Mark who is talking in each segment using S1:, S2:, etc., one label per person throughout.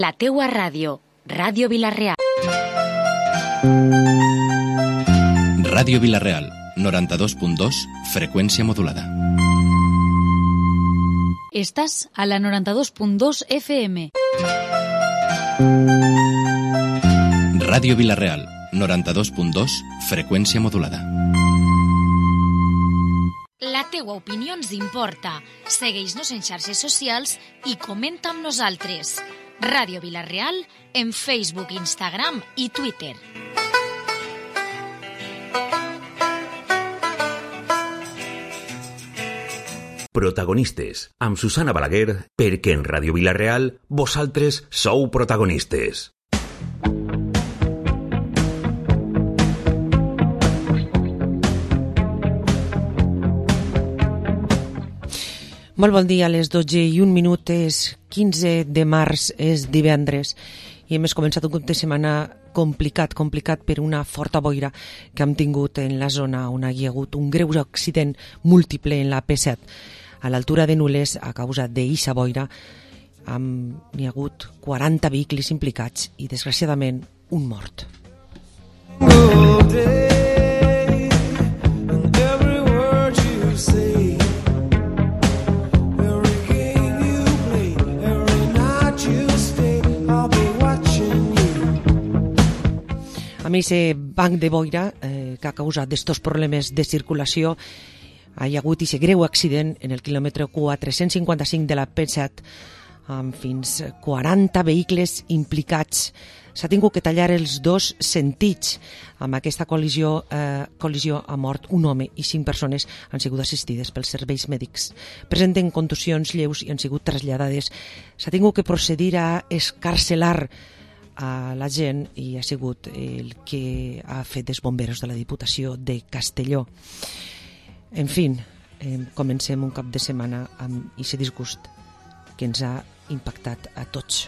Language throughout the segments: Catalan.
S1: La teua ràdio, Ràdio Vila-real.
S2: Ràdio Vila-real, 92.2, freqüència modulada.
S3: Estàs a la 92.2 FM.
S2: Ràdio Vila-real, 92.2, freqüència modulada.
S3: La teua opinió ens importa. Segueix-nos en xarxes socials i comenta amb nosaltres. Ràdio Vila-real en Facebook, Instagram i Twitter.
S4: Protagonistes, amb Susana Balaguer, perquè en Ràdio Vila-real vosaltres sou protagonistes.
S5: Molt bon dia, a les 12:01, és 15 de març, és divendres, i hem començat un cap de setmana complicat per una forta boira que hem tingut en la zona on hi ha hagut un greu accident múltiple en la P7. A l'altura de Nules, a causa d'eixa boira, n'hi ha hagut 40 vehicles implicats i, desgraciadament, un mort. A mi, aquest banc de boira que ha causat d'estos problemes de circulació, hi ha hagut aquest greu accident en el quilòmetre 455 de la P7, amb fins 40 vehicles implicats. S'ha tingut que tallar els dos sentits. Amb aquesta col·lisió ha mort un home i 5 persones han sigut assistides pels serveis mèdics. Presenten contusions lleus i han sigut traslladades. S'ha tingut que procedir a escarcelar a la gent i ha sigut el que ha fet els bomberos de la Diputació de Castelló. En fi, comencem un cap de setmana amb aquest disgust que ens ha impactat a tots.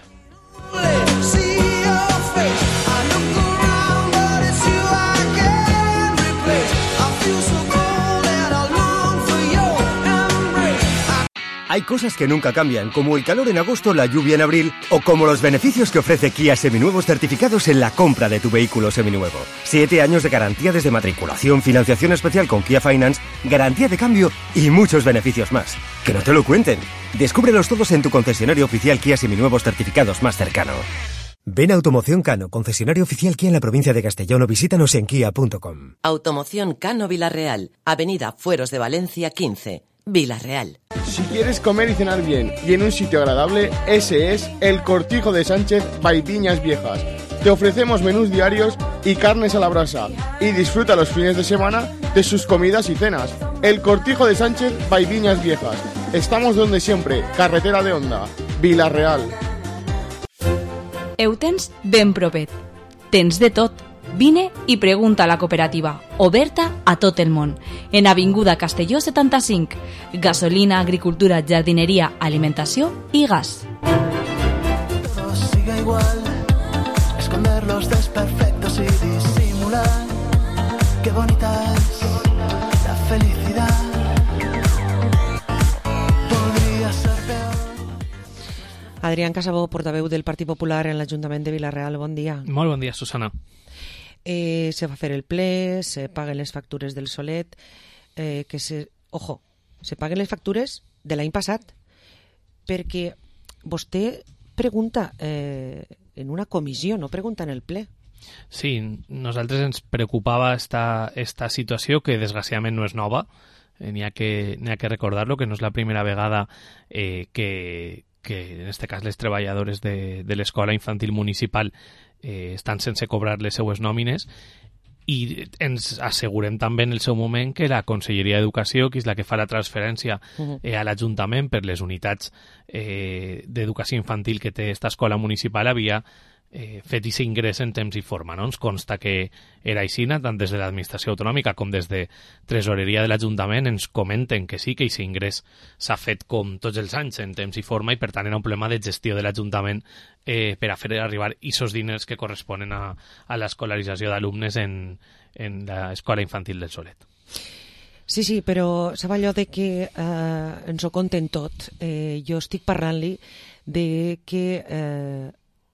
S6: Hay cosas que nunca cambian, como el calor en agosto, la lluvia en abril, o como los beneficios que ofrece Kia Seminuevos certificados en la compra de tu vehículo seminuevo. 7 años de garantía desde matriculación, financiación especial con Kia Finance, garantía de cambio y muchos beneficios más. ¡Que no te lo cuenten! Descúbrelos todos en tu concesionario oficial Kia Seminuevos certificados más cercano. Ven a Automoción Cano, concesionario oficial Kia en la provincia de Castellón, o visítanos en kia.com.
S7: Automoción Cano Vila-real, Avenida Fueros de Valencia 15. Vila-real.
S8: Si quieres comer y cenar bien y en un sitio agradable, ese es el Cortijo de Sánchez by Viñas Viejas. Te ofrecemos menús diarios y carnes a la brasa, y disfruta los fines de semana de sus comidas y cenas. El Cortijo de Sánchez by Viñas Viejas. Estamos donde siempre, carretera de Onda, Vila-real.
S9: Ho tens ben propet. Tens de tot. Vine i pregunta a la cooperativa, oberta a tot el món, en Avinguda Castelló 75. Gasolina, agricultura, jardineria, alimentació i gas.
S10: Todo sigue igual, esconder los desperfectos y disimular. Qué bonita es la felicidad. Podría ser peor.
S5: Adrián Casabó, portaveu del Partit Popular en l'Ajuntament de Vila-real, bon dia.
S11: Molt bon dia, Susana.
S5: Se va fer el ple, se paguen les factures del Solet, se paguen les factures de l'any passat, perquè vostè pregunta en una comissió, no pregunta en el ple.
S11: Sí, nosaltres ens preocupava esta situació, que desgraciadament no és nova, n'hi ha que recordar-lo, que no és la primera vegada que en este cas les treballadores de l'escola infantil municipal estan sense cobrar les seues nòmines, i ens assegurem també en el seu moment que la Conselleria d'Educació, que és la que fa la transferència a l'Ajuntament per les unitats d'educació infantil que té esta escola municipal, havia fet aquest ingrés en temps i forma, no? Ens consta que era així, tant des de l'administració autonòmica com des de tresoreria de l'Ajuntament ens comenten que sí, que aquest ingrés s'ha fet com tots els anys en temps i forma, i per tant era un problema de gestió de l'Ajuntament per a fer arribar aquests diners que corresponen a l'escolarització d'alumnes en l'escola infantil del Solet.
S5: Sí, però sap allò de que ens ho conten tot. Jo estic parlant-li de que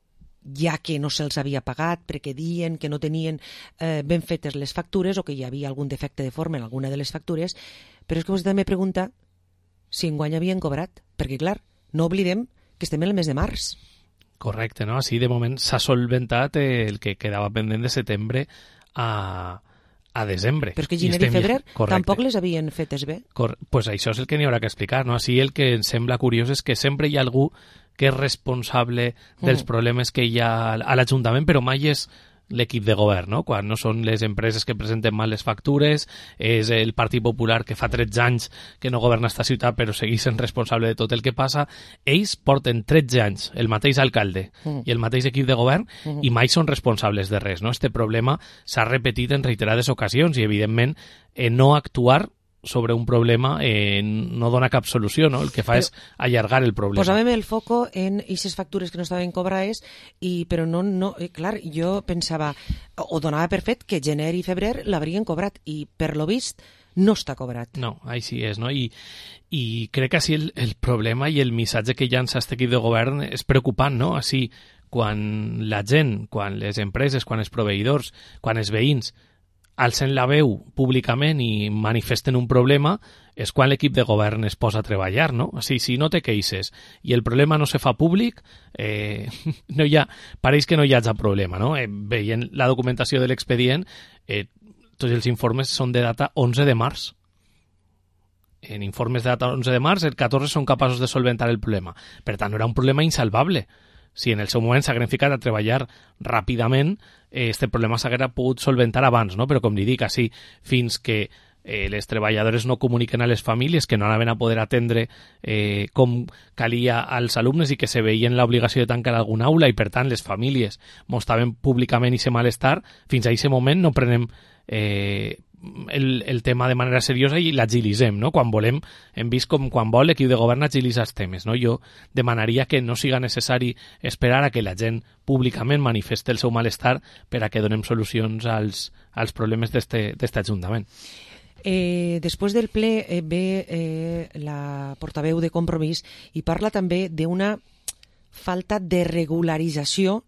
S5: ja que no se'ls havia pagat perquè diuen que no tenien ben fetes les factures o que hi havia algun defecte de forma en alguna de les factures, però és que vostè també pregunta si enguany havien cobrat, perquè clar, no oblidem que estem en el mes de març.
S11: Correcte, no? Així de moment s'ha solventat el que quedava pendent de setembre a desembre.
S5: Però és que gener i febrer tampoc les havien fetes bé.
S11: Pues això és el que n'hi haurà que explicar, no? Així el que em sembla curiós és que sempre hi ha algú que és responsable dels problemes que hi ha a l'Ajuntament, però mai és l'equip de govern, no? Quan no són les empreses que presenten mal les factures, és el Partit Popular que fa 13 anys que no governa esta ciutat però segueix sent responsable de tot el que passa. Ells porten 13 anys, el mateix alcalde i el mateix equip de govern, i mai són responsables de res, no? Este problema s'ha repetit en reiterades ocasions i, evidentment, no actuar sobre un problema no dona cap solució, no? El que fa és allargar el problema.
S5: Posàvem el foco en aquestes factures que no estaven cobrades, però no, clar, jo pensava, o donava per fet que gener i febrer l'haurien cobrat, i per lo vist no està cobrat.
S11: No, així és, no? I crec que així el problema i el missatge que llança aquest equip de govern és preocupant, no? Així, quan la gent, quan les empreses, quan els proveïdors, quan els veïns alcen la veu públicament i manifesten un problema, és quan l'equip de govern es posa a treballar, no? Així, si no te queixes i el problema no se fa públic, pareix que no hi hagi problema, no? Veient la documentació de l'expedient, tots els informes són de data 11 de març. En informes de data 11 de març, el 14 són capaços de solventar el problema. Per tant, era un problema insalvable. Si en el seu moment s'hagueren ficat a treballar ràpidament, este problema s'haguera pogut solventar abans, no? Però com li dic, així, fins que les treballadores no comuniquen a les famílies que no anaven a poder atendre com calia als alumnes i que se veien l'obligació de tancar alguna aula i, per tant, les famílies mostraven públicament aquest malestar, fins a aquest moment no prenem el tema de manera seriosa i l'agilitzem, no? Quan volem, hem vist com quan vol l'equip de govern agilitza els temes, no? Jo demanaria que no siga necessari esperar a que la gent públicament manifeste el seu malestar per a que donem solucions als problemes d'este Ajuntament.
S5: Després del ple ve la portaveu de Compromís i parla també d'una falta de regularització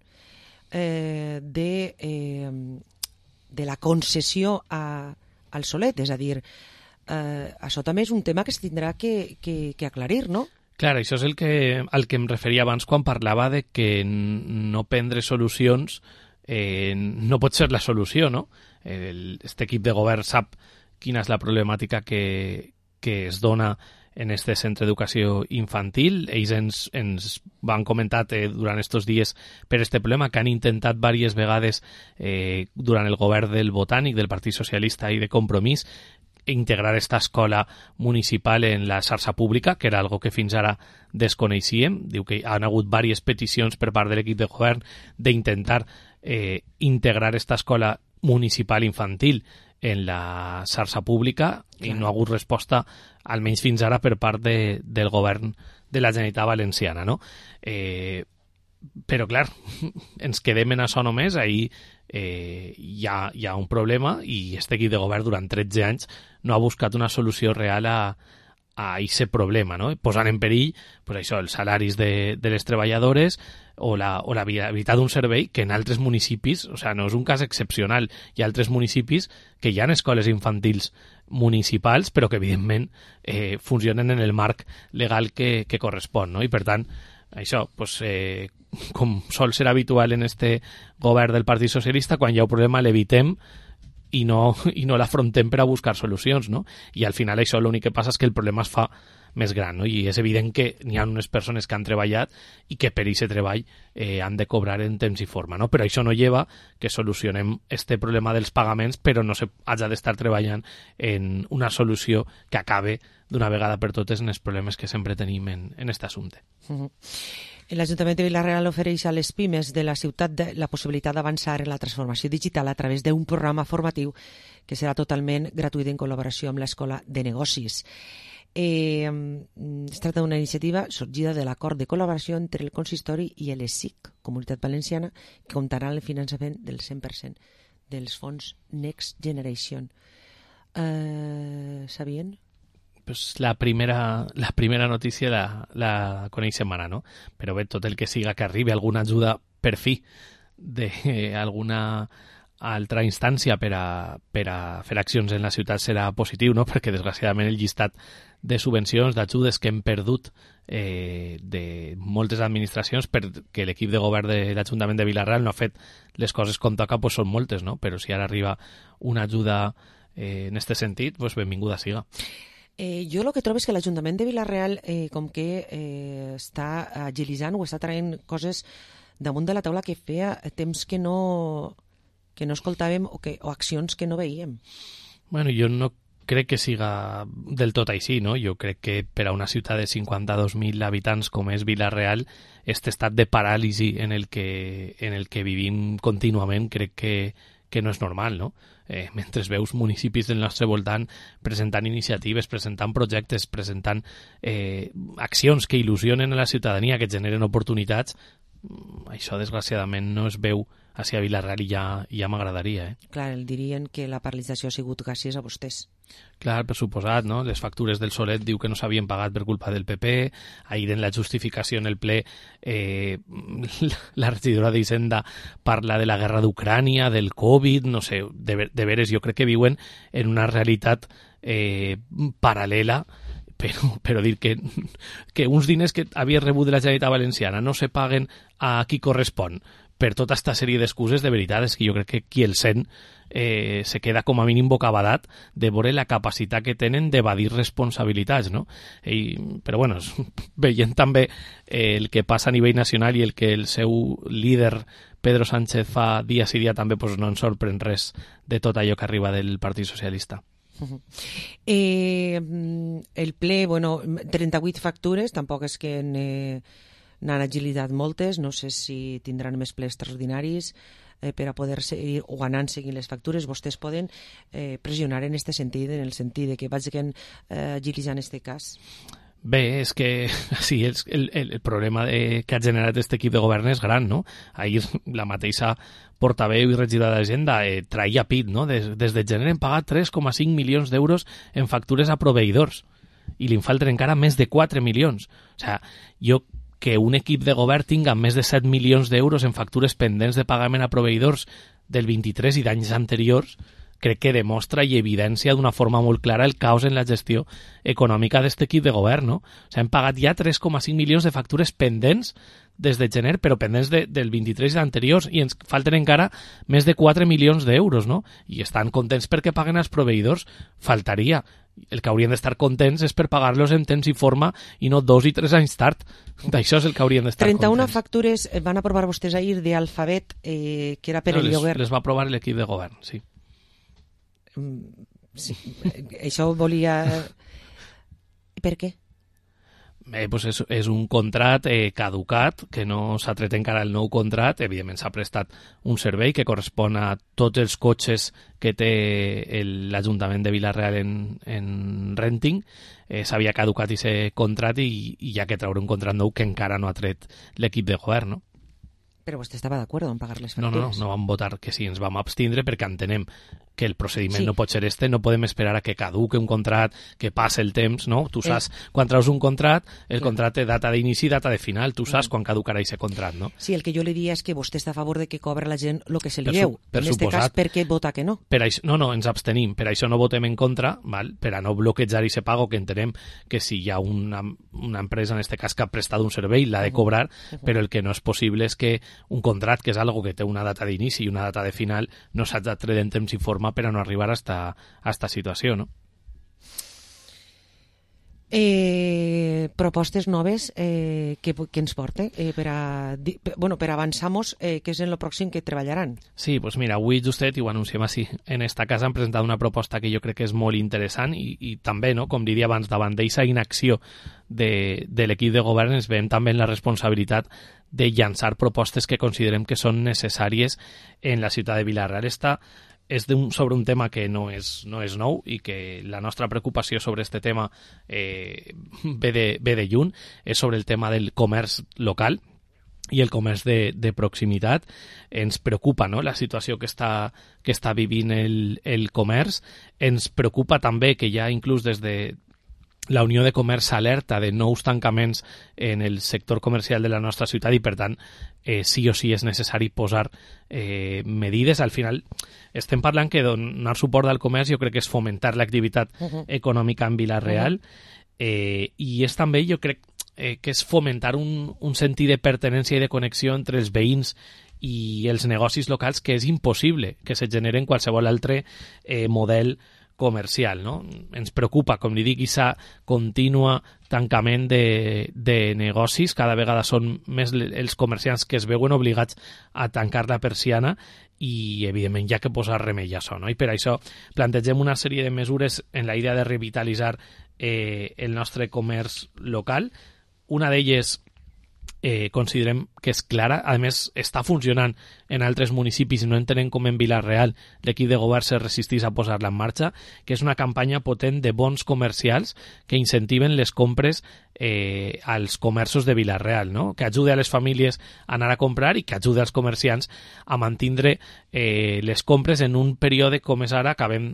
S5: de la concessió al Solet, és a dir, això també és un tema que es tindrà que aclarir, no?
S11: Clar, això és al que em referia abans quan parlava de que no prendre solucions no pot ser la solució, no? Este equip de govern sap quina és la problemàtica que es dona en este centre d'educació infantil. Ells ens van comentar durant estos dies per este problema que han intentat diverses vegades durant el govern del Botànic, del Partit Socialista i de Compromís integrar esta escola municipal en la xarxa pública, que era algo que fins ara desconeixíem. Diu que han hagut diverses peticions per part de l'equip de govern d'intentar integrar esta escola municipal infantil en la xarxa pública i no ha hagut resposta, almenys fins ara, per part del govern de la Generalitat Valenciana, no? Però, clar, ens quedem en això només. Ahir hi ha un problema i este equip de govern durant 13 anys no ha buscat una solució real a aquest problema, no? Posant en perill pues això, els salaris de les treballadores o la viabilitat d'un servei que en altres municipis, o sigui, no és un cas excepcional, hi ha altres municipis que hi ha escoles infantils municipals però que evidentment funcionen en el marc legal que correspon, no? I per tant això, pues, com sol ser habitual en este govern del Partit Socialista, quan hi ha un problema l'evitem i no l'afrontem per a buscar solucions, no? I al final això l'únic que passa és que el problema es fa més gran, no? I és evident que n'hi ha unes persones que han treballat i que per aquest treball han de cobrar en temps i forma, no? Però això no lleva que solucionem este problema dels pagaments, però no se hagi d'estar treballant en una solució que acabe d'una vegada per totes en els problemes que sempre tenim en aquest assumpte.
S5: L'Ajuntament de Vila-real ofereix a les pimes de la ciutat la possibilitat d'avançar en la transformació digital a través d'un programa formatiu que serà totalment gratuït en col·laboració amb l'Escola de Negocis. Es tracta d'una iniciativa sorgida de l'acord de col·laboració entre el Consistori i l'ESIC, Comunitat Valenciana, que comptarà amb el finançament del 100% dels fons Next Generation. Sabien?
S11: Pues la primera notícia la coneixem ara, no? Però bé, tot el que siga que arribi alguna ajuda per fi d'alguna altra instància per a fer accions en la ciutat serà positiu, no? Perquè desgraciadament el llistat de subvencions, d'ajudes que hem perdut de moltes administracions perquè l'equip de govern de l'Ajuntament de Vila-real no ha fet les coses com toca, pues són moltes, no? Però si ara arriba una ajuda en aquest sentit, pues benvinguda siga.
S5: Jo el que trobo és que l'Ajuntament de Vila-real com que està agilitzant o està traient coses damunt de la taula que feia temps que no escoltàvem o accions que no veiem.
S11: Bueno, jo no crec que siga del tot així, no? Jo crec que per a una ciutat de 52.000 habitants com és Vila-real, aquest estat de paràlisi en el que vivim contínuament crec que no és normal, no? Mentre veus municipis del nostre voltant presentant iniciatives, presentant projectes, presentant accions que il·lusionen a la ciutadania, que generen oportunitats, això desgraciadament no es veu així a Vila-real i ja m'agradaria.
S5: Clar, el dirien que la paralització ha sigut gràcies a vostès.
S11: Clar, per suposat, no? Les factures del Solet diu que no s'havien pagat per culpa del PP. Ahir en la justificació en el ple la regidora d'Hisenda parla de la guerra d'Ucrània, del Covid, no sé, de veres jo crec que viuen en una realitat paral·lela, però dir que uns diners que havia rebut de la Generalitat Valenciana no se paguen a qui correspon per tota aquesta sèrie d'excuses, de veritat és que jo crec que qui el sent se queda com a mínim bocabadat de veure la capacitat que tenen d'evadir responsabilitats, no? Però bueno, veient també el que passa a nivell nacional i el que el seu líder Pedro Sánchez fa dia sí dia també, pues no ens sorprèn res de tot allò que arriba del Partit Socialista.
S5: El ple, 38 factures, tampoc és que n'han agilitat moltes, no sé si tindran més plens extraordinaris per a poder seguir o anant seguint les factures. Vostès poden pressionar en aquest sentit, en el sentit de que vagin agilitzant aquest cas?
S11: Bé, és que sí, el problema que ha generat aquest equip de govern és gran, no? Ahir la mateixa portaveu i regidora d'Hisenda traia pit, no? Des de gener hem pagat 3,5 milions d'euros en factures a proveïdors i li falten encara més de 4 milions. O sigui, que un equip de govern tinga més de 7 milions d'euros en factures pendents de pagament a proveïdors del 23 i d'anys anteriors, crec que demostra i evidència d'una forma molt clara el caos en la gestió econòmica d'aquest equip de govern, no? O sigui, hem pagat ja 3,5 milions de factures pendents des de gener, però pendents del 23 i d'anteriors, i ens falten encara més de 4 milions d'euros, no? I estan contents perquè paguen als proveïdors, faltaria. El que haurien d'estar contents és per pagar-los en temps i forma i no 2 i 3 anys tard. D'això és el que haurien d'estar
S5: 31
S11: contents.
S5: factures van aprovar vostès ahir d'Alfabet, que era per el lloguer.
S11: Les va aprovar l'equip de govern, sí.
S5: Sí, això volia... Per què?
S11: Pues és un contrat caducat, que no s'ha tret encara el nou contrat. Evidentment s'ha prestat un servei que correspon a tots els cotxes que té l'Ajuntament de Vila-real en renting. S'havia caducat aquest contrat i hi ha que treure un contrat nou que encara no ha tret l'equip de govern, no?
S5: Però vostè estava d'acord en pagar les factures?
S11: No vam votar que sí, ens vam abstindre perquè entenem que el procediment no pot ser no podem esperar a que caduque un contrat, que passe el temps, no? Tu saps, quan treus un contrat, el contrat té data d'inici i data de final, tu saps quan caducarà aquest contrat, no?
S5: Sí, el que jo li diria és que vostè està a favor de que cobra la gent el que se li deu. En aquest cas, per què vota que no?
S11: No, ens abstenim, per això no votem en contra, val? Per a no bloquejar aquest pago, que entenem que si hi ha una empresa, en aquest cas, que ha prestat un servei, l'ha de cobrar, però el que no és possible és que un contrat, que és algo que té una data d'inici i una data de final, no s'ha de treure en temps i forma per a no arribar a esta situació, no?
S5: Propostes noves que ens porte per avançar-nos què és en el pròxim que treballaran.
S11: Sí, doncs mira, avui justet, i ho anunciem així, en esta casa han presentat una proposta que jo crec que és molt interessant i també, no, com diria abans, davant d'aquesta inacció de l'equip de govern ens veiem també en la responsabilitat de llançar propostes que considerem que són necessàries en la ciutat de Vila-real. És sobre un tema que no és nou i que la nostra preocupació sobre aquest tema ve de lluny, és sobre el tema del comerç local i el comerç de proximitat. Ens preocupa, no?, la situació que està vivint el comerç. Ens preocupa també que ja inclús des de la Unió de Comerç alerta de nous tancaments en el sector comercial de la nostra ciutat i, per tant, sí o sí és necessari posar medides. Al final, estem parlant que donar suport al comerç jo crec que és fomentar l'activitat econòmica en Vila-real i és també, jo crec, que és fomentar un sentit de pertinença i de connexió entre els veïns i els negocis locals que és impossible que se genere en qualsevol altre model comercial, no? Ens preocupa, com li dic, aquesta contínua tancament de negocis. Cada vegada són més els comerciants que es veuen obligats a tancar la persiana i, evidentment, hi ha que posar remei a això, no? I per això plantegem una sèrie de mesures en la idea de revitalitzar el nostre comerç local. Una d'elles considerem que és clara, a més està funcionant en altres municipis i no entenem com en Vila-real l'equip de govern se resistís a posar-la en marxa, que és una campanya potent de bons comercials que incentiven les compres als comerços de Vila-real, no? Que ajude a les famílies a anar a comprar i que ajude als comerciants a mantindre les compres en un període com és ara. Acaben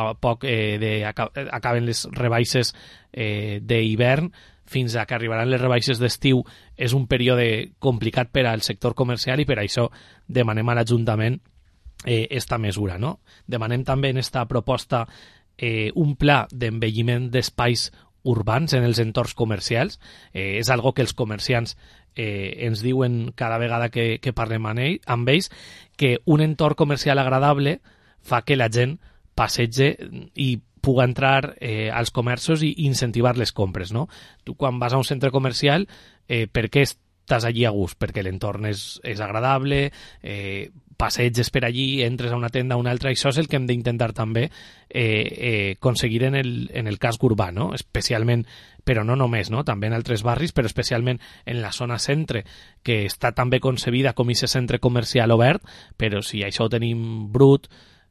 S11: les rebaixes d'hivern, fins a que arribaran les rebaixes d'estiu. És un període complicat per al sector comercial i per això demanem a l'Ajuntament esta mesura, no? Demanem també en esta proposta un pla d'envelliment d'espais urbans en els entorns comercials. És algo que els comerciants ens diuen cada vegada que parlem amb ells, que un entorn comercial agradable fa que la gent passege i puga entrar als comerços i incentivar les compres, no? Tu quan vas a un centre comercial, per què estàs allí a gust? Perquè l'entorn és agradable, passeges per allí, entres a una tenda, a una altra. Això és el que hem d'intentar també aconseguir en el casc urbà, no? Especialment, però no només, no? També en altres barris, però especialment en la zona centre, que està també concebida com aquest centre comercial obert, però si això ho tenim brut,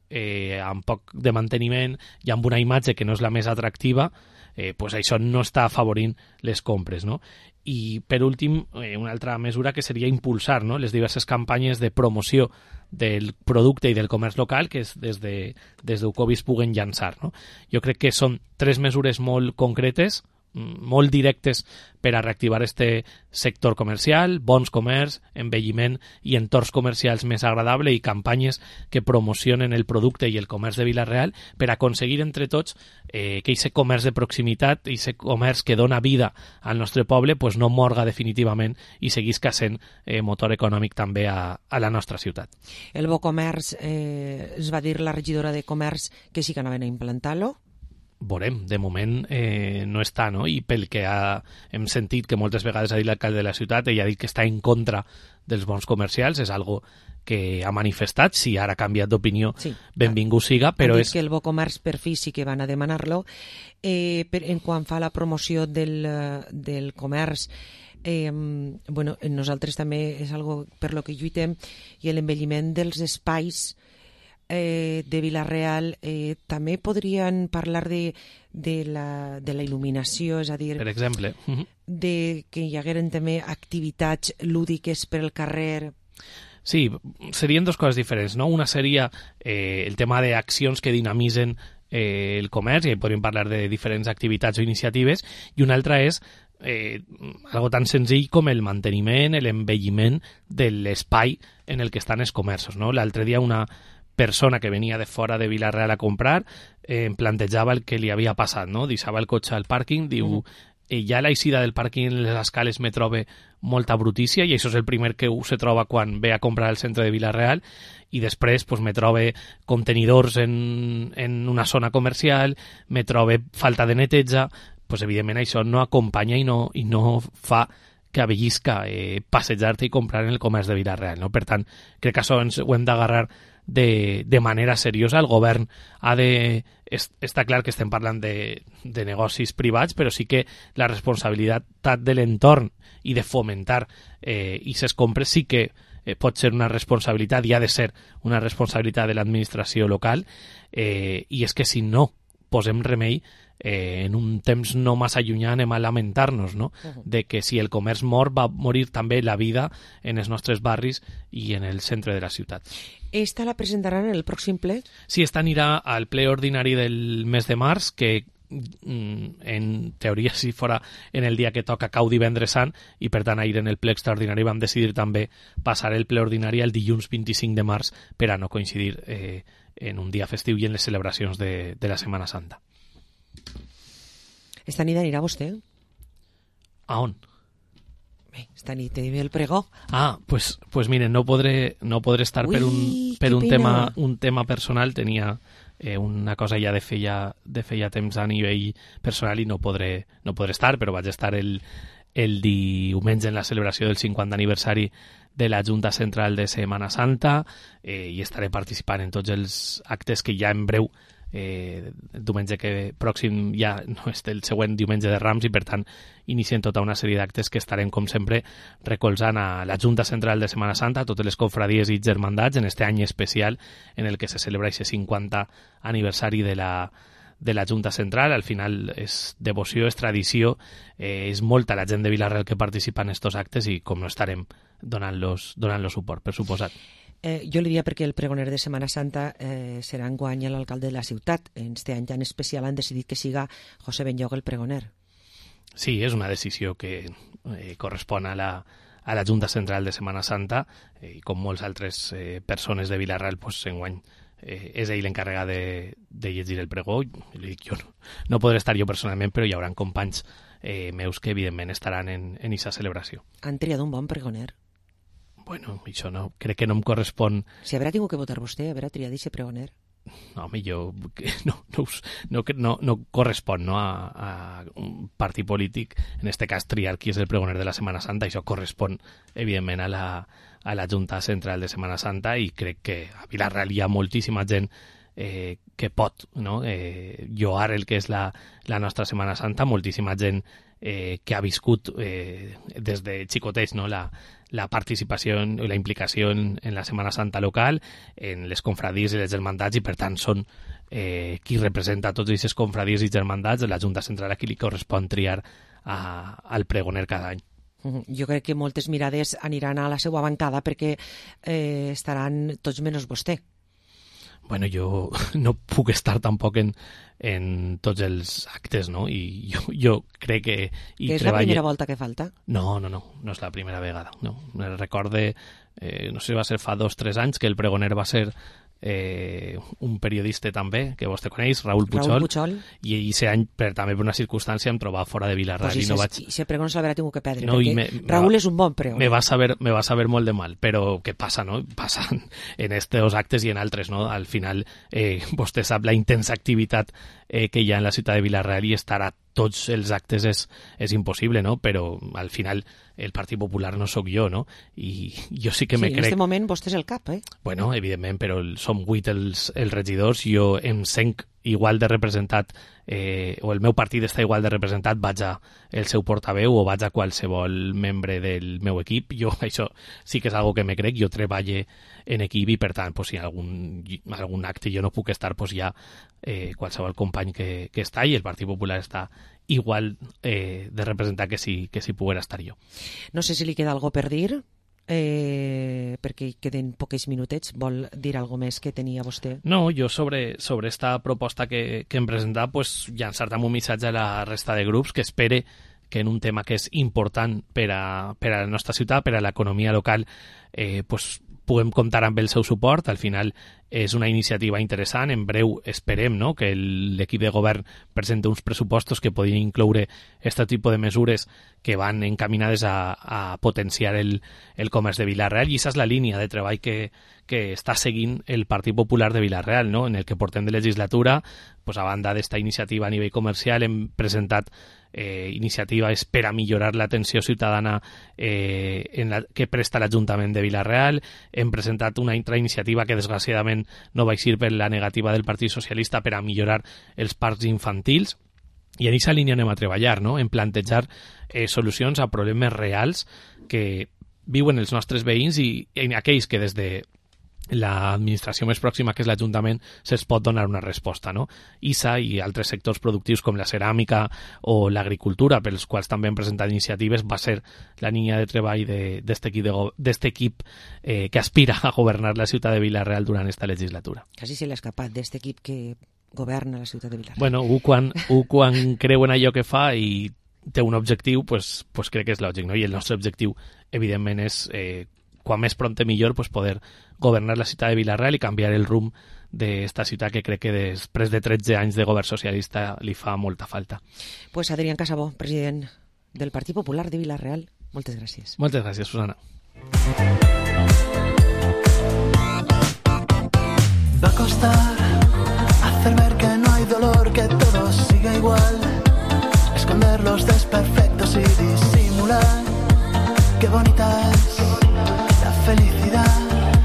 S11: amb poc de manteniment i amb una imatge que no és la més atractiva, pues això no està afavorint les compres, no? I per últim, una altra mesura que seria impulsar, no?, les diverses campanyes de promoció del producte i del comerç local que des d'Ucovis puguen llançar, no? Jo crec que són 3 mesures molt concretes, molt directes per a reactivar este sector comercial: bons comerç, envelliment i entorns comercials més agradables i campanyes que promocionen el producte i el comerç de Vila-real per aconseguir entre tots que aquest comerç de proximitat, aquest comerç que dona vida al nostre poble, pues no morga definitivament i seguisca sent motor econòmic també a la nostra ciutat.
S5: El bo comerç, es va dir la regidora de comerç que sí que anaven a implantar-lo?
S11: Veurem, de moment no està, no? I pel que hem sentit que moltes vegades ha dit l'alcalde de la ciutat, ell ha dit que està en contra dels bons comercials, és algo que ha manifestat. Si ara ha canviat d'opinió, sí, benvingut siga, però és...
S5: que el bo comerç per fi sí que van a demanar-lo. En quant fa la promoció del comerç, bueno, nosaltres també és algo per lo que lluitem, i l'envelliment dels espais de Vila-real. També podrien parlar de la il·luminació, és a dir,
S11: per exemple,
S5: de que hi hagueren també activitats lúdiques per al carrer.
S11: Sí, serien dues coses diferents, no? Una seria el tema d'accions que dinamitzen el comerç, i podríem parlar de diferents activitats o iniciatives, i una altra és algo tan senzill com el manteniment, l'envelliment de l'espai en el que estan els comerços, no? L'altre dia una persona que venia de fora de Vila-real a comprar em plantejava el que li havia passat, no? Deixava el cotxe al pàrquing, diu, ja a l'eixida del pàrquing en les escales me trobe molta brutícia, i això és el primer que se troba quan ve a comprar al centre de Vila-real, i després pues, me trobe contenidors en una zona comercial, me trobe falta de neteja. Pues, evidentment això no acompanya i no fa que avellisca passejar-te i comprar en el comerç de Vila-real, no? Per tant, crec que això ho hem d'agarrar de manera seriosa. El govern ha de... Està clar que estem parlant de negocis privats, però sí que la responsabilitat de l'entorn i de fomentar aquestes compres sí que pot ser una responsabilitat i ha de ser una responsabilitat de l'administració local, i és que si no posem remei, en un temps no massa llunyà anem a lamentar-nos, no? De que si el comerç mor, va morir també la vida en els nostres barris i en el centre de la ciutat.
S5: Esta la presentaran en el pròxim ple?
S11: Sí, esta anirà al ple ordinari del mes de març, que en teoria si fora en el dia que toca cau divendres sant, i per tant ahir en el ple extraordinari vam decidir també passar el ple ordinari el dilluns 25 de març per a no coincidir en un dia festiu i en les celebracions de la Setmana Santa.
S5: Esta nit anirà vostè?
S11: A on?
S5: Bé, esta nit tenim el pregó.
S11: Pues miren, no podré estar per un tema personal. Tenia una cosa ja de feia temps a nivell personal i no podré estar, però vaig estar el diumenge en la celebració del 50 aniversari de la Junta Central de Setmana Santa i estaré participant en tots els actes que ja en breu el diumenge que pròxim ja no és el següent diumenge de Rams i per tant iniciem tota una sèrie d'actes que estarem com sempre recolzant a la Junta Central de Setmana Santa, a totes les confradies i germandats en este any especial en el que se celebra aquest 50 aniversari de la Junta Central. Al final és devoció, és tradició, és molta la gent de Vila-real que participa en estos actes i com no estarem donant-los suport, per suposat.
S5: Jo li diria perquè el pregoner de Setmana Santa serà enguany l'alcalde de la ciutat. En este any tan especial han decidit que siga José Benlloc el pregoner.
S11: Sí, és una decisió que correspon a la Junta Central de Setmana Santa i com molts altres persones de Vila-real, pues, enguany és ell l'encarregat de llegir el pregó. Li dic, jo no podré estar jo personalment, però hi haurà companys meus que evidentment estaran en aquesta celebració.
S5: Han triat un bon pregoner?
S11: Bueno, això no, crec que no em correspon...
S5: Si haurà tingut que votar vostè, haurà triat aquest pregoner.
S11: No, home, jo no correspon a un partit polític, en este cas triar qui és el pregoner de la Setmana Santa, això correspon evidentment a la Junta Central de Setmana Santa i crec que a Vila-real hi ha moltíssima gent que pot lloar el que és la nostra Setmana Santa, moltíssima gent que ha viscut des de xicotets, no? la participació i la implicació en la Setmana Santa local, en les confradies i les germandats, i per tant són qui representa tots aquests confradies i germandats de la Junta Central a qui li correspon triar al pregoner cada any.
S5: Jo crec que moltes mirades aniran a la seva bancada perquè estaran tots menys vostè.
S11: Bueno, jo no puc estar tampoc en tots els actes, no? I jo crec que...
S5: Que és la primera volta que falta?
S11: No és la primera vegada. No. Me recorde, no sé si va ser fa 2 o 3 anys, que el pregoner va ser un periodista també, que vostè coneix, Raúl Puchol. I aquest any, també per una circumstància, em trobava fora de Vila-real.
S5: Pues
S11: no vaig...
S5: I sempre no se l'haurà tingut que perdre, perquè Raúl és un bon pregoner.
S11: Me va saber molt de mal, però què passa, no? Passa en estos actes i en altres, no? Al final, vostè sap la intensa activitat que hi ha en la ciutat de Vila-real i estar a tots els actes és impossible, no? Però al final el Partit Popular no sóc jo, no? I jo sí que me crec...
S5: En aquest moment vostè és el cap,
S11: Bueno, evidentment, però som 8 els regidors, jo em sent igual de representat, o el meu partit està igual de representat, vaig a el seu portaveu o vaig a qualsevol membre del meu equip. Jo això sí que és algo que me crec, jo treballe en equip i per tant, pues, si algun acte jo no puc estar, pues, ja qualsevol company que està i el Partit Popular està igual de representar que si poguera estar jo.
S5: No sé si li queda algo per dir, perquè queden pocs minutets. Vol dir alguna més que tenia vostè?
S11: No, jo sobre esta proposta que hem presentat, pues, llançar també un missatge a la resta de grups que espere que en un tema que és important per a la nostra ciutat, per a l'economia local, pues, puguem comptar amb el seu suport. Al final és una iniciativa interessant. En breu esperem, no?, que l'equip de govern presenti uns pressupostos que podrien incloure aquest tipus de mesures que van encaminades a potenciar el comerç de Vila-real, i aquesta és la línia de treball que està seguint el Partit Popular de Vila-real, no?, en el que portem de legislatura. Pues, a banda d'esta iniciativa a nivell comercial, hem presentat iniciatives per a millorar l'atenció ciutadana que presta l'Ajuntament de Vila-real. Hem presentat una altra iniciativa que desgraciadament no va eixir per la negativa del Partit Socialista per a millorar els parcs infantils, i en aquesta línia anem a treballar, no?, en plantejar solucions a problemes reals que viuen els nostres veïns i en aquells que des de l'administració més pròxima, que és l'Ajuntament, se'ls pot donar una resposta, no? ISA i altres sectors productius com la ceràmica o l'agricultura, pels quals també hem presentat iniciatives, va ser la línia de treball d'este equip que aspira a governar la ciutat de Vila-real durant esta legislatura.
S5: Quasi se l'ha escapat d'este equip que govern a la ciutat de Vilareal.
S11: Bueno, quan creu en allò que fa i té un objectiu, pues crec que és lògic, no? I el nostre objectiu, evidentment, és quan més prompte millor poder governar la ciutat de Vilareal i canviar el rumb d'esta ciutat que crec que després de 13 anys de govern socialista li fa molta falta.
S5: Pues Adrián Casabó, president del Partit Popular de Vilareal, moltes gràcies.
S11: Moltes gràcies, Susana.
S10: Va a costar hacer ver que no hay dolor, que todo sigue igual, esconder los desperfectos y disimular. Qué bonita es la felicidad.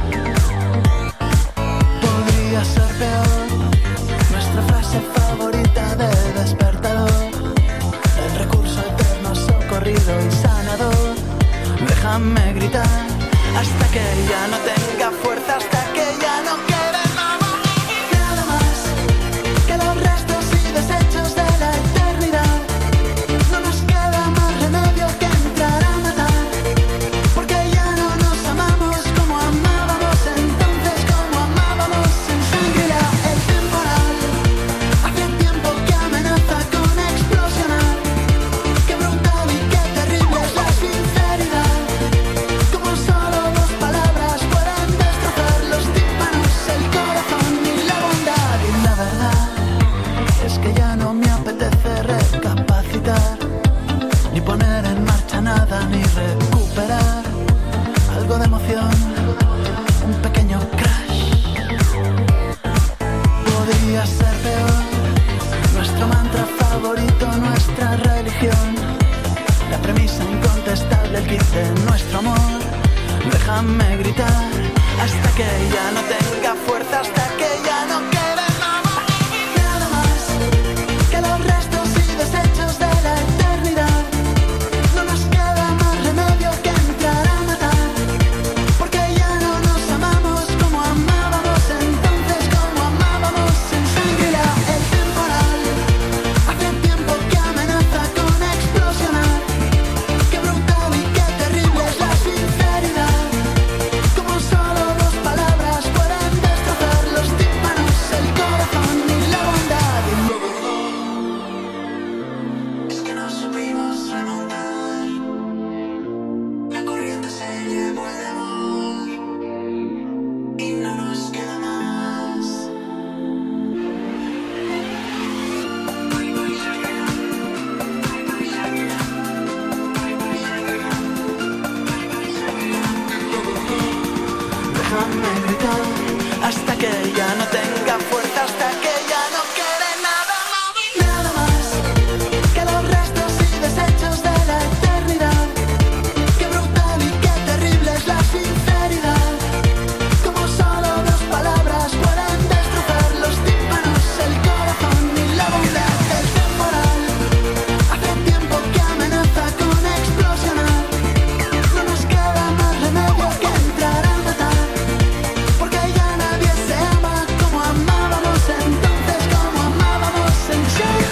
S10: Podría ser peor, nuestra frase favorita de despertador, el recurso eterno, socorrido y sanador. Déjame gritar hasta que ya no tenga fuerza, hasta que ya no quede nada más que los restos y desechos de la eternidad. No nos queda más remedio que entrar a matar, porque ya no nos amamos como amábamos entonces, como amábamos en sangre. El temporal hace tiempo que amenaza con explosionar. Qué brutal y qué terrible es la sinceridad, como solo dos palabras pueden destrozar los tímpanos, el corazón y la bondad. Y la verdad es que ya no me apetece recapacitar, ni poner en marcha nada, ni recuperar algo de emoción, un pequeño crash. Podría ser peor, nuestro mantra favorito, nuestra religión, la premisa incontestable, el kit de nuestro amor. Déjame gritar hasta que ya no tenga fuerza, hasta que ya no quede nada más que los restos y desechos de la eternidad. No nos queda más remedio que entrar a matar, porque ya no nos amamos como amábamos entonces, como amábamos en sangre. El temporal hace tiempo que amenaza con explosionar. Qué brutal y qué terrible es la sinceridad, como solo dos palabras pueden destrozar los tímpanos, el corazón y la bondad. Y la verdad es que no supimos remontar, la corriente se llevó el amor y no nos queda más. Déjame gritar hasta que ya no tenga fuerza, hasta que ya no quede nada más que los restos y desechos de la eternidad. Qué brutal y qué terrible es la sinceridad, como solo dos palabras pueden destrozar los tímpanos, el corazón y la bondad. El temporal hace tiempo que amenaza con explosionar. No nos queda más remedio que entrar a matar, porque ya nadie se ama como amábamos entonces, como amábamos en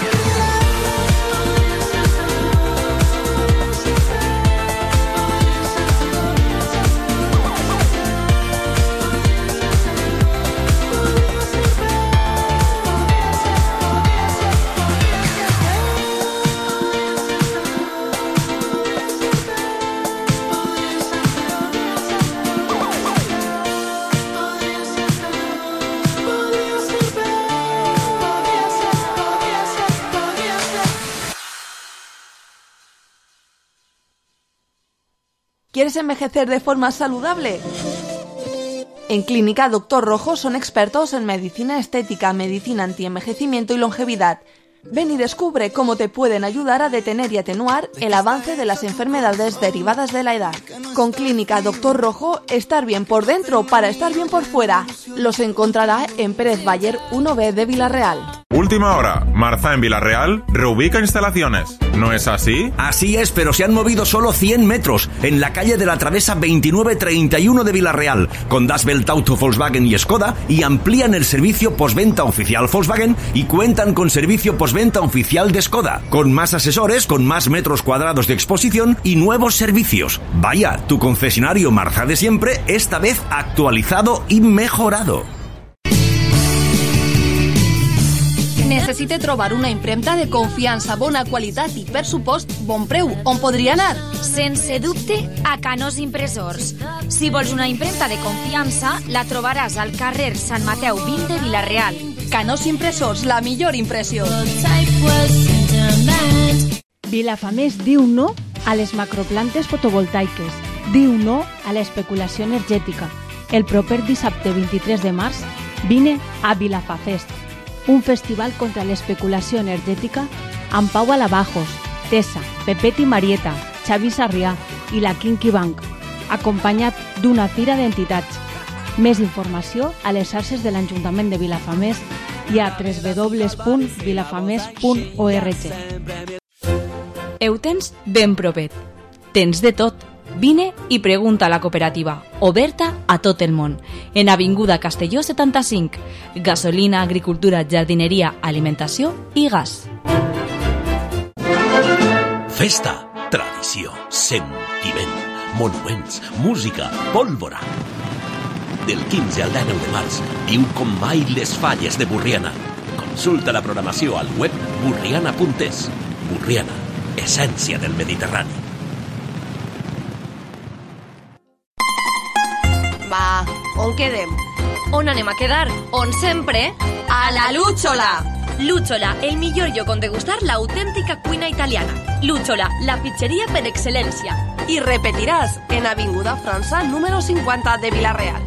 S9: ¿Quieres envejecer de forma saludable? En Clínica Doctor Rojo son expertos en medicina estética, medicina antienvejecimiento y longevidad. Ven y descubre cómo te pueden ayudar a detener y atenuar el avance de las enfermedades derivadas de la edad. Con Clínica Doctor Rojo, estar bien por dentro para estar bien por fuera. Los encontrará en Pérez Bayer 1B de Vilareal.
S12: Última hora. Marza en Vilareal reubica instalaciones. ¿No es así?
S13: Así es, pero se han movido solo 100 metros en la calle de la Travesa 2931 de Vilareal, con Das Welt Auto Volkswagen y Skoda, y amplían el servicio postventa oficial Volkswagen y cuentan con servicio postventa oficial de Skoda, con más asesores, con más metros cuadrados de exposición y nuevos servicios. Vaya, tu concesionario Marza de siempre, esta vez actualizado y mejorado.
S14: necessite trobar una impremta de confiança, bona qualitat i, per supost, bon preu, on podria anar?
S3: Sense dubte, a Canós Impressors. Si vols una impremta de confiança, la trobaràs al carrer Sant Mateu 20 de Vila-real.
S14: Canós Impressors, la millor impressió.
S15: Vilafamés diu no a les macroplantes fotovoltaiques. Diu no a l'especulació energètica. El proper dissabte 23 de març vine a Vilafafest, un festival contra l'especulació energètica amb Pau Alabajos, Tessa, Pepet i Marieta, Xavi Sarrià i la Kinky Bank, acompanyat d'una fira d'entitats. Més informació a les xarxes de l'Ajuntament de Vilafamés i a www.vilafamés.org.
S9: Ho tens ben propet. Tens de tot. Vine i pregunta a la cooperativa, oberta a tot el món. En Avinguda Castelló 75. Gasolina, agricultura, jardineria, alimentació i gas.
S13: Festa, tradició, sentiment, monuments, música, pólvora. Del 15 al 19 de març, viu com mai les falles de Burriana. Consulta la programació al web burriana.es. Burriana, essència del Mediterrani.
S14: Va, on quedem? On anem a quedar? On sempre? A la Lúchola!
S16: Lúchola, el millor lloc on degustar l'autèntica cuina italiana. Lúchola, la pizzeria per excel·lència.
S14: I repetiràs en Avinguda França número 50 de Vila-real.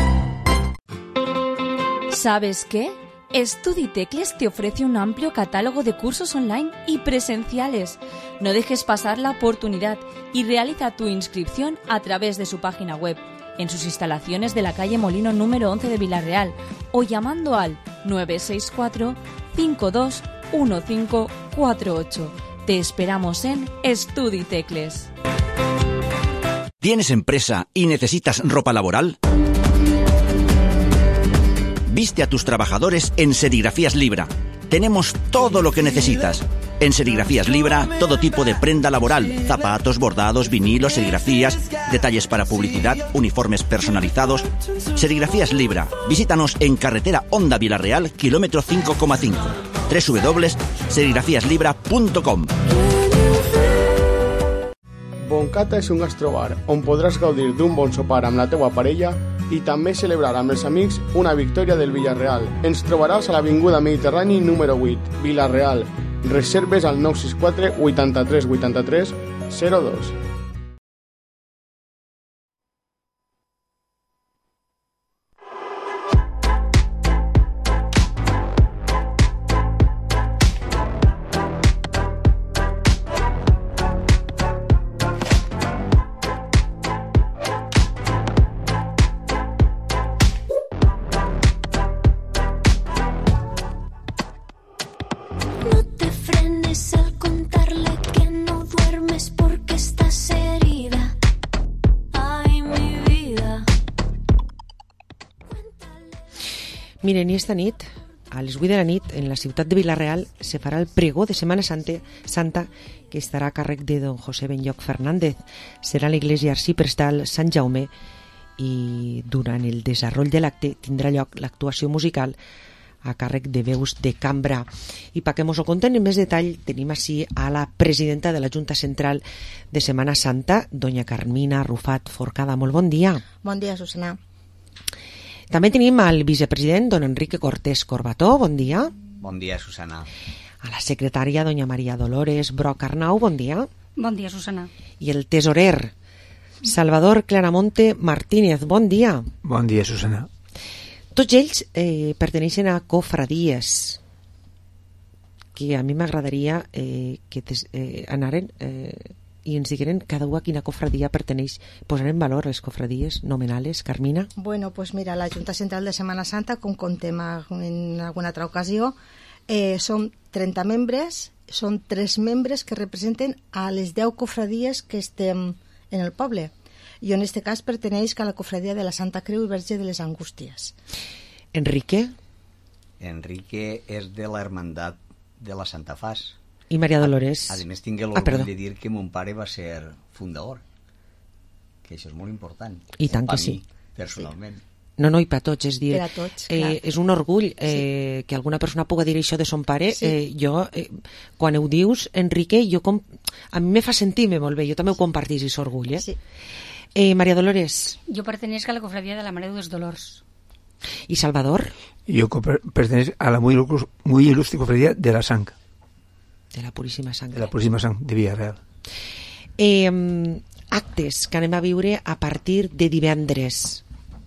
S9: ¿Sabes qué? Estuditecles te ofrece un amplio catálogo de cursos online y presenciales. No dejes pasar la oportunidad y realiza tu inscripción a través de su página web, en sus instalaciones de la calle Molino número 11 de Vila-real o llamando al 964 521548. Te esperamos en Estuditecles.
S13: ¿Tienes empresa y necesitas ropa laboral? Viste a tus trabajadores en Serigrafías Libra. Tenemos todo lo que necesitas. En Serigrafías Libra, todo tipo de prenda laboral, zapatos, bordados, vinilos, serigrafías, detalles para publicidad, uniformes personalizados. Serigrafías Libra. Visítanos en carretera Honda Vila-real, kilómetro 5,5. www.serigrafiaslibra.com.
S8: Boncata és un gastrobar on podràs gaudir d'un bon sopar amb la teua parella i també celebrar amb els amics una victòria del Villarreal. Ens trobaràs a l'Avinguda Mediterrani número 8, Vila-real. Reserves al 964 83 83 02.
S5: Miren, i esta nit, a les 8 de la nit, en la ciutat de Vila-real, se farà el pregó de Setmana Santa que estarà a càrrec de don José Benlloc Fernández. Serà a l'església arciprestal Sant Jaume i durant el desenvolupament de l'acte tindrà lloc l'actuació musical a càrrec de veus de cambra. I perquè mos ho conten en més detall, tenim així a la presidenta de la Junta Central de Setmana Santa, doña Carmina Rufat Forcada. Molt bon dia.
S17: Bon dia, Susana.
S5: També tenim al vicepresident, don Enrique Cortés Corbató, bon dia.
S18: Bon dia, Susana.
S5: A la secretària, doña Maria Dolores Broc Arnau, bon dia.
S17: Bon dia, Susana.
S5: I el tesorer, Salvador Claramonte Martínez, bon dia.
S19: Bon dia, Susana.
S5: Tots ells perteneixen a cofradies, que a mi m'agradaria que anaren i ens digueren cada un a quina cofradia perteneix. Posar en valor les cofradies nomenales, Carmina?
S17: Bueno, pues mira, la Junta Central de Setmana Santa, com contem en alguna altra ocasió, són 30 membres, són 3 membres que representen a les 10 cofradies que estem en el poble. I en aquest cas perteneix a la cofradia de la Santa Creu i Verge de les Angústies.
S5: Enrique?
S18: Enrique és de la Hermandat de la Santa Fas.
S5: I Maria Dolores?
S18: A més, tinc l'orgull de dir que mon pare va ser fundador, que això és molt important.
S5: I tant que sí.
S18: Personalment.
S5: No, i per a tots, és dir,
S17: Per a tots, clar.
S5: és un orgull que alguna persona pugui dir això de son pare. Jo, quan ho dius, Enrique, a mi me fa sentir-me molt bé, jo també ho compartís, aquest orgull.
S17: Sí.
S5: María Dolores.
S19: Yo pertenezco a la cofradía de la Mare de los Dolors.
S5: ¿Y Salvador?
S20: Yo pertenezco a la muy ilustre cofradía de la Sang.
S5: De la Puríssima Sang.
S20: De la Puríssima Sang, de Villarreal.
S5: Actes que anem a viure a partir de divendres.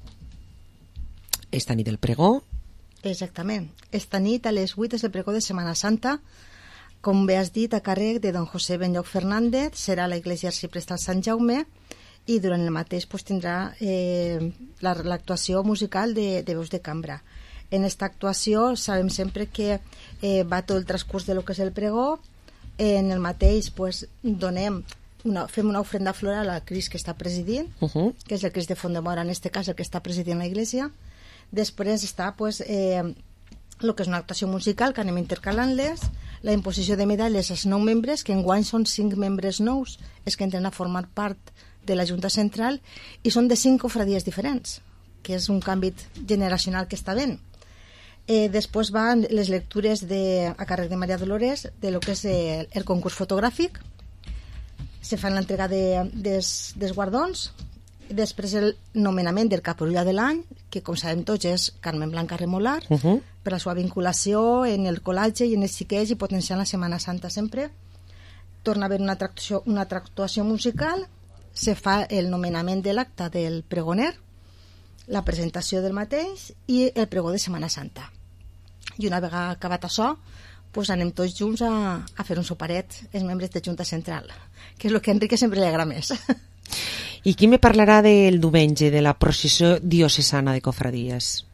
S5: Esta nit del pregó.
S17: Exactament. Esta nit a les 8 és el pregó de Setmana Santa. Com bé has dit, a càrrec de don José Benlloc Fernández, serà a l'església arxiprestal Sant Jaume, i durant el mateix tindrà l'actuació musical de veus de cambra. En aquesta actuació sabem sempre que va tot el transcurs de lo que és el pregó. En el mateix fem una ofrenda floral al Crist que està presidint, que és el Crist de Font-de-Mora, en aquest cas el que està presidint la iglesia. Després està el que és una actuació musical que anem intercalant-les, la imposició de medalles als 9 membres, que enguany són 5 membres nous, és que entren a formar part de la Junta Central, i són de 5 cofradies diferents, que és un canvi generacional que està ben. Després van les lectures a càrrec de Maria Dolores de lo que és el concurs fotogràfic, se fan l'entrega dels guardons, després el nomenament del caporulla de l'any, que com sabem tots és Carmen Blanca Remolar, per la seva vinculació en el colatge i en el xiqueig i potenciant la Setmana Santa sempre. Torna a haver una altra actuació musical, se fa el nomenament de l'acte del pregoner, la presentació del mateix i el pregó de Setmana Santa. I una vegada acabat això, anem tots junts a fer un soparet, els membres de Junta Central, que és el que a Enrique sempre li agrada més.
S5: I qui me parlarà del diumenge, de la processó diocesana de cofradies?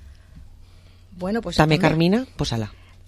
S5: També Carmina? Posa-la.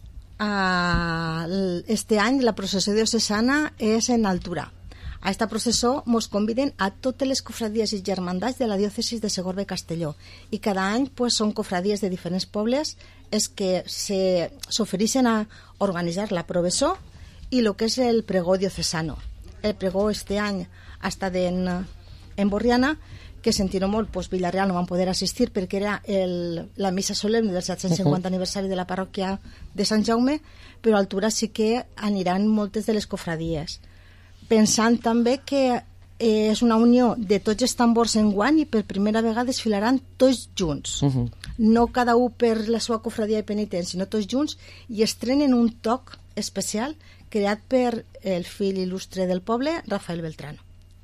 S17: Este any la processó diocesana és en Altura. A esta processó mos conviden a totes les cofradies i germandats de la diòcesis de Segorbe i Castelló, i cada any són cofradies de diferents pobles els que s'ofereixen a organitzar la processó i el que és el pregó diocesano. El pregó este any ha estat en Borriana, que sentirem molt, Villarreal no van poder assistir perquè era la missa solemne del 750 aniversari de la parròquia de Sant Jaume, però a Altura sí que aniran moltes de les cofradies. Pensant també que és una unió de tots els tambors enguany i per primera vegada desfilaran tots junts. No cada un per la seva cofradia de penitents, sinó tots junts, i estrenen un toc especial creat per el fill il·lustre del poble, Rafael Beltrán.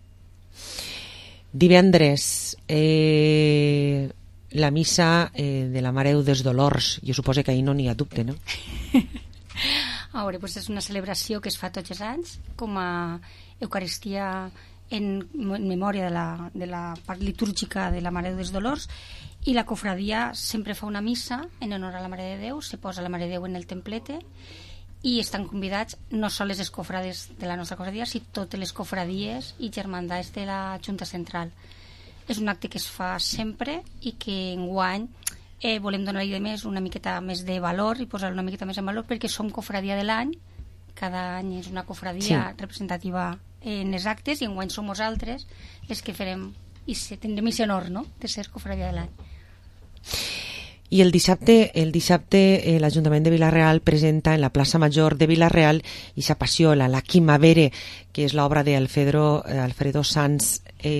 S5: Divendres, la missa de la Mare dels Dolors. Jo suposo que ahir no n'hi ha dubte, no?
S19: A veure, és una celebració que es fa tots els anys com a Eucaristia en memòria de la part litúrgica de la Mare dels Dolors, i la cofradia sempre fa una missa en honor a la Mare de Déu, se posa la Mare de Déu en el templete i estan convidats no sols les cofrades de la nostra cofradia, sinó totes les cofradies i germandats de la Junta Central. És un acte que es fa sempre i que enguany volem donar-li una miqueta més de valor i posar una miqueta més en valor perquè som cofradia de l'any, cada any és una cofradia representativa en els actes, i enguany som nosaltres els que farem i tindrem aquest honor, no?, de ser cofradia de l'any.
S5: I el dissabte l'Ajuntament de Vila-real presenta en la plaça Major de Vila-real aquesta passiola, la Quimavere, que és l'obra d'Alfredo Sanz.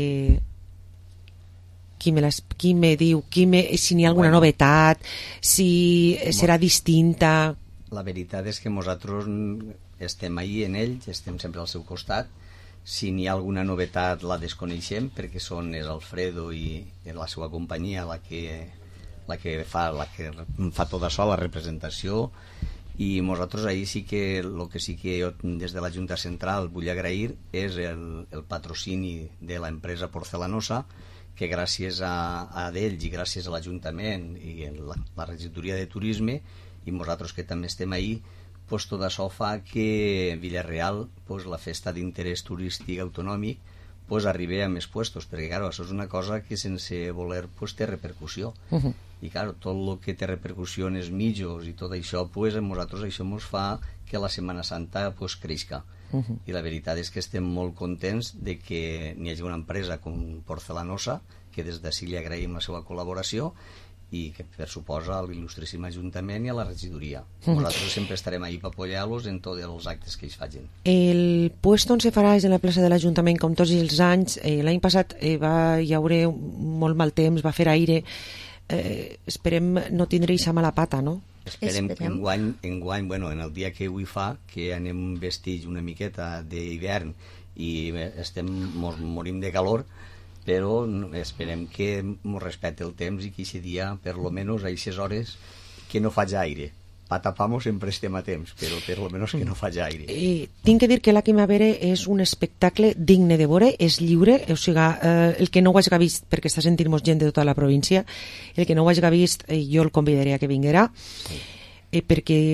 S5: Qui me diu si n'hi ha alguna novetat, si serà distinta?
S18: La veritat és que nosaltres estem ahí en ell, estem sempre al seu costat. Si n'hi ha alguna novetat la desconeixem, perquè és Alfredo i la seva companyia la que fa tot això, la representació, i nosaltres ahir sí que el que sí que jo des de la Junta Central vull agrair és el patrocini de l'empresa Porcelanosa, que gràcies a d'ells i gràcies a l'Ajuntament i la regidoria de turisme i nosaltres que també estem ahí, tot això fa que Villarreal, la festa d'interès turístic autonòmic, arribi a més puestos, perquè clar, això és una cosa que sense voler té repercussió, i clar, tot el que té repercussió en els mitjos i tot això, a nosaltres això ens fa que la Setmana Santa creixca, i la veritat és que estem molt contents de que n'hi hagi una empresa com Porcelanosa que des d'ací li agraïm la seva col·laboració i que per suposa a l'il·lustríssim Ajuntament i a la regidoria. Nosaltres sempre estarem ahí per apoyar-los en tots els actes que ells facin.
S5: El puesto on se farà és en la plaça de l'Ajuntament, com tots els anys. L'any passat va hi haurà molt mal temps, va fer aire. Esperem no tindre aquesta mala pata, no?
S18: Esperem que enguany, bueno, en el dia que avui fa, que anem vestits una miqueta d'hivern i morim de calor, però esperem que ens respecte el temps i que aquest dia, per lo menos a aquestes hores, que no faci aire. Pa tapar-nos sempre estem a temps, però per lo menos que no faci aire.
S5: Tinc que dir que la Quimavera és un espectacle digne de veure, és lliure, o sigui, el que no ho hagi vist, perquè està sentint-nos gent de tota la província, el que no ho hagi vist, jo el convidaré a que vinguera, perquè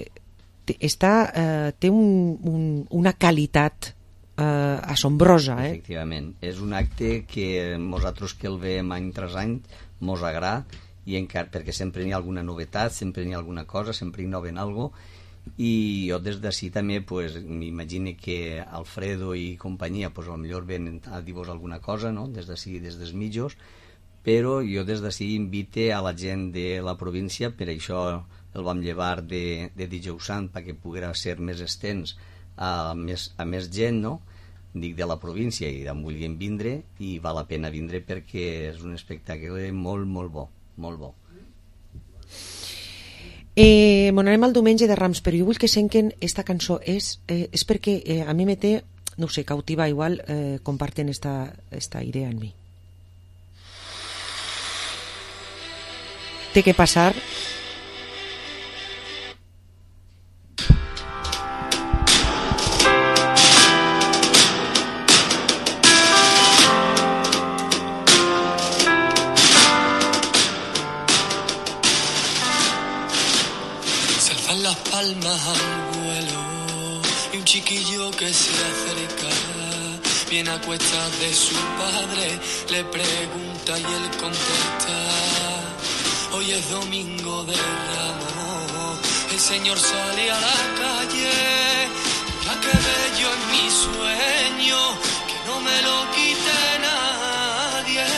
S5: té una qualitat assombrosa.
S18: Efectivament, és un acte que nosaltres que el veiem any tras any mos agrada, i encara perquè sempre hi ha alguna novetat, sempre hi ha alguna cosa, sempre innoven algo, i jo des d'ací també m'imagino que Alfredo i companyia potser venen a dir-vos alguna cosa, no? Des d'ací, des dels mitjos, però jo des d'ací invite a la gent de la província, per això el vam llevar de dijous sant perquè poguera ser més extens a més gent, no? Dic de la província i d'on vulguin vindre, i val la pena vindre perquè és un espectacle molt, molt bo, molt bo.
S5: Anem al diumenge de Rams, però jo vull que senten esta cançó, és perquè a mi me té, no sé, cautiva, igual comparten esta idea en mi. Té que passar.
S21: Palmas al vuelo y un chiquillo que se acerca, viene a cuestas de su padre, le pregunta y él contesta: hoy es domingo de Ramos, el Señor sale a la calle, ya que bello es mi sueño, que no me lo quite nadie.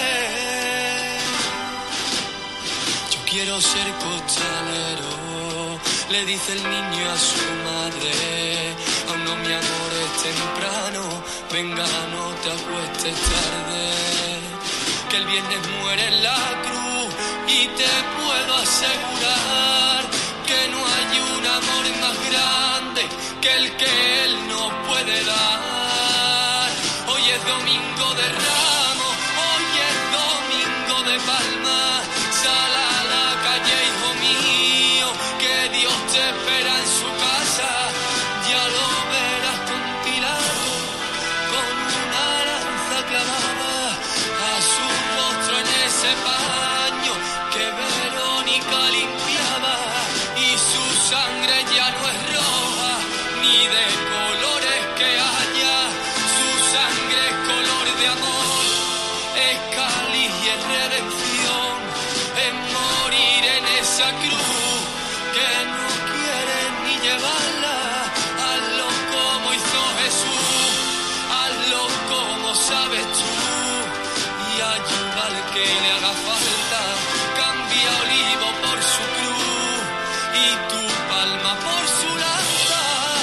S21: Yo quiero ser costalero, le dice el niño a su madre: aún no, mi amor, es temprano, venga, no te acuestes tarde, que el viernes muere en la cruz y te puedo asegurar que no hay un amor más grande que el que él no puede dar. Hoy es domingo de Ramos, hoy es domingo de Palma, sal a la calle, hijo mío, que Dios te espera en su casa, ya lo verás compilado con una lanza clavada a su rostro en ese paño que Verónica limpiaba, y su sangre ya no es roja ni de colores que haya, su sangre es color de amor, es cáliz y es redención, es morir en esa cruz que no quieren ni llevarla. Hazlo como hizo Jesús, hazlo como sabes tú, y ayuda al que le haga falta. Cambia olivo por su cruz y tu palma por su lanza.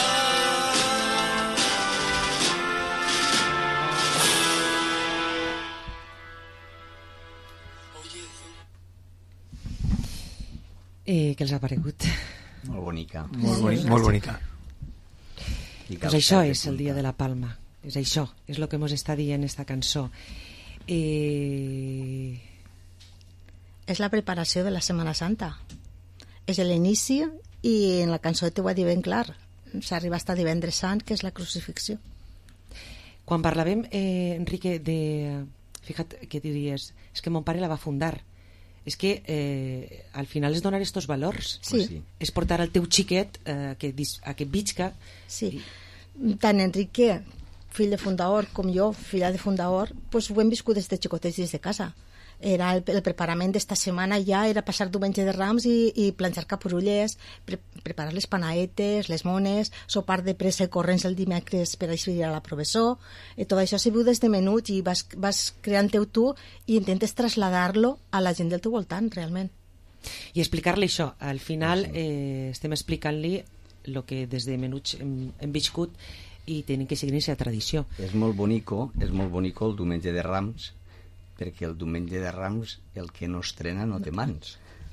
S5: Què els ha paregut?
S18: Molt bonica.
S20: Molt bonica.
S5: Pues això és el dia de la Palma. És això, és el que ens està dient esta cançó.
S17: És la preparació de la Setmana Santa. És l'inici, i en la cançó t'ho va dir ben clar. S'arriba fins a divendres sant, que és la crucifixió.
S5: Quan parlàvem, Enrique, fíjate que diries, és que mon pare la va fundar. És que al final és donar estos valors.
S17: Sí.
S5: És portar el teu xiquet a que visca.
S17: Sí. Tant Enrique, fill de fundador, com jo, filla de fundador, pues ho hem viscut des de xicotets des de casa. era el preparament d'esta setmana, ja era passar diumenge de Rams i planxar caporullers, preparar les panaetes, les mones, sopar de pressa i corrents el dimecres per així ir a la professor, tot això s'ha viu des de menut i vas creant-ho tu i intentes traslladar-lo a la gent del teu voltant, realment.
S5: I explicar-li això, al final estem explicant-li el que des de menuts hem viscut i tenim que seguir aquesta tradició.
S18: És molt bonico el diumenge de Rams, perquè el diumenge de Rams el que no estrena no té mans.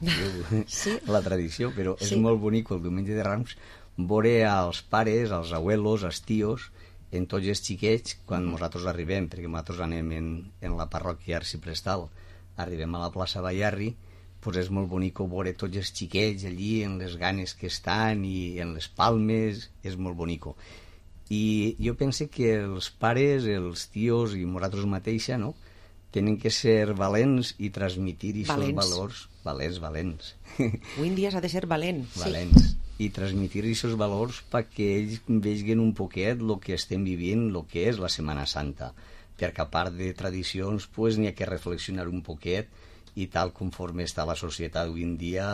S18: Sí. La tradició, però és molt bonico el diumenge de Rams veure als pares, als abuelos, als tios, en tots els xiquets, quan nosaltres arribem, perquè nosaltres anem en la parròquia arciprestal, arribem a la plaça Bayarri, pues és molt bonico veure tots els xiquets allí, en les ganes que estan i en les palmes, és molt bonico. I jo penso que els pares, els tios i nosaltres mateixa, no?, tenen que ser valents i transmitir aquests valors. Valents.
S5: Avui en dia s'ha de ser valent.
S18: Valents. Sí. I transmitir aquests valors perquè ells vegin un poquet el que estem vivint, el que és la Setmana Santa. Perquè a part de tradicions, pues, n'hi ha que reflexionar un poquet i tal conforme està la societat avui en dia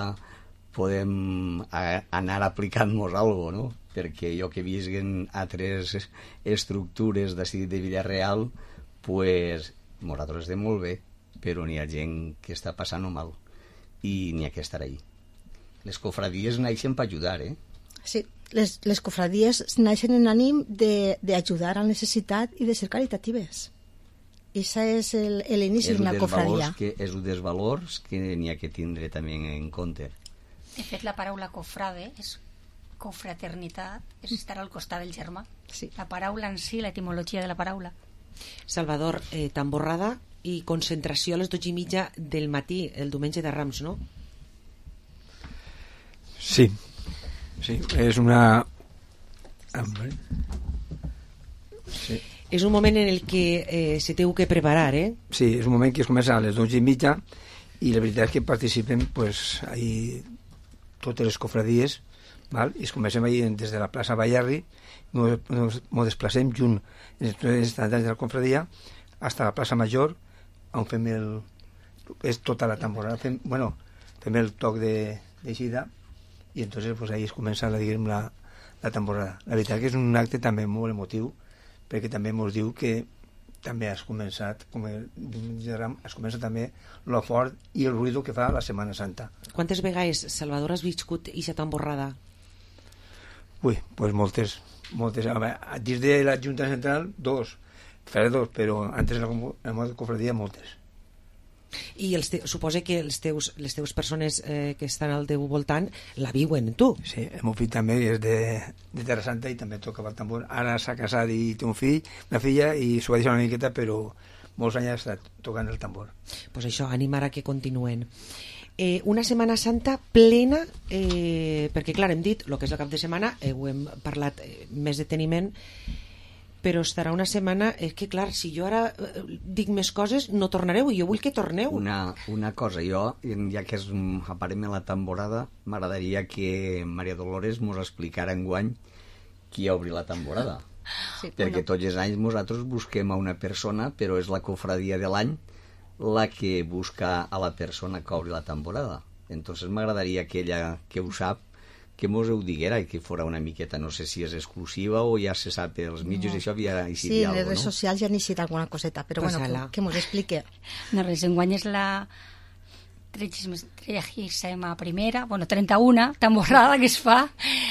S18: podem anar aplicant-nos alguna cosa, no? Perquè jo que visquen altres estructures d'ací de Villarreal, pues, nosaltres estem molt bé, però n'hi ha gent que està passant mal i n'hi ha que estar ahí. Les cofradies naixen per ajudar,
S17: Sí, les cofradies naixen en ànim d'ajudar al necessitat i de ser caritatives. Això és l'inici d'una cofradia.
S18: És un dels valors que n'hi ha que tindre també en compte.
S19: De fet, la paraula cofrade és confraternitat, és estar al costat del germà.
S17: Sí.
S19: La paraula en si, l'etimologia de la paraula.
S5: Salvador, tamborrada i concentració a les 12:30 del matí, el diumenge de Rams, no?
S20: Sí, és una... Sí.
S5: És un moment en el que se teu que preparar,
S20: Sí, és un moment que es comença a les 12:30 i la veritat és que participen pues, ahí totes les cofradies, val? I es comencem ahí des de la plaça Bayarri, ens desplacem junt en els estandants de la cofradia fins a la plaça Major, on fem és tota la tamborada, fem el toc d'eixida i entonces pues, ahí es comença la tamborada. La veritat que és un acte també molt emotiu, perquè també ens diu que també has començat també lo fort i el ruïdo que fa la Setmana Santa.
S5: Quantes vegades, Salvador, has viscut aquesta tamborrada?
S20: Ui, pues moltes. Dins de la Junta Central, faré dos, però antes en la meva cofradia moltes.
S5: I suposa que les teus persones que estan al teu voltant la viuen, tu?
S20: Sí, el meu fill també és de Terra Santa i també tocava el tambor. Ara s'ha casat i té una filla i s'ho va deixar una miqueta, però molts anys ha estat tocant el tambor.
S5: Pues això, animar a que continuen. Una Setmana Santa plena, perquè clar, hem dit el que és el cap de setmana, ho hem parlat més deteniment, però estarà una setmana, és que clar, si jo ara dic més coses, no tornareu, i jo vull que torneu.
S18: Una cosa, jo, ja que aparem a la temporada, m'agradaria que Maria Dolores mos explicara enguany qui obri la temporada. Sí, perquè tots els anys nosaltres busquem a una persona, però és la cofradia de l'any la que busca a la persona que obri la temporada. Entonces m'agradaria que ella, que ho sap, que mos ho diguera i que fora una miqueta, no sé si és exclusiva o ja se sap els mitjos, això havia eixit
S17: sí, en les redes socials ja han eixit alguna coseta, però bueno, que mos explique.
S19: No res, enguany és la 31ª, bueno, 31 tamborrada que es fa,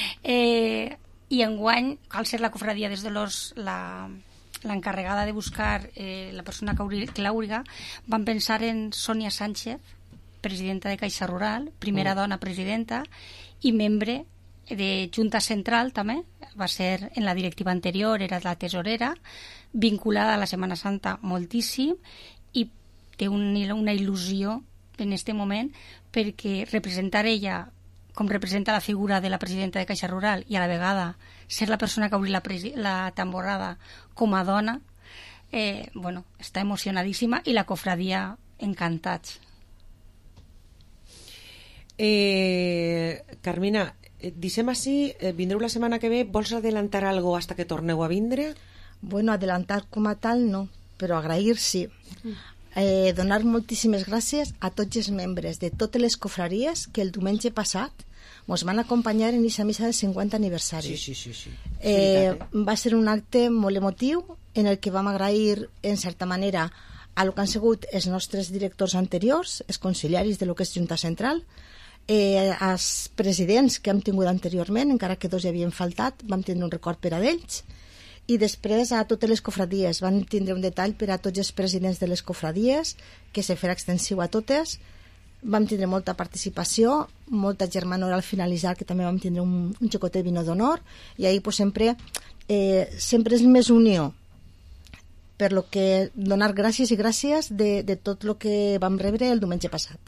S19: i enguany, cal ser la cofradia des de l'encarregada de buscar la persona que l'àuriga, van pensar en Sònia Sánchez, presidenta de Caixa Rural, primera dona presidenta, i membre de Junta Central també, va ser en la directiva anterior, era la tesorera, vinculada a la Setmana Santa moltíssim i té una il·lusió en aquest moment perquè representar ella com representa la figura de la presidenta de Caixa Rural i a la vegada ser la persona que obri la tamborrada com a dona, està emocionadíssima i la cofradia encantats.
S5: Carmina, dicem així, vindreu la setmana que ve, vols adelantar algo hasta que torneu a vindre?
S17: Bueno, adelantar com a tal no, però agrair sí. donar moltíssimes gràcies a tots els membres de totes les cofraries que el diumenge passat ens van acompanyar en aquesta missa del 50 aniversari.
S5: Sí.
S17: Va ser un acte molt emotiu en el que vam agrair, en certa manera, a lo que han sigut els nostres directors anteriors, els consigliaris de lo que és Junta Central, als presidents que hem tingut anteriorment, encara que dos hi havien faltat, vam tindre un record per a ells, i després a totes les cofradies. Van tindre un detall per a tots els presidents de les cofradies, que se farà extensiu a totes. Vam tindre molta participació, molta germanor al finalitzar, que també vam tindre un xocotet vino d'honor, i ahir pues, sempre és més unió, per lo que donar gràcies i gràcies de tot el que vam rebre el diumenge passat.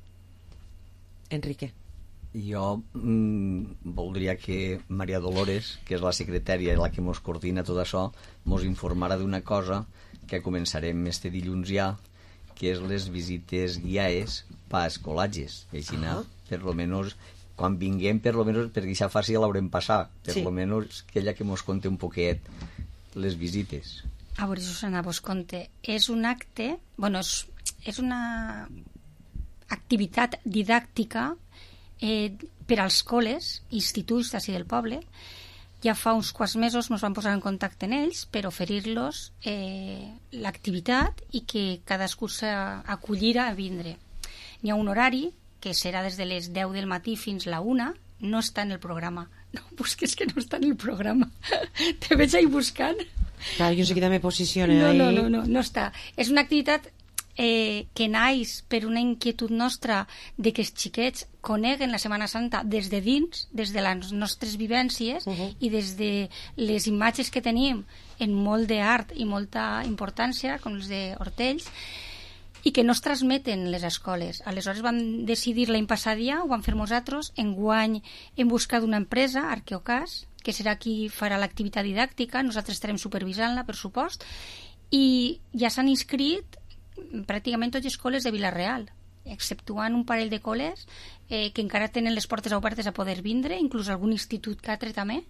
S5: Enrique.
S18: Jo voldria que Maria Dolores, que és la secretària i la que mos coordina tot això, mos informara d'una cosa que començarem este dilluns ja, que és les visites guiades per escolatges. Així, per lo menos, quan vinguem, per lo menos, perquè ja fa si ja l'haurem passat, per lo menos que ella que mos conte un poquet les visites.
S19: A veure, Susana, vos conte. És un acte, bueno, és una activitat didàctica per als col·les, instituts d'ací del poble. Ja fa uns quants mesos ens vam posar en contacte amb ells per oferir-los l'activitat i que cadascú s'acollira a vindre. Hi ha un horari que serà des de les 10 del matí fins la 1, no està en el programa. No busques que no està en el programa. Te veig ahí buscant.
S5: Clar, jo enseguida me posiciono ahí.
S19: No està. És una activitat que naix per una inquietud nostra de que els xiquets coneguen la Setmana Santa des de dins, des de les nostres vivències i des de les imatges que tenim en molt d'art i molta importància, com els d'Hortells, i que no es transmeten les escoles. Aleshores vam decidir l'any passat ja, ho vam fer nosaltres, enguany hem buscat una empresa, Arqueocas, que serà qui farà l'activitat didàctica, nosaltres estarem supervisant-la, per supost, i ja s'han inscrit pràcticament totes les escoles de Vila-real, exceptuant un parell de col·les que encara tenen les portes obertes a poder vindre, inclús algun institut catre també.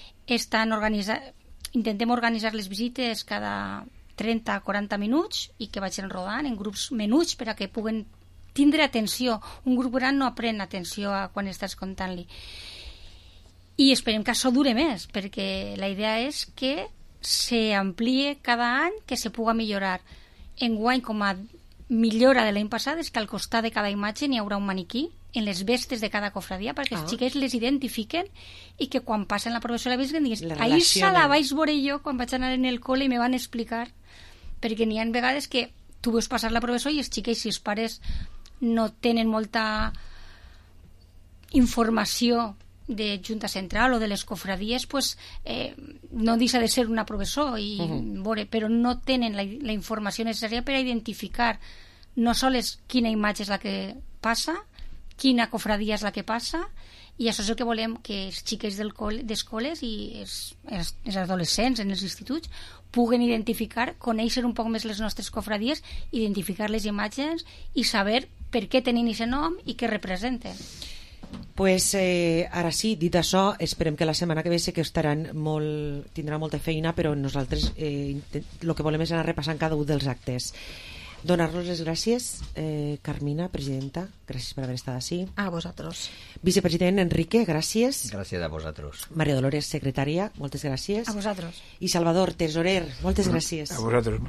S19: Intentem organitzar les visites cada 30-40 minuts i que vagin rodant en grups menuts per a que puguen tindre atenció. Un grup gran no aprèn atenció quan estàs contant-li. I esperem que això dure més, perquè la idea és que s'amplie cada any, que se puga millorar. Enguany, com a millora de l'any passat, és que al costat de cada imatge n'hi haurà un maniquí en les vestes de cada cofradia perquè els xiquets les identifiquen i que quan passen la professora la visquen diguin, ahir se la vaig veure jo quan vaig anar en el col·le i me van explicar, perquè n'hi ha vegades que tu veus passar la professora i els xiquets, si els pares no tenen molta informació de Junta Central o de les cofradies, pues, no deixa de ser una professor però no tenen la informació necessària per a identificar no sols quina imatge és la que passa, quina cofradia és la que passa, i això és el que volem, que els xiquets d'escoles i els adolescents en els instituts puguen identificar, conèixer un poc més les nostres cofradies, identificar les imatges i saber per què tenen aquest nom i què representen.
S5: Pues ara sí, dit això, esperem que la setmana que ve sé que tindrà molta feina, però nosaltres el que volem és anar repassant cada un dels actes. Donar-los les gràcies, Carmina, presidenta, gràcies per haver estat així.
S17: A vosaltres.
S5: Vicepresident Enrique, gràcies.
S18: Gràcies a vosaltres.
S5: Maria Dolores, secretària, moltes gràcies.
S19: A vosaltres.
S5: I Salvador, tesorer, moltes gràcies.
S20: A vosaltres.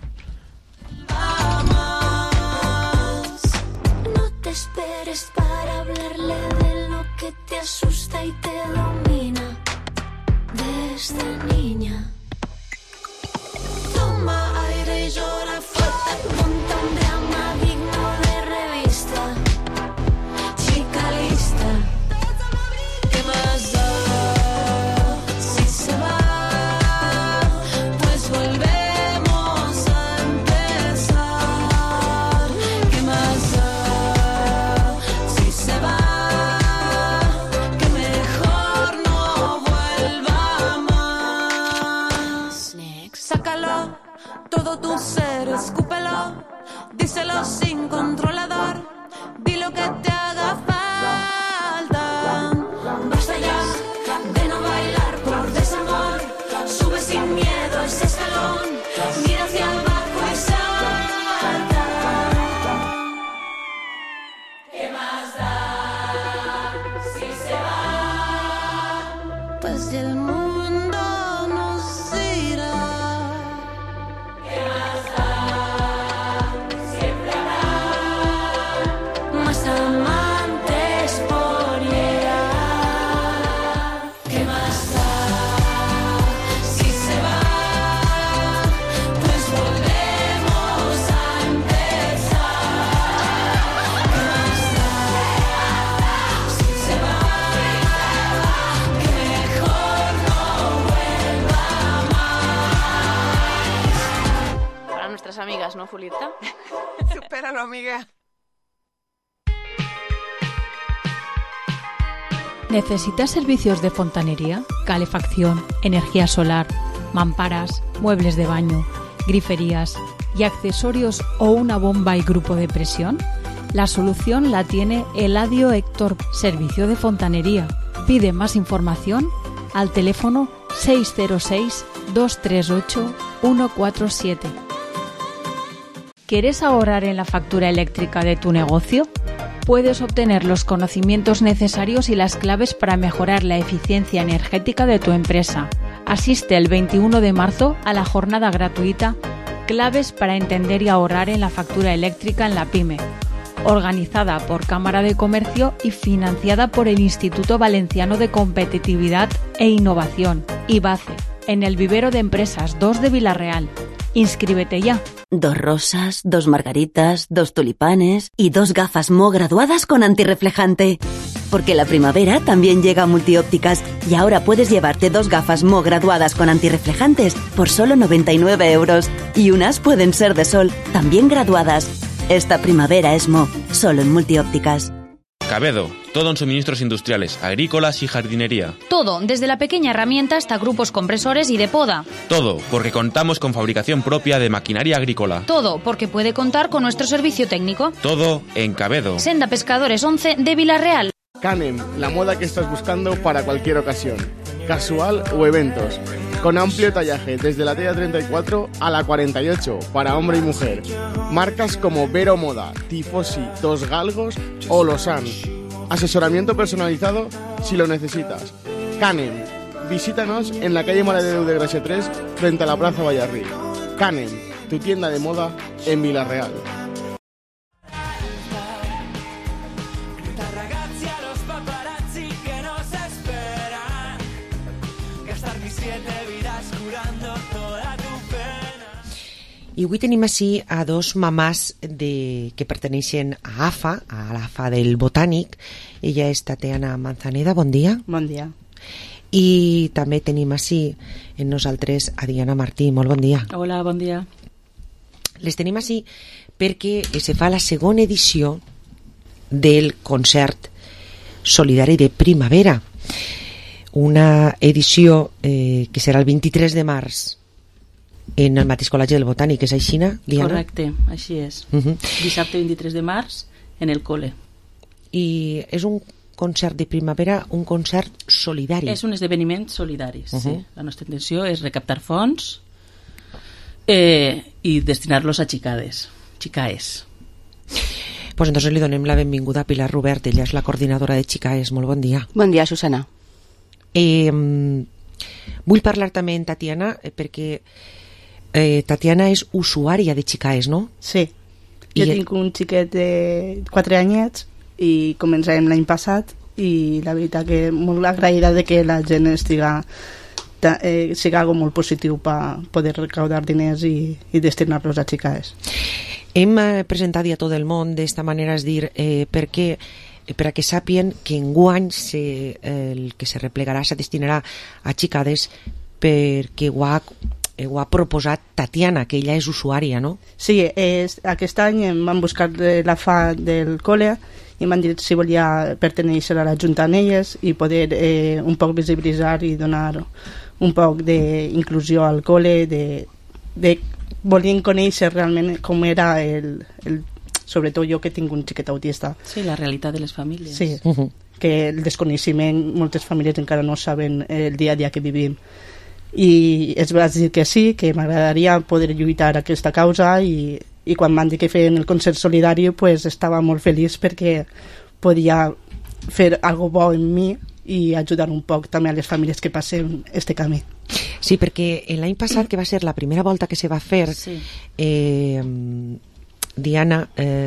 S10: No te esperes para hablarle de lo que te asusta y te domina desde niña. Toma aire y llora fuerte, monta un drama digno de revista. Chica lista, ¿qué más da si se va? Pues volvemos a empezar. ¿Qué más da si se va? Que mejor no vuelva más. si el mundo nos irá. ¿Qué más da? Siempre habrá más amantes por llegar. ¿Qué más da? Si se va, pues volvemos a empezar. ¿Qué más da? Si se va, que mejor no vuelva más.
S1: Para nuestras amigas, ¿no, Julieta?
S22: Supéralo, amiga.
S15: ¿Necesitas servicios de fontanería, calefacción, energía solar, mamparas, muebles de baño, griferías y accesorios o una bomba y grupo de presión? La solución la tiene Eladio Héctor, servicio de fontanería. Pide más información al teléfono 606-238-147. ¿Quieres ahorrar en la factura eléctrica de tu negocio? Puedes obtener los conocimientos necesarios y las claves para mejorar la eficiencia energética de tu empresa. Asiste el 21 de marzo a la jornada gratuita Claves para entender y ahorrar en la factura eléctrica en la PYME, organizada por Cámara de Comercio y financiada por el Instituto Valenciano de Competitividad e Innovación, IVACE, en el Vivero de Empresas 2 de Vila-real. Inscríbete ya.
S23: 2 rosas, 2 margaritas, 2 tulipanes y 2 gafas Mo graduadas con antirreflejante. Porque la primavera también llega a Multiópticas y ahora puedes llevarte 2 gafas Mo graduadas con antirreflejantes por solo 99 euros. Y unas pueden ser de sol, también graduadas. Esta primavera es Mo, solo en Multiópticas.
S24: Cabedo, todo en suministros industriales, agrícolas y jardinería.
S3: Todo, desde la pequeña herramienta hasta grupos compresores y de poda.
S24: Todo, porque contamos con fabricación propia de maquinaria agrícola.
S3: Todo, porque puede contar con nuestro servicio técnico.
S24: Todo en Cabedo.
S3: Senda Pescadores 11 de Vila-real.
S8: Canem, la moda que estás buscando para cualquier ocasión, casual o eventos, con amplio tallaje desde la talla 34 a la 48 para hombre y mujer. Marcas como Vero Moda, Tifosi, Dos Galgos o Losan. Asesoramiento personalizado si lo necesitas. Canem, visítanos en la calle Maredeu de Gracia 3 frente a la Plaza Vallarrí. Canem, tu tienda de moda en Vila-real.
S5: I avui tenim així a 2 mamàs que perteneixen a AFA, a l'AFA del Botànic. Ella és Tatiana Manzaneda, bon dia.
S25: Bon dia.
S5: I també tenim així en nosaltres a Diana Martí, molt bon dia.
S25: Hola, bon dia.
S5: Les tenim així perquè se fa la segona edició del concert solidari de primavera. Una edició que serà el 23 de març en el mateix col·legi del Botànic, és així, Diana?
S25: Correcte, així és. Dissabte 23 de març en el col·le.
S5: I és un concert de primavera, un concert solidari.
S25: És un esdeveniment solidari, sí. La nostra intenció és recaptar fons i destinar-los a xicaes.
S5: Pues entonces li donem la benvinguda a Pilar Robert, ella és la coordinadora de Xicaes. Molt bon dia.
S26: Bon dia, Susana.
S5: Vull parlar també amb Tatiana perquè Tatiana és usuària de Xicaes, no?
S25: Sí. Jo tinc un xiquet de 4 anyets i començarem l'any passat i la veritat que molt agraïda de que la gent siga algo molt positiu per poder recaudar diners i destinar-los a Xicaes.
S5: Hem presentat a tot el món d'esta manera, és dir, perquè per a que sàpien que enguany el que se replegarà se destinarà a xicades perquè ho ha proposat Tatiana, que ella és usuària, no?
S25: Sí, aquest any em van buscar la FA del col·le i em van dir si volia pertenèixer a la Junta en elles i poder un poc visibilitzar i donar un poc d'inclusió al col·le, volien conèixer realment com era sobretot jo que tinc un xiquet autista.
S26: Sí, la realitat de les famílies.
S25: Sí, que el desconeixement, moltes famílies encara no saben el dia a dia que vivim. I es va dir que sí, que m'agradaria poder lluitar aquesta causa i quan m'han dit que feien el concert solidari pues estava molt feliç perquè podia fer algo bo en mi i ajudar un poc també a les famílies que passem este camí.
S5: Sí, perquè l'any passat, que va ser la primera volta que se va fer, Diana,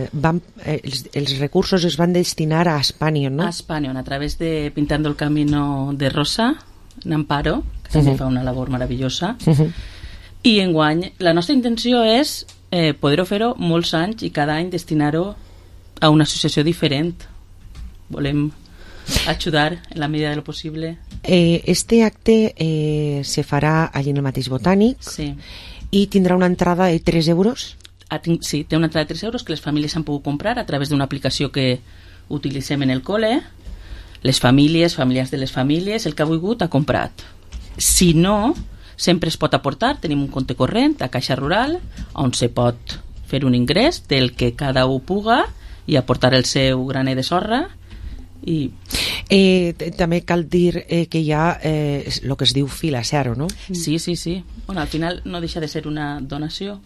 S5: els recursos es van destinar a Espanyol, no?
S1: A Espanyol, a través de Pintando el Camino de Rosa, en Amparo, que també fa una labor meravellosa. I enguany, la nostra intenció és poder-ho fer-ho molts anys i cada any destinar-ho a una associació diferent. Volem ajudar en la medida de lo possible.
S5: Este acte se farà allí en el mateix Botànic i tindrà una entrada de 3 euros?
S1: Sí, té una entrada de 3 euros que les famílies han pogut comprar a través d'una aplicació que utilitzem en el col·le. Les famílies, familiars de les famílies, el que ha volgut ha comprat. Si no, sempre es pot aportar, tenim un compte corrent a Caixa Rural on se pot fer un ingrés del que cada un puga i aportar el seu graner de sorra. I
S5: també cal dir que hi ha el que es diu fil a zero, no?
S1: Sí. Bueno, al final no deixa de ser una donació.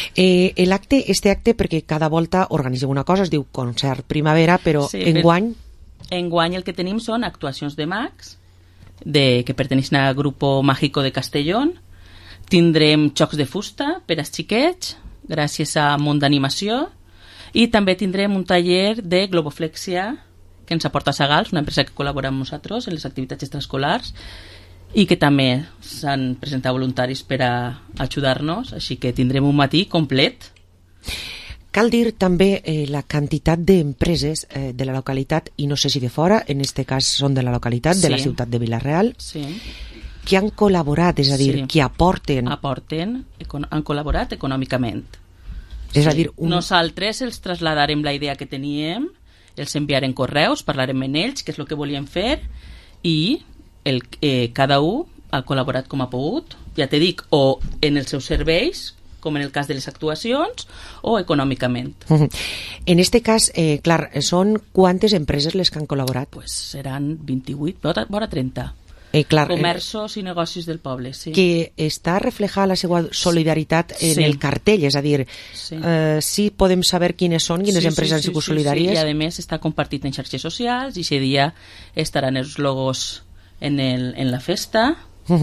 S5: Este acte, perquè cada volta organitzeu una cosa, es diu Concert Primavera, però enguany...
S1: Enguany el que tenim són actuacions de mags que perteneixen al Grupo Mágico de Castellón. Tindrem xocs de fusta per als xiquets gràcies a Món d'Animació i també tindrem un taller de globoflexia que ens aporta Sagals, una empresa que col·labora amb nosaltres en les activitats extraescolars i que també s'han presentat voluntaris per a ajudar-nos, així que tindrem un matí complet.
S5: Cal dir també la quantitat d'empreses de la localitat, i no sé si de fora, en este cas són de la localitat, de la ciutat de Vila-real, que han col·laborat, és a dir, que aporten...
S1: Han col·laborat econòmicament.
S5: És a dir...
S1: Nosaltres els traslladarem la idea que teníem, els enviarem correus, parlarem amb ells, què és el que volien fer, i cada un ha col·laborat com ha pogut, ja te dic, o en els seus serveis, com en el cas de les actuacions, o econòmicament.
S5: En este cas, clar, són quantes empreses les que han col·laborat?
S1: Pues seran 28, vora 30. Comerços i negocis del poble, sí.
S5: Que està reflejada la seva solidaritat en el cartell, és a dir, sí podem saber quines són, quines empreses han sigut solidàries.
S1: I a més està compartit en xarxes socials i aquest dia estaran els logos en la festa.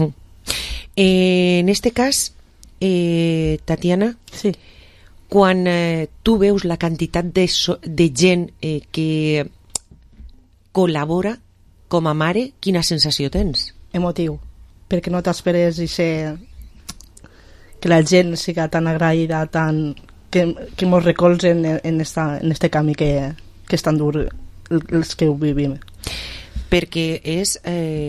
S5: En este cas, Tatiana, quan tu veus la quantitat de gent que col·labora com a mare, quina sensació tens?
S25: Emotiu, perquè no t'esperes que la gent siga tan agraïda, que mos recolzen en este camí que és tan dur els que ho vivim.
S5: Perquè és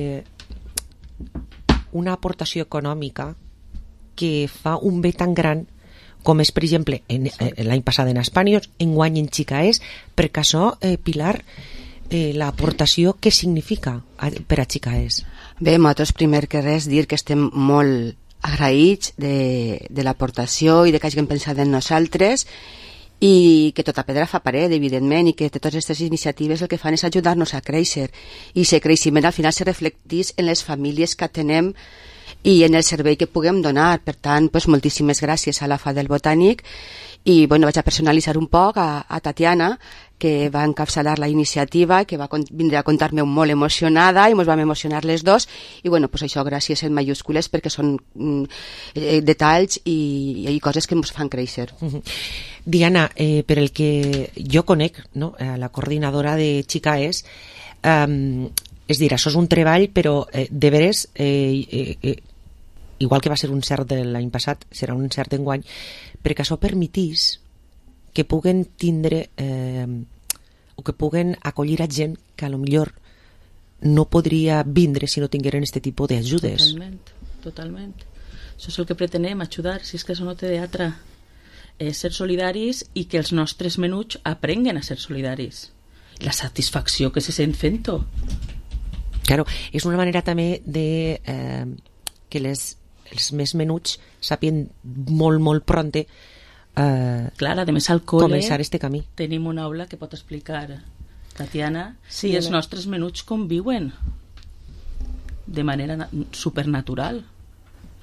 S5: una aportació econòmica que fa un bé tan gran com és, per exemple, l'any passat en Espanyol, enguany en Xicaès, perquè això, Pilar, l'aportació, què significa per a Xicaès?
S2: Bé, nosaltres primer que res dir que estem molt agraïts de l'aportació i de que hagin pensat en nosaltres i que tota pedra fa paret, evidentment, i que totes aquestes iniciatives el que fan és ajudar-nos a créixer, i aquest creixement al final se reflecteix en les famílies que atenem i en el servei que puguem donar. Per tant, moltíssimes gràcies a la FA del Botànic i vaig a personalitzar un poc a Tatiana, que va encapçalar la iniciativa, que va vindre a contar-me molt emocionada i ens vam emocionar les dos i això gràcies en mayúscules perquè són detalls i coses que ens fan créixer.
S5: Diana, per el que jo conec, la coordinadora de Xicaès, és dir, això és un treball, però de veres, igual que va ser un cert de l'any passat, serà un cert d'enguany, perquè això permetís que puguen tindre o que puguen acollir a gent que a lo millor no podria vindre si no tingueren aquest tipus d'ajudes.
S1: Totalment. Això és el que pretenem, ajudar, si és que això no té d'altra. Ser solidaris i que els nostres menuts aprenguen a ser solidaris. La satisfacció que se sent fent-ho.
S5: Claro, és una manera també de que els més menuts sàpien molt pronte
S1: clar, a més al col·le
S5: començar este camí.
S1: Tenim una aula que pot explicar Tatiana i els nostres menuts conviuen de manera supernatural.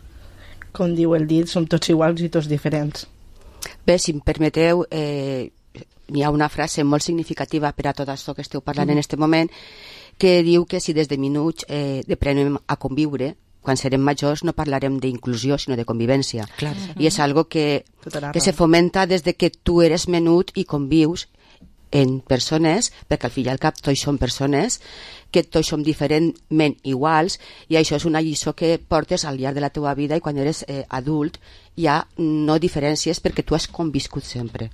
S25: Com diu el dit, som tots iguals i tots diferents.
S2: Bé, si em permeteu, hi ha una frase molt significativa per a tot això que esteu parlant en aquest moment, que diu que si des de minuts aprenem a conviure, quan serem majors no parlarem d'inclusió sinó de convivència.
S5: Clar.
S2: I és algo que se fomenta des de que tu eres menut i convius en persones, perquè al fi i al cap tots som persones, que tots som diferentment iguals, i això és una lliçó que portes al llarg de la teva vida, i quan eres adult ja no diferències perquè tu has conviscut sempre.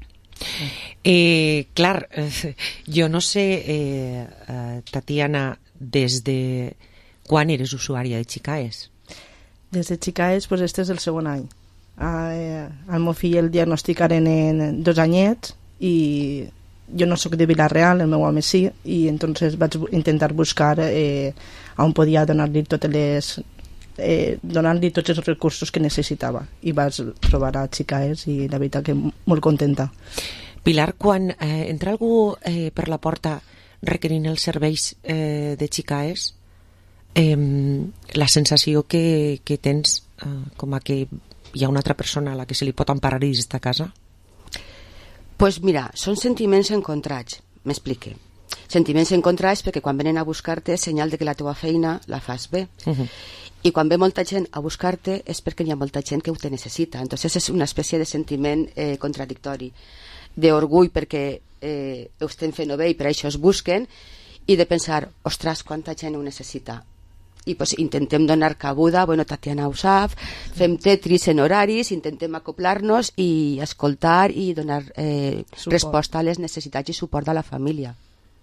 S5: Clar, jo no sé, Tatiana, des de quan eres usuària de Chicaes?
S25: Des de Chicaes, pues este és el segon any. Al meu fill el diagnosticaren en 2 anyets i jo no sóc de Vila-real, el meu home sí, i entonces vaig intentar buscar on podia donar-li donar-li tots els recursos que necessitava, i vaig trobar a Chicaes i la veritat que molt contenta.
S5: Pilar, quan entra algú per la porta requerint els serveis de Chicaes, la sensació que tens com a que hi ha una altra persona a la que se li pot emparar dins d'esta casa?
S2: Pues mira, són sentiments encontrats, m'explique. Sentiments encontrats perquè quan venen a buscar-te és senyal de que la teva feina la fas bé. I quan ve molta gent a buscar-te és perquè hi ha molta gent que ho te necessita. Entonces és una espècie de sentiment contradictori, d'orgull perquè ho estem fent bé i per això es busquen, i de pensar, ostres, quanta gent ho necessita. I pues intentem donar cabuda, bueno, Tatiana ho sap, fem tetris en horaris, intentem acoplar-nos i escoltar i donar resposta a les necessitats i suport de la família.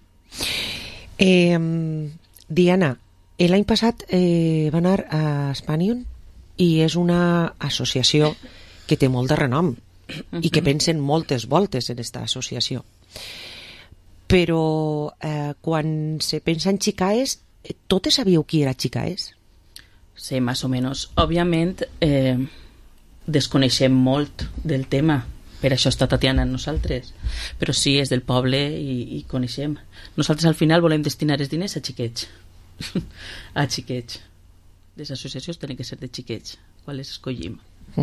S5: Diana, l'any passat va anar a Spanion i és una associació que té molt de renom i que pensen moltes voltes en aquesta associació. Però quan se pensa en Chicaes, totes sabíeu qui era Chicaes?
S1: Sí, más o menos. Òbviament, desconeixem molt del tema, per això està Tatiana en nosaltres, però sí, és del poble i coneixem. Nosaltres al final volem destinar els diners a xiquets. A xiquets. Les associacions tenen que ser de xiquets, quan les escollim.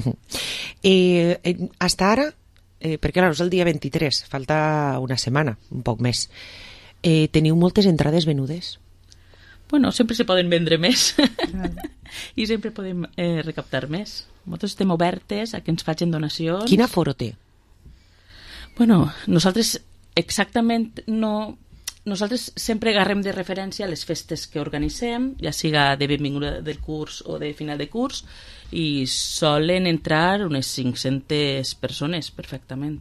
S5: Hasta ara, perquè clar, és el dia 23, falta una setmana, un poc més, teniu moltes entrades venudes?
S1: Bueno, sempre se poden vendre més i sempre podem recaptar més. Nosaltres estem obertes a que ens facin donacions.
S5: Quin aforo té?
S1: Bueno, nosaltres exactament no... Nosaltres sempre agarrem de referència a les festes que organitzem, ja siga de benvinguda del curs o de final de curs, i solen entrar unes 500 persones perfectament.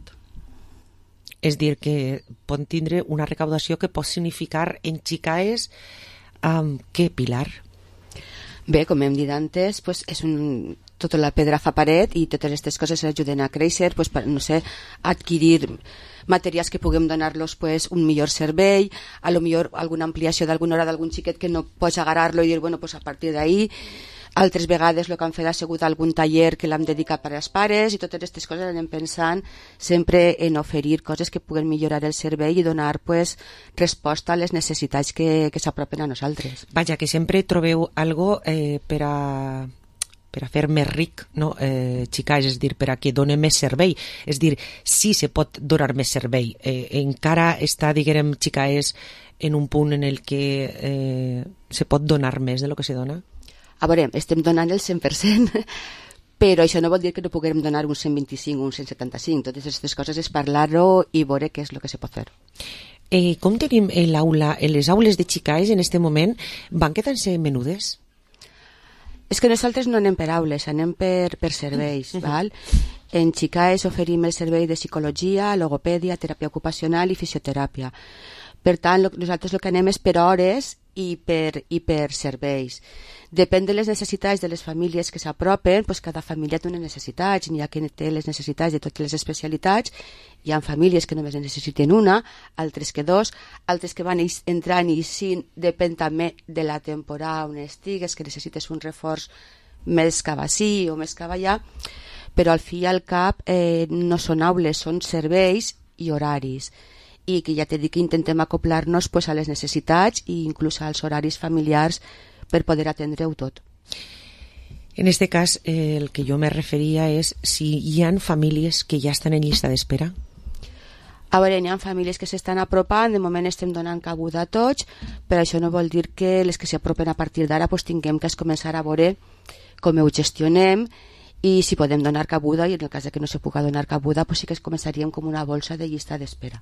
S5: És dir, que pot tindre una recaudació que pot significar en Chicaes què, Pilar?
S2: Bé, com hem dit antes, pues és tota la pedra fa paret i totes aquestes coses ajuden a créixer, pues, per, no sé, adquirir materials que puguem donar-los pues, un millor servei, a lo millor alguna ampliació d'alguna hora d'algun xiquet que no pots agarrar-lo i dir, bueno, pues a partir d'ahí. Altres vegades el que han fet ha sigut algun taller que l'hem dedicat per als pares, i totes aquestes coses anem pensant sempre en oferir coses que puguen millorar el servei i donar pues, resposta a les necessitats que s'apropen a nosaltres.
S5: Vaja, que sempre trobeu algo per a fer més ric, no? Chicaes, és dir, per a que doni més servei. És dir, sí se pot donar més servei. Encara està, diguem, Chicaes en un punt en el que se pot donar més de lo que se dona?
S2: A veure, estem donant el 100%, però això no vol dir que no puguem donar un 125 o un 175. Totes aquestes coses és parlar-ho i veure què és el que se pot fer.
S5: Com tenim l'aula? Les aules de Chicaes en aquest moment van quedant-se menudes?
S2: És que nosaltres no anem per aules, anem per serveis. Val? En Chicaes oferim el servei de psicologia, logopèdia, teràpia ocupacional i fisioteràpia. Per tant, nosaltres el que anem és per hores i per serveis. Depèn de les necessitats de les famílies que s'apropen, doncs cada família té unes necessitats, n'hi ha que té les necessitats de totes les especialitats, hi ha famílies que només necessiten una, altres que dos, altres que van entrant i sí, depèn també de la temporada on estigues, que necessites un reforç més cap ací o més cap allà, però al fi i al cap no són aules, són serveis i horaris, i que ja t'he dit que intentem acoplar-nos pues, a les necessitats i inclús als horaris familiars per poder atendre-ho tot.
S5: En este cas, el que jo me referia és si hi ha famílies que ja estan en llista d'espera.
S2: A veure, hi ha famílies que s'estan apropant, de moment estem donant cabuda a tots, però això no vol dir que les que s'apropen a partir d'ara pues, tinguem que començar a veure com ho gestionem i si podem donar cabuda, i en el cas que no se pugui donar cabuda, pues sí que començaríem com una bolsa de llista d'espera.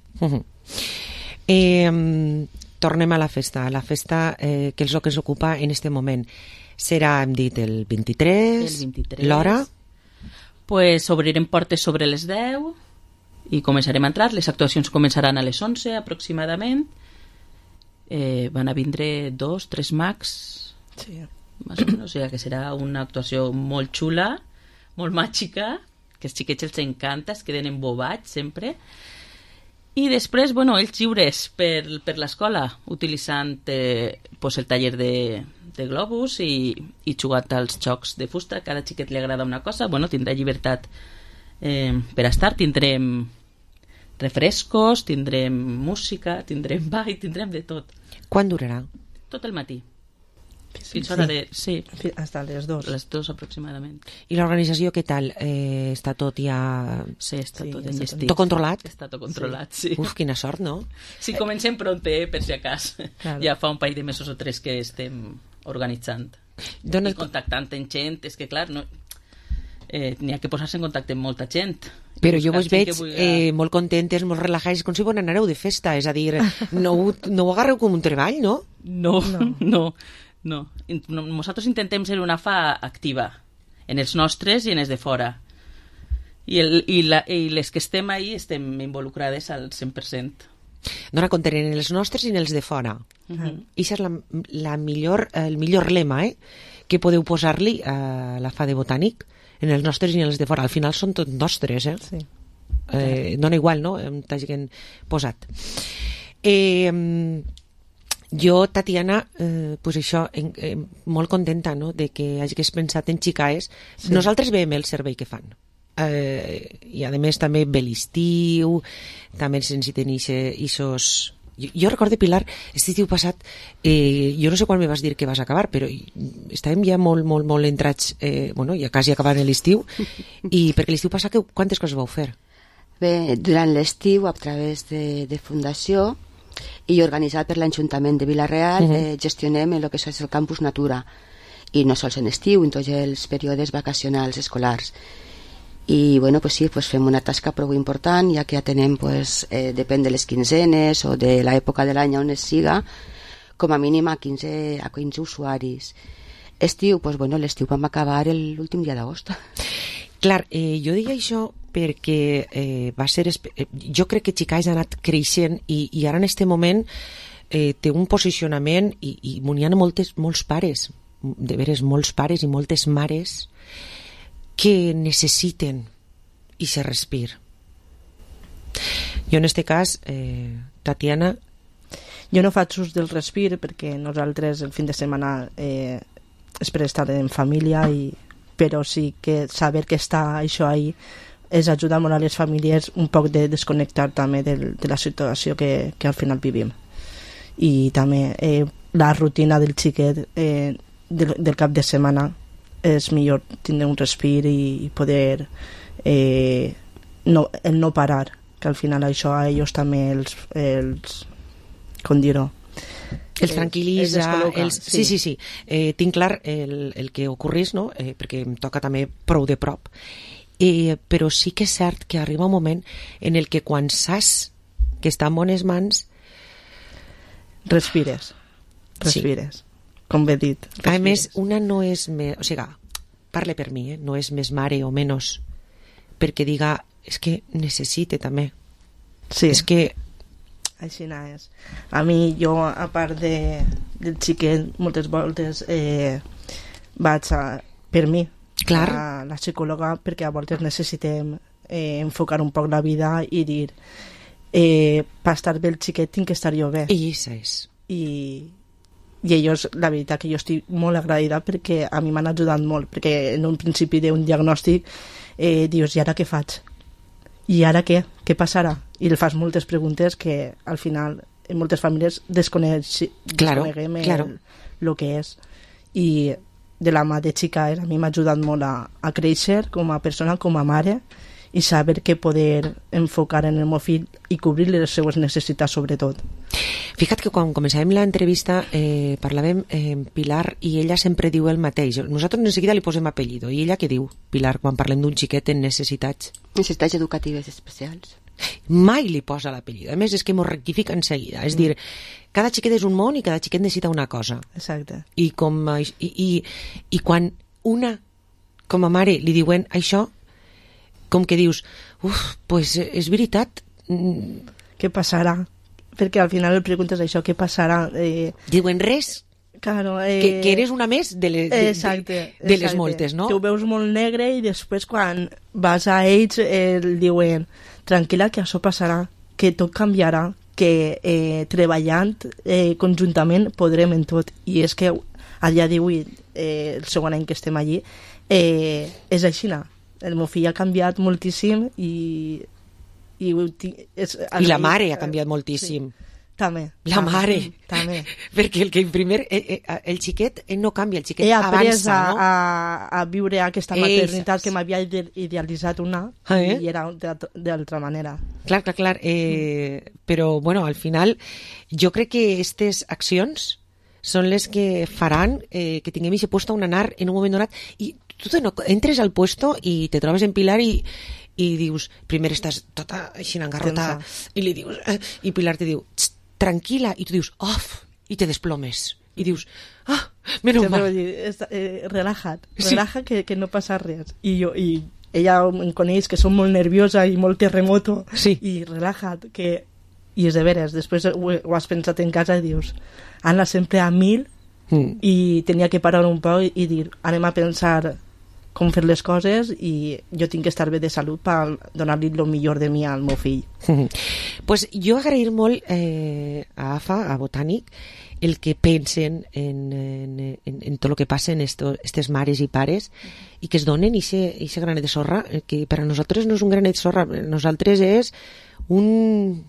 S5: Tornem a la festa. La festa, que és el que ens ocupa en este moment. Serà, hem dit, el 23, l'hora?
S1: Pues obrirem portes sobre les 10 i començarem a entrar. Les actuacions començaran a les 11 aproximadament. Van a vindre 2-3 mags, más o menos, o sigui que serà una actuació molt xula, molt màgica, que els xiquets els encanta, es queden embobats sempre. I després, bueno, ells lliures per l'escola, utilitzant pues, el taller de globus i jugant als jocs de fusta. Cada xiquet li agrada una cosa, bueno, tindrà llibertat per estar. Tindrem refrescos, tindrem música, tindrem ball, tindrem de tot.
S5: Quan durarà?
S1: Tot el matí.
S25: Sí. Hasta les 2.
S1: Les 2 aproximadament.
S5: I l'organització què tal? Està tot ja...
S1: Sí, està tot enllestit.
S5: Tot controlat?
S1: Està tot controlat, sí.
S5: Uf, quina sort, no?
S1: Sí, comencem pronte, per si acas.
S5: Claro.
S1: Ja fa un parell de mesos o 3 que estem organitzant. I contactant amb gent. És que, clar, no... n'hi ha que posar-se en contacte amb molta gent.
S5: Però jo vos veig molt contentes, molt relajades, com si vos n'anareu de festa. És a dir, no ho agarreu com un treball, no?
S1: No. Nosaltres intentem ser una fa activa en els nostres i en els de fora. I les que estem ahí estem involucrades al 100%.
S5: Dona compte, en els nostres i en els de fora. I això és el millor lema que podeu posar-li a la fa de Botànic, en els nostres i en els de fora. Al final són tots nostres,
S25: Sí.
S5: Dona igual, no? T'hagin posat. Jo, Tatiana, pues això, molt contenta, no?, de que hagis pensat en xicaes. Sí. Nosaltres veiem el servei que fan. I a més també ve l'estiu, també ens necessiten ixos... Jo recordo, Pilar, aquest estiu passat, jo no sé quan me vas dir que vas acabar, però estàvem ja molt entrats, ja quasi acabant l'estiu, i perquè l'estiu passat quantes coses vau fer?
S2: Bé, durant l'estiu, a través de Fundació i organitzat per l'Ajuntament de Vila-real, gestionem el que és el Campus Natura, i no sols en estiu, en tots els períodes vacacionals escolars. I bueno, pues sí, pues fem una tasca prou important, ja que atenem, pues, depèn de les quinzenes o de l'època de l'any on es siga, com a mínim a 15 usuaris. Estiu, pues bueno, l'estiu vam acabar l'últim dia d'agost.
S5: Clar, jo dic això perquè va ser... Jo crec que Xicais ha anat creixent i ara en este moment té un posicionament i n'hi ha molts pares, de veres molts pares i moltes mares que necessiten i se respir. Jo en este cas, Tatiana...
S25: Jo no faig ús del respir perquè nosaltres el fin de setmana és per estar en família, però sí que saber que està això ahí és ajudar molt a les famílies un poc de desconnectar també de la situació que al final vivim. I també la rutina del xiquet del cap de setmana és millor tindre un respir i poder no parar, que al final això a ells també els com dir-ho,
S5: els tranquil·litza, sí. Tinc clar el que ocorreix, no? Perquè em toca també prou de prop, però sí que és cert que arriba un moment en el que quan saps que està en bones mans
S25: respires, com he dit,
S5: a més una no és més, o sigui, parle per mi, no és més mare o menys perquè diga, és que necessite també, és que
S25: així és. A mi, jo, a part del xiquet, moltes voltes vaig per mi, a la psicòloga, perquè a voltes necessitem enfocar un poc la vida i dir per estar bé el xiquet tinc que estar jo bé.
S5: I això és.
S25: I ells, la veritat que jo estic molt agraïda perquè a mi m'han ajudat molt, perquè en un principi d'un diagnòstic dius, i ara què faig? I ara què? Què passarà? I li fas moltes preguntes que al final en moltes famílies desconeguem el que és. I de la mà de Xicais a mi m'ha ajudat molt a créixer com a persona, com a mare, i saber què poder enfocar en el meu fill i cobrir les seues necessitats sobretot.
S5: Fija't que quan començàvem l'entrevista parlàvem Pilar i ella sempre diu el mateix. Nosaltres en seguida li posem apellido. I ella què diu, Pilar, quan parlem d'un xiquet en necessitats?
S2: Necessitats educatives especials.
S5: Mai li posa l'apellido. A més, és que m'ho rectifica en seguida. És dir, cada xiquet és un món i cada xiquet necessita una cosa.
S25: Exacte.
S5: I quan una, com a mare, li diuen això, com que dius, pues és veritat.
S25: Què passarà? Perquè al final el preguntes això, què passarà?
S5: Diuen res.
S25: Claro,
S5: que eres una més de les moltes, no?
S25: Que ho veus molt negre i després quan vas a ells diuen tranquil·la que això passarà, que tot canviarà, que treballant conjuntament podrem en tot. I és que a dia d'avui, el segon any que estem allí, és així. El meu fill ha canviat moltíssim i
S5: la mare ha canviat moltíssim.
S25: Sí. També.
S5: La mare.
S25: També.
S5: Perquè el xiquet no canvia, el xiquet avança, no?
S25: a viure aquesta maternitat que m'havia idealitzat i era d'altra manera.
S5: Clar. Però, bueno, al final, jo crec que aquestes accions són les que faran que tinguem aquest puesto on anar en un moment donat. I tu entres al puesto i te trobes en Pilar i dius, primer estàs tota així engarrotada i li dius, i Pilar te diu tranquil·la, i tu dius, i te desplomes i dius, menos mal.
S25: Relaja't, que no passa res. I ella em coneix que som molt nerviosa i molt terremoto, i relaja't, i és de veres, després ho has pensat en casa i dius, Anna sempre a 1000 i tenia que parar un poc i dir, anem a pensar com fer les coses i jo tinc que estar bé de salut per donar-li el millor de mi al meu fill.
S5: Pues jo agrair molt a AFA, a Botànic, el que pensen en tot el que passa en aquestes mares i pares i que es donen ese granet de sorra, que per a nosaltres no és un granet de sorra, nosaltres és una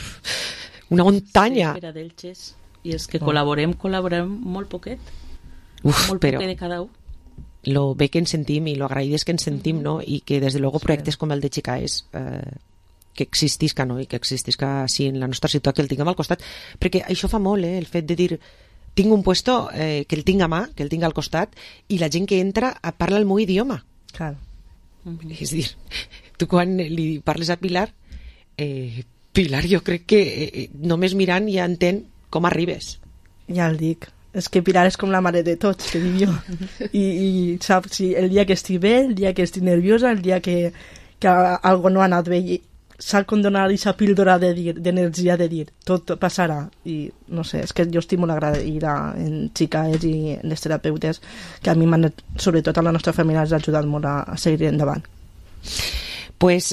S5: muntanya.
S1: Sí, per a d'ells. I és que col·laborem molt poquet. Molt poquet de cada un.
S5: Lo bé que ens sentim i lo agraïdes que ens sentim, no? I que des de luego projectes com el de Xicaes que existisca, no? I que existisca així en la nostra ciutat, que el tinguem al costat, perquè això fa molt, el fet de dir tinc un puesto que el tinc a mà, que el tinc al costat, i la gent que entra parla el meu idioma.
S25: Clar.
S5: És dir, tu quan li parles a Pilar, Pilar jo crec que només mirant ja entén com arribes.
S25: Ja el dic. És que Pilar és com la mare de tots, que dic jo. I saps, si el dia que estic bé, el dia que estic nerviosa, el dia que algo no ha anat bé, sap com donar aquesta píldora d'energia de dir, tot passarà. I no sé, és que jo estic molt agraïda en Xicaes i en les terapeutes, que a mi m'han, sobretot a la nostra família, ens ha ajudat molt a seguir endavant.
S5: Pues,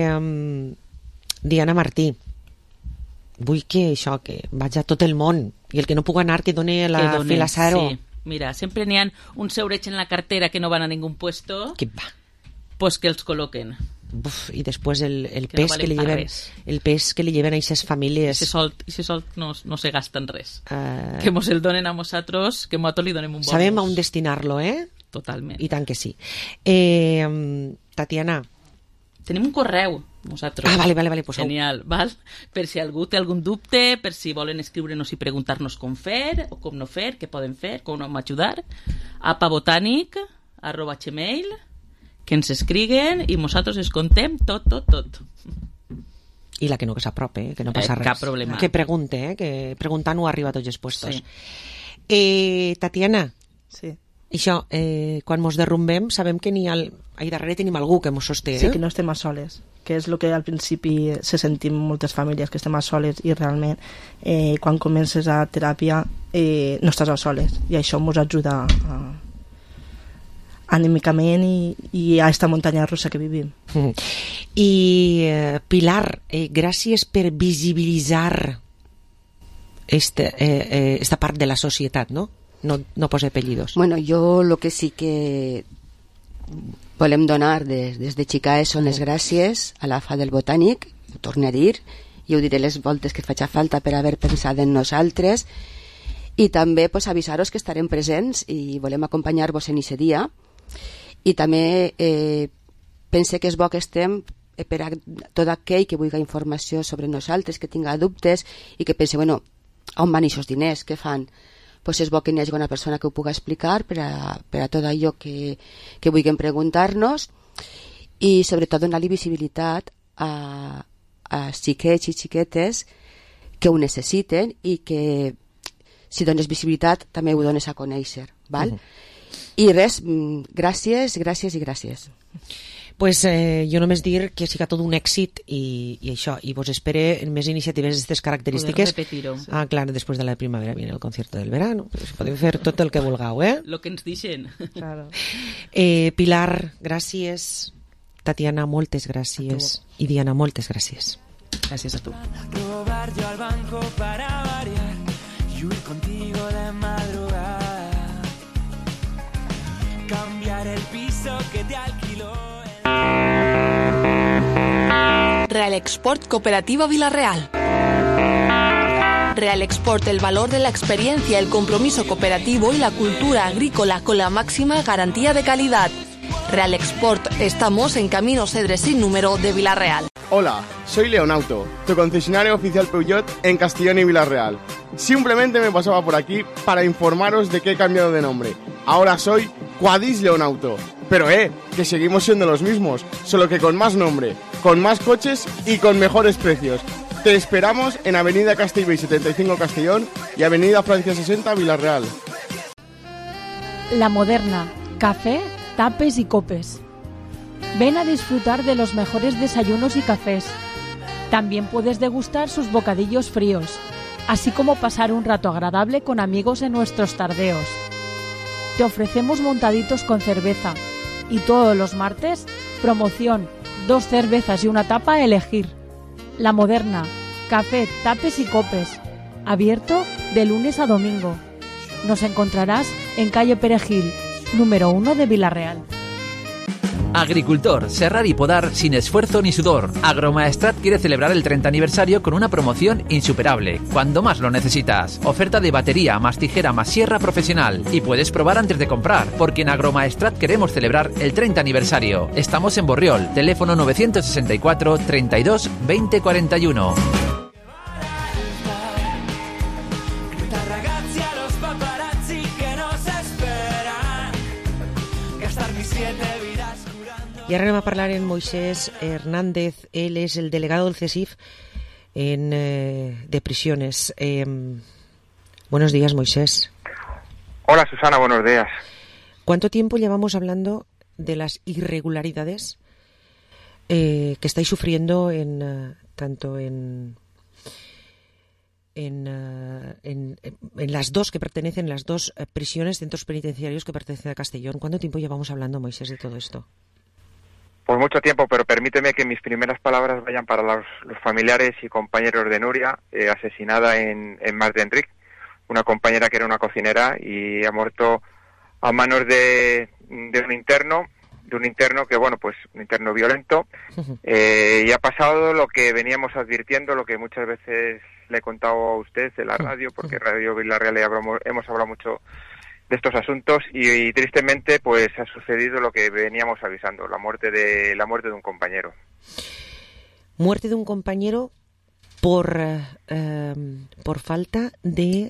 S5: Diana Martí, vull que això, que vaig a tot el món, i el que no puc anar que doni la Filasaro.
S1: Sí. Mira, sempre n'hi ha uns eurets en la cartera que no van a ningú puesto, pues que els col·loquen.
S5: I després el pes que li lleven, el pes que li lleven a aquestes famílies.
S1: I se sol no se gasta en res. Que mos el donen a nosaltres, que nosaltres li donem un bonus.
S5: Sabem on destinar-lo,
S1: Totalment.
S5: I tant que sí. Tatiana,
S1: tenim un correu nosaltres.
S5: Vale, pues
S1: genial, val? Per si algú té algun dubte, per si volen escriure-nos i preguntar-nos com fer o com no fer, què poden fer, com no ajudar, apabotanic@gmail, que ens escriguen i nosaltres es contem tot.
S5: I la que no que s'aprope, que no passa res.
S1: Cap problema.
S5: Que pregunte, que preguntant ho arriba a tots els puestos. Sí. Tatiana,
S25: sí.
S5: Això, quan mos derrumbem sabem que ahí darrere tenim algú que mos sosté.
S25: Sí, que no estem a soles, que és el que al principi se sentim moltes famílies, que estem a soles, i realment quan comences a teràpia no estàs a soles, i això mos ajuda anímicament i a esta muntanya russa que vivim.
S5: I Pilar, gràcies per visibilitzar esta part de la societat, no? No posa apellidos.
S2: Bueno, jo lo que sí que volem donar des de Xicaes són les gràcies a l'AFA del Botànic, ho torno a dir, i ho diré les voltes que faci falta per haver pensat en nosaltres, i també pues, avisar-vos que estarem presents i volem acompanyar-vos en aquest dia, i també pense que és bo que estem per a tot aquell que vulgui informació sobre nosaltres, que tinga dubtes i que pense, bueno, on van aquests diners, què fan? Pues és bo que hi hagi una persona que ho pugui explicar per a tot allò que vulguem preguntar-nos i sobretot donar-li visibilitat a xiquets i xiquetes que ho necessiten i que si dones visibilitat també ho dones a conèixer, val? I res, gràcies i gràcies.
S5: Pues jo només dir que siga tot un èxit i això, i vos espere en més iniciatives d'aquestes característiques.
S1: Poder repetir-ho.
S5: Ah, clar, després de la primavera viene el concierto del verano, pues podem fer tot el que vulgueu,
S1: Lo que ens deixen.
S5: Claro. Pilar, gràcies. Tatiana, moltes gràcies. I Diana, moltes gràcies.
S1: Gràcies a tu.
S10: Robar yo al banco para variar y huir contigo de madrugada. Cambiar el piso que te alquiló.
S4: Real Export Cooperativa Villarreal. Real Export, el valor de la experiencia, el compromiso cooperativo y la cultura agrícola con la máxima garantía de calidad. Real Export, estamos en Camino Cedres sin número de Villarreal.
S8: Hola, soy Leonauto, tu concesionario oficial Peugeot en Castellón y Villarreal. Simplemente me pasaba por aquí para informaros de que he cambiado de nombre. Ahora soy Quadis Leonauto. Pero que seguimos siendo los mismos, solo que con más nombre, con más coches y con mejores precios. Te esperamos en Avenida Castellbell 75 Castellón y Avenida Francia 60 Villarreal.
S15: La Moderna, café, tapes y copes. Ven a disfrutar de los mejores desayunos y cafés. También puedes degustar sus bocadillos fríos, así como pasar un rato agradable con amigos en nuestros tardeos. Te ofrecemos montaditos con cerveza y todos los martes, promoción, 2 cervezas y una tapa a elegir. La Moderna, café, tapes y copes. Abierto de lunes a domingo. Nos encontrarás en calle Perejil, número 1 de Villarreal.
S6: Agricultor, serrar y podar sin esfuerzo ni sudor. Agromaestrat quiere celebrar el 30 aniversario con una promoción insuperable, cuando más lo necesitas. Oferta de batería, más tijera, más sierra profesional. Y puedes probar antes de comprar, porque en Agromaestrat queremos celebrar el 30 aniversario. Estamos en Borriol, teléfono 964 32 20 41.
S5: I ara anem a parlar en Moisés Hernández. Él es el delegado del CESIF de prisiones. Buenos días, Moisés.
S7: Hola, Susana, buenos días.
S5: ¿Cuánto tiempo llevamos hablando de las irregularidades que estáis sufriendo tanto en las dos que pertenecen, las dos prisiones, centros penitenciarios que pertenecen a Castellón? ¿Cuánto tiempo llevamos hablando, Moisés, de todo esto?
S7: Pues mucho tiempo, pero permíteme que mis primeras palabras vayan para los familiares y compañeros de Nuria, asesinada en Mas de Enric, una compañera que era una cocinera y ha muerto a manos de un interno que, bueno, pues un interno violento, y ha pasado lo que veníamos advirtiendo, lo que muchas veces le he contado a usted de la radio, porque Radio Villarreal hemos hablado mucho de estos asuntos y tristemente pues ha sucedido lo que veníamos avisando, la muerte de un compañero.
S5: Muerte de un compañero por falta de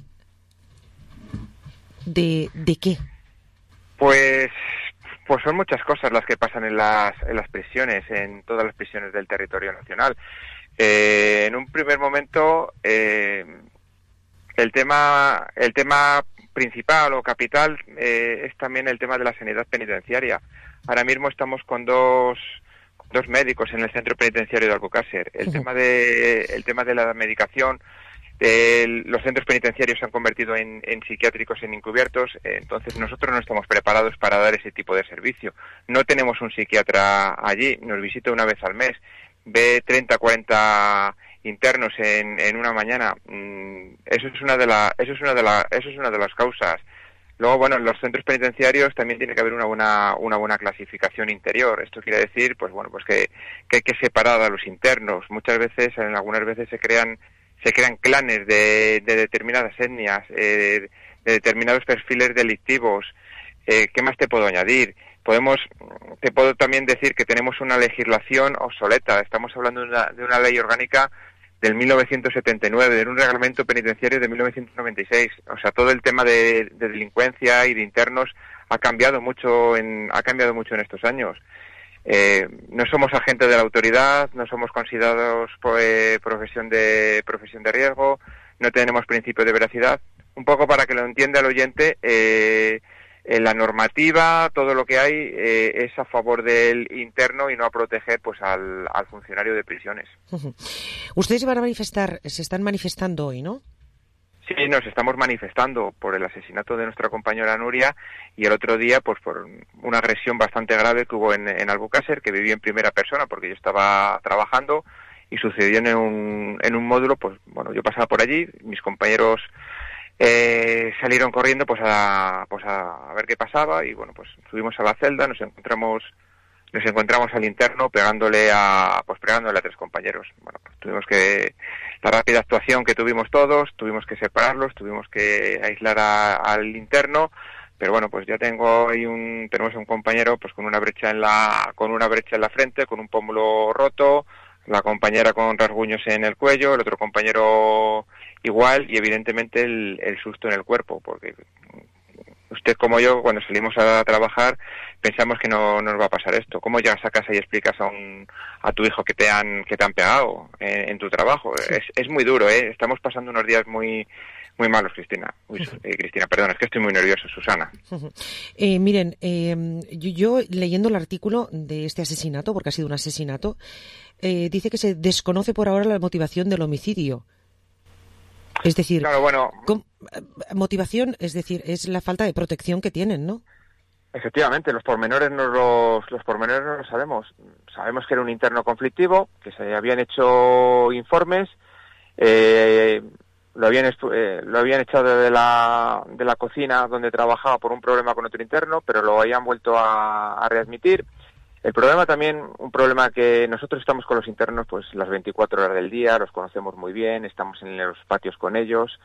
S5: ¿qué?
S7: Pues son muchas cosas las que pasan en las prisiones, en todas las prisiones del territorio nacional. En un primer momento el tema principal o capital es también el tema de la sanidad penitenciaria. Ahora mismo estamos con dos médicos en el centro penitenciario de Alcocácer. El tema de la medicación, los centros penitenciarios se han convertido en psiquiátricos, en encubiertos, entonces nosotros no estamos preparados para dar ese tipo de servicio. No tenemos un psiquiatra allí, nos visita una vez al mes, ve 30, 40 internos en una mañana. Eso es una de las causas. Luego, bueno, en los centros penitenciarios también tiene que haber una buena clasificación interior. Esto quiere decir, pues bueno, pues que hay que separar a los internos. Algunas veces se crean clanes de determinadas etnias, de determinados perfiles delictivos. ¿Qué más te puedo añadir? te puedo también decir que tenemos una legislación obsoleta. Estamos hablando de una ley orgánica del 1979, de un reglamento penitenciario de 1996. O sea, todo el tema de delincuencia y de internos ha cambiado mucho en estos años. No somos agentes de la autoridad, no somos considerados profesión de riesgo, no tenemos principio de veracidad. Un poco para que lo entienda el oyente, la normativa, todo lo que hay es a favor del interno y no a proteger pues al funcionario de prisiones.
S5: Ustedes se están manifestando hoy, ¿no?
S7: Sí, nos estamos manifestando por el asesinato de nuestra compañera Nuria y el otro día pues por una agresión bastante grave que hubo en Albocácer, que viví en primera persona porque yo estaba trabajando y sucedió en un módulo. Pues bueno, yo pasaba por allí, mis compañeros salieron corriendo pues a ver qué pasaba y bueno, pues subimos a la celda, nos encontramos al interno pegándole a 3 compañeros. Bueno, pues la rápida actuación que tuvimos todos, tuvimos que separarlos, tuvimos que aislar al interno, pero bueno, pues ya tenemos un compañero pues con una brecha en la frente, con un pómulo roto, la compañera con rasguños en el cuello, el otro compañero igual, y evidentemente el susto en el cuerpo, porque usted como yo, cuando salimos a trabajar, pensamos que no nos va a pasar esto. ¿Cómo llegas a casa y explicas a tu hijo que te han pegado en tu trabajo? Sí. Es muy duro, ¿eh? Estamos pasando unos días muy muy malos, Cristina. Cristina, perdón, es que estoy muy nervioso, Susana.
S5: Miren, yo leyendo el artículo de este asesinato, porque ha sido un asesinato, dice que se desconoce por ahora la motivación del homicidio. Es decir,
S7: claro, bueno,
S5: motivación, es decir, es la falta de protección que tienen, ¿no?
S7: Efectivamente, los pormenores no los sabemos. Sabemos que era un interno conflictivo, que se habían hecho informes, lo habían echado de la cocina donde trabajaba por un problema con otro interno, pero lo habían vuelto a readmitir. El problema también, un problema que nosotros estamos con los internos pues las 24 horas del día, los conocemos muy bien, estamos en los patios con ellos.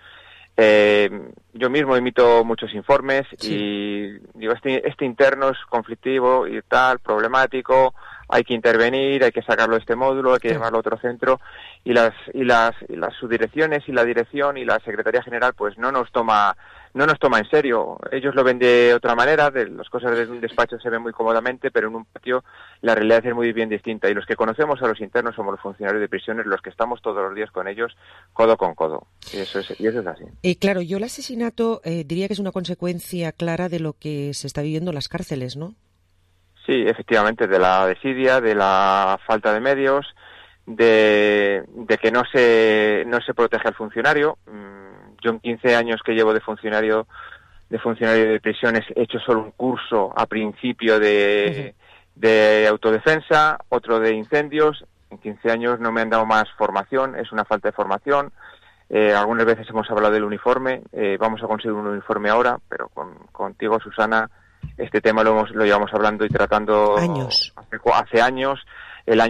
S7: Yo mismo emito muchos informes y digo, este interno es conflictivo y tal, problemático, hay que intervenir, hay que sacarlo de este módulo, hay que llevarlo a otro centro, y las subdirecciones y la dirección y la Secretaría General pues no nos toma en serio. Ellos lo ven de otra manera, las cosas desde un despacho se ven muy cómodamente, pero en un patio la realidad es muy bien distinta, y los que conocemos a los internos somos los funcionarios de prisiones, los que estamos todos los días con ellos, codo con codo, y eso es así.
S5: Claro, yo el asesinato diría que es una consecuencia clara de lo que se está viviendo en las cárceles, ¿no?
S7: Sí, efectivamente, de la desidia, de la falta de medios, de que no se protege al funcionario. Yo en 15 años que llevo de funcionario de prisiones he hecho solo un curso a principio de autodefensa, otro de incendios. En 15 años no me han dado más formación, es una falta de formación. Algunas veces hemos hablado del uniforme, vamos a conseguir un uniforme ahora, pero contigo, Susana, este tema lo llevamos hablando y tratando hace años. La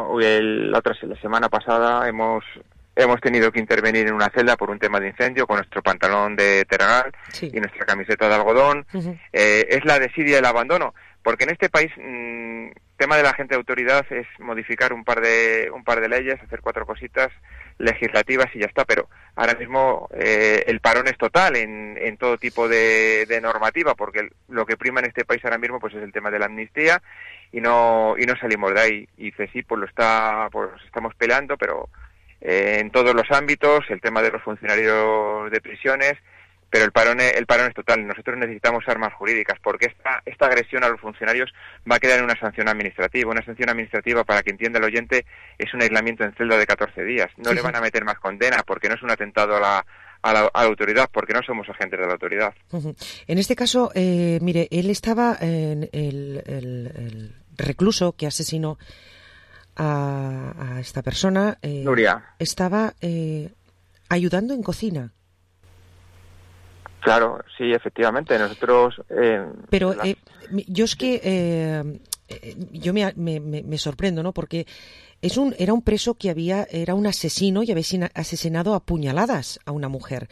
S7: semana pasada hemos tenido que intervenir en una celda por un tema de incendio con nuestro pantalón de tergal y nuestra camiseta de algodón. Es la desidia y el abandono, porque en este país tema de la agente de autoridad es modificar un par de leyes, hacer 4 cositas legislativas y ya está, pero ahora mismo el parón es total en todo tipo de normativa, porque lo que prima en este país ahora mismo pues es el tema de la amnistía y no salimos de ahí, y CESI pues estamos peleando, pero en todos los ámbitos, el tema de los funcionarios de prisiones, pero el parón es total. Nosotros necesitamos armas jurídicas, porque esta agresión a los funcionarios va a quedar en una sanción administrativa. Una sanción administrativa, para que entienda el oyente, es un aislamiento en celda de 14 días. No le van a meter más condena, porque no es un atentado a la autoridad, porque no somos agentes de la autoridad.
S5: En este caso, mire, él estaba en el recluso que asesinó a esta persona,
S7: Nuria,
S5: estaba ayudando en cocina.
S7: Claro, sí, efectivamente, nosotros...
S5: Pero yo es que yo me sorprendo, ¿no? Porque era un preso que era un asesino y había asesinado a puñaladas a una mujer.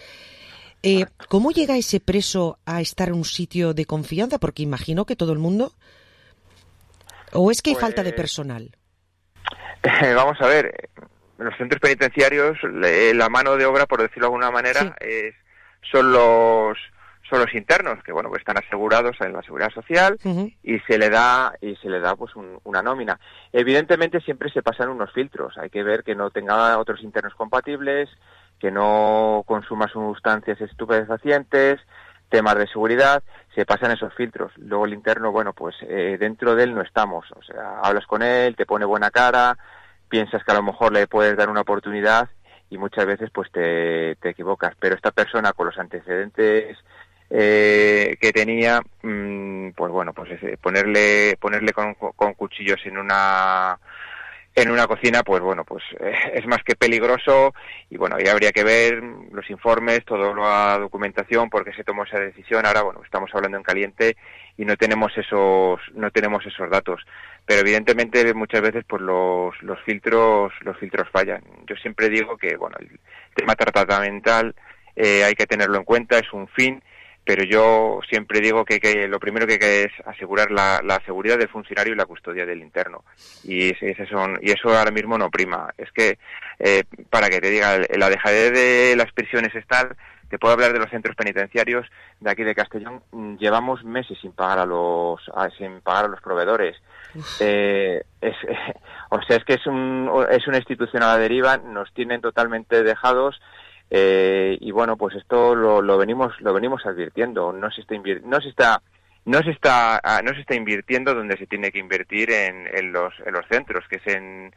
S5: ¿Cómo llega ese preso a estar en un sitio de confianza? Porque imagino que todo el mundo ¿O es que hay falta de personal?
S7: Vamos a ver, en los centros penitenciarios la mano de obra, por decirlo de alguna manera, son los internos, que bueno, pues están asegurados en la Seguridad Social y se le da pues una nómina. Evidentemente siempre se pasan unos filtros, hay que ver que no tenga otros internos compatibles, que no consuma sustancias estupefacientes, temas de seguridad, se pasan esos filtros. Luego el interno, bueno, pues dentro de él no estamos, o sea, hablas con él, te pone buena cara, piensas que a lo mejor le puedes dar una oportunidad y muchas veces pues te equivocas. Pero esta persona con los antecedentes que tenía, pues bueno, pues ponerle con cuchillos en una cocina, pues bueno, pues es más que peligroso y bueno, ya habría que ver los informes, toda la documentación, por qué se tomó esa decisión. Ahora, bueno, estamos hablando en caliente y no tenemos esos datos, pero evidentemente muchas veces pues los filtros fallan. Yo siempre digo que bueno, el tema tratamental hay que tenerlo en cuenta, es un fin, pero yo siempre digo que lo primero que hay que es asegurar la seguridad del funcionario y la custodia del interno. Y eso ahora mismo no prima. Es que, para que te diga, la dejadez de las prisiones es tal, te puedo hablar de los centros penitenciarios de aquí de Castellón, llevamos meses sin pagar a los proveedores. O sea, es que es una institución a la deriva, nos tienen totalmente dejados. Y bueno, pues esto lo venimos advirtiendo. No se está invirtiendo donde se tiene que invertir en los centros, que es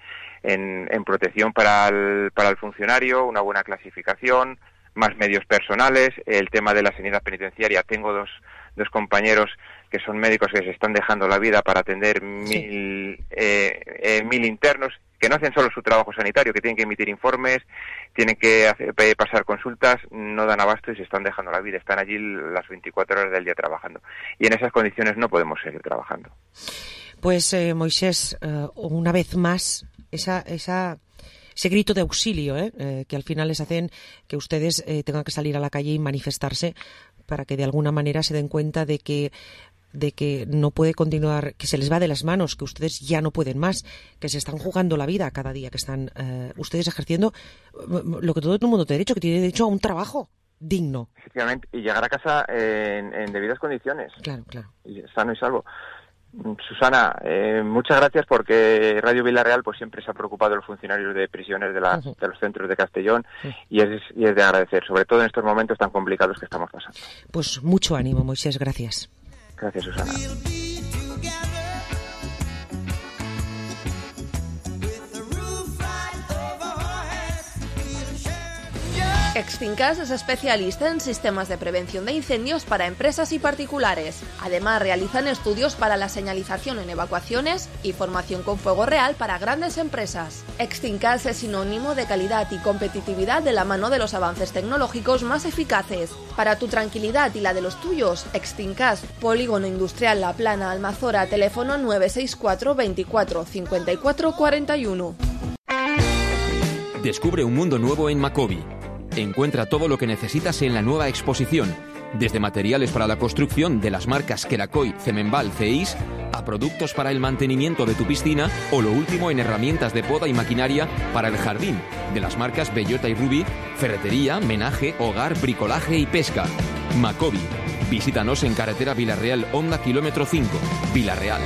S7: en protección para el funcionario, una buena clasificación, más medios personales, el tema de la sanidad penitenciaria. Tengo dos compañeros que son médicos que se están dejando la vida para atender 1000 internos, que no hacen solo su trabajo sanitario, que tienen que emitir informes, tienen que pasar consultas, no dan abasto y se están dejando la vida. Están allí las 24 horas del día trabajando. Y en esas condiciones no podemos seguir trabajando.
S5: Pues, Moisés, una vez más, ese grito de auxilio que al final les hacen que ustedes tengan que salir a la calle y manifestarse para que de alguna manera se den cuenta de que no puede continuar, que se les va de las manos, que ustedes ya no pueden más, que se están jugando la vida cada día, que están ustedes ejerciendo lo que todo el mundo tiene derecho, que tiene derecho a un trabajo digno.
S7: Efectivamente, y llegar a casa en debidas condiciones.
S5: Claro.
S7: Y sano y salvo. Susana, muchas gracias, porque Radio Vilarreal pues siempre se ha preocupado de los funcionarios de prisiones de los centros de Castellón y es de agradecer, sobre todo en estos momentos tan complicados que estamos pasando.
S5: Pues mucho ánimo, Moisés, gracias.
S7: Gracias, Susana.
S4: Extincas es especialista en sistemas de prevención de incendios para empresas y particulares. Además, realizan estudios para la señalización en evacuaciones y formación con fuego real para grandes empresas. Extincas es sinónimo de calidad y competitividad de la mano de los avances tecnológicos más eficaces. Para tu tranquilidad y la de los tuyos, Extincas, Polígono Industrial La Plana, Almazora, teléfono 964 24 54 41.
S9: Descubre un mundo nuevo en Macobi. Encuentra todo lo que necesitas en la nueva exposición, desde materiales para la construcción de las marcas Kerakoy, Cemenbal, CEIS, a productos para el mantenimiento de tu piscina o lo último en herramientas de poda y maquinaria para el jardín, de las marcas Bellota y Ruby, ferretería, menaje, hogar, bricolaje y pesca. Macobi. Visítanos en carretera Vilarreal, Honda, kilómetro 5, Vilarreal.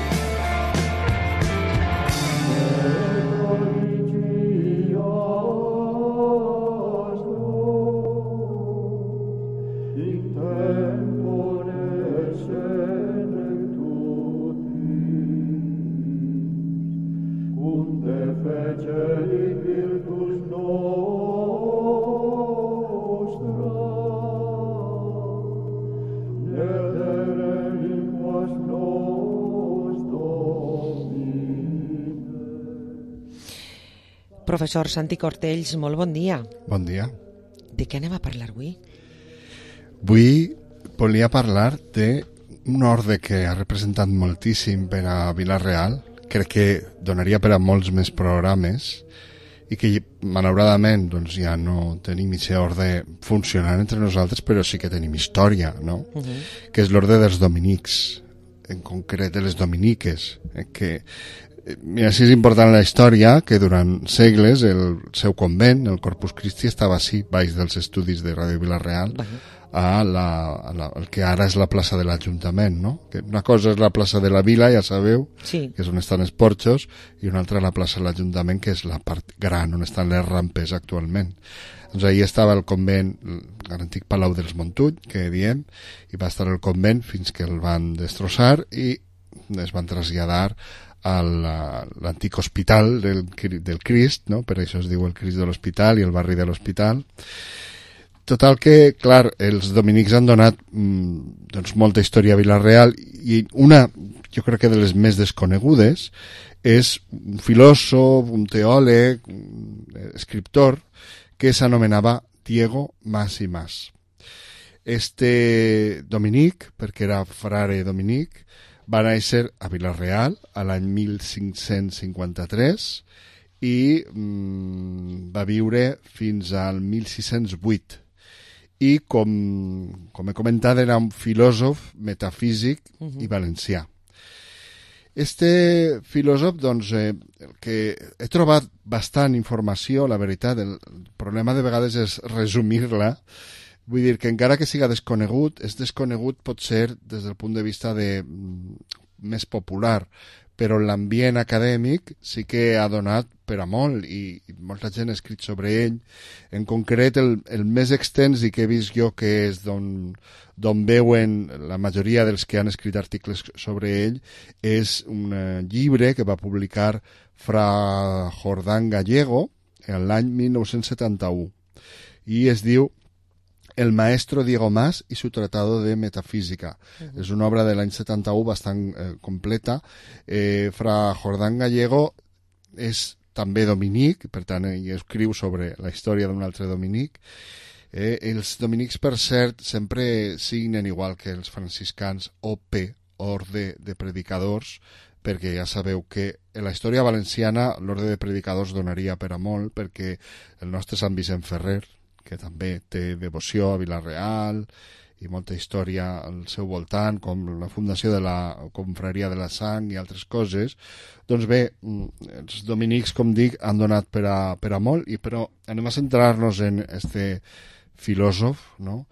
S5: Professor Santi Cortells, molt bon dia.
S11: Bon dia.
S5: De què anem a parlar avui?
S11: Avui volia parlar d'un orde que ha representat moltíssim per a Vilarreal. Crec que donaria per a molts més programes i que malauradament doncs, ja no tenim aquest orde funcionant entre nosaltres, però sí que tenim història, no? Que és l'orde dels dominics. en concret de les dominiques, que mira, si és important la història que durant segles el seu convent, el Corpus Christi, estava així, baix dels estudis de Ràdio Vila-real, el que ara és la plaça de l'Ajuntament, no? Que una cosa és la plaça de la Vila, ja sabeu,
S5: sí,
S11: que és on estan els porxos, i una altra la plaça de l'Ajuntament, que és la part gran, on estan les rampes actualment. Doncs ahir estava el convent, l'antic Palau dels Montull, que diem, i va estar el convent fins que el van destrossar i es van traslladar a l'antic hospital del Crist, no? Per això es diu el Crist de l'Hospital i el barri de l'Hospital. Total que, clar, els dominics han donat doncs, molta història a Vila-real, i una, jo crec que de les més desconegudes, és un filòsof, un teòleg, un escriptor, que s'anomenava Diego Mas i Mas. Este dominic, perquè era frare dominic, va néixer a Vila-real a l'any 1553 i va viure fins al 1608. I, com he comentat, era un filòsof metafísic i valencià. Este filòsof, doncs, el que he trobat bastant informació, la veritat, el problema de vegades és resumir-la. Vull dir que encara que siga desconegut, és desconegut potser des del punt de vista més popular, però l'ambient acadèmic sí que ha donat per a molt i molta gent ha escrit sobre ell. En concret, el més extens i que he vist jo que és d'on veuen la majoria dels que han escrit articles sobre ell és un llibre que va publicar Fra Jordán Gallego l'any 1971 i es diu El maestro Diego Mas y su tratado de metafísica. És una obra de l'any 71 bastant completa. Fra Jordán Gallego és també dominic, per tant ell escriu sobre la història d'un altre dominic. Els dominics, per cert, sempre signen igual que els franciscans OP, Orde de Predicadors, perquè ja sabeu que en la història valenciana l'Orde de Predicadors donaria per a molt, perquè el nostre Sant Vicent Ferrer, que també té devoció a Vila-real i molta història al seu voltant, com la fundació de la Confraria de la Sang i altres coses, doncs bé, els dominics, com dic, han donat per a molt, però anem a centrar-nos en este filòsof, no?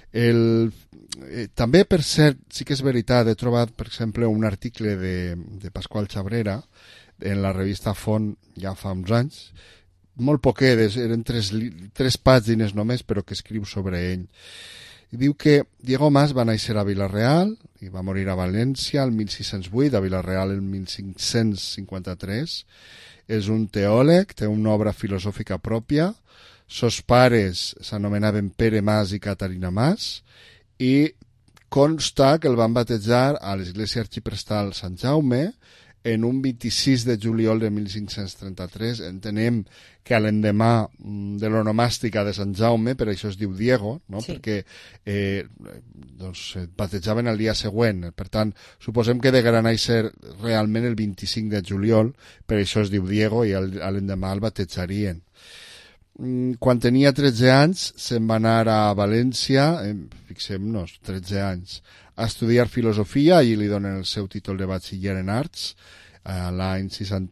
S11: També, per cert, sí que és veritat, he trobat, per exemple, un article de Pasqual Chabrera en la revista Font ja fa uns anys, molt poquedes, eren tres pàgines només, però que escriu sobre ell. I diu que Diego Mas va néixer a Vila-real i va morir a València el 1608, a Vila-real el 1553. És un teòleg, té una obra filosòfica pròpia. Sos pares s'anomenaven Pere Mas i Caterina Mas i consta que el van batejar a l'església arxiprestal Sant Jaume en un 26 de juliol de 1533. Entenem que a l'endemà de l'onomàstica de Sant Jaume, per això es diu Diego, no? Sí. Perquè doncs, batejaven el dia següent. Per tant, suposem que deguera néixer realment el 25 de juliol, per això es diu Diego, i a l'endemà el batejarien. Quan tenia 13 anys se'n va anar a València, fixem-nos, 13 anys, a estudiar filosofia, i li donen el seu títol de batxiller en arts l'any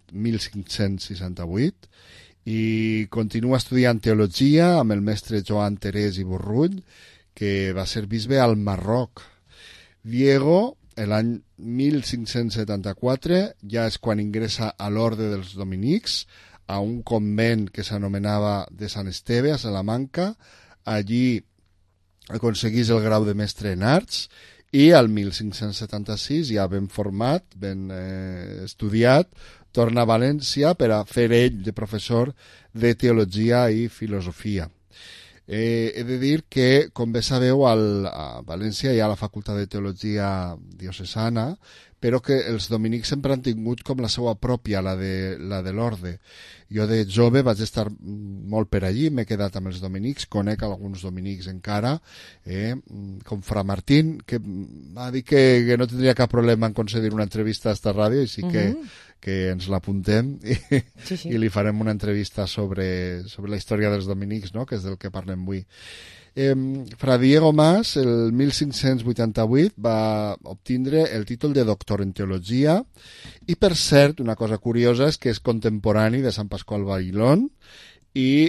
S11: 1568, i continua estudiant teologia amb el mestre Joan Terès i Borrull, que va ser bisbe al Marroc. Diego, l'any 1574, ja és quan ingressa a l'Orde dels Dominics, a un convent que s'anomenava de Sant Esteve, a Salamanca. Allí aconseguís el grau de mestre en arts, i al 1576, ja ben format, ben estudiat, torna a València per a fer ell de professor de teologia i filosofia. He de dir que, com bé sabeu, a València hi ha la Facultat de Teologia Diocesana, però que els dominics sempre han tingut com la seva pròpia, la de l'orde. Jo de jove vaig estar molt per allí, m'he quedat amb els dominics, conec alguns dominics encara, com Fra Martín, que va dir que no tindria cap problema en concedir una entrevista a esta ràdio, i sí que que ens l'apuntem i li farem una entrevista sobre la història dels dominics, no?, que és del que parlem avui. Fra Diego Mas, el 1588, va obtindre el títol de doctor en teologia i, per cert, una cosa curiosa és que és contemporani de Sant Pasqual Bailón i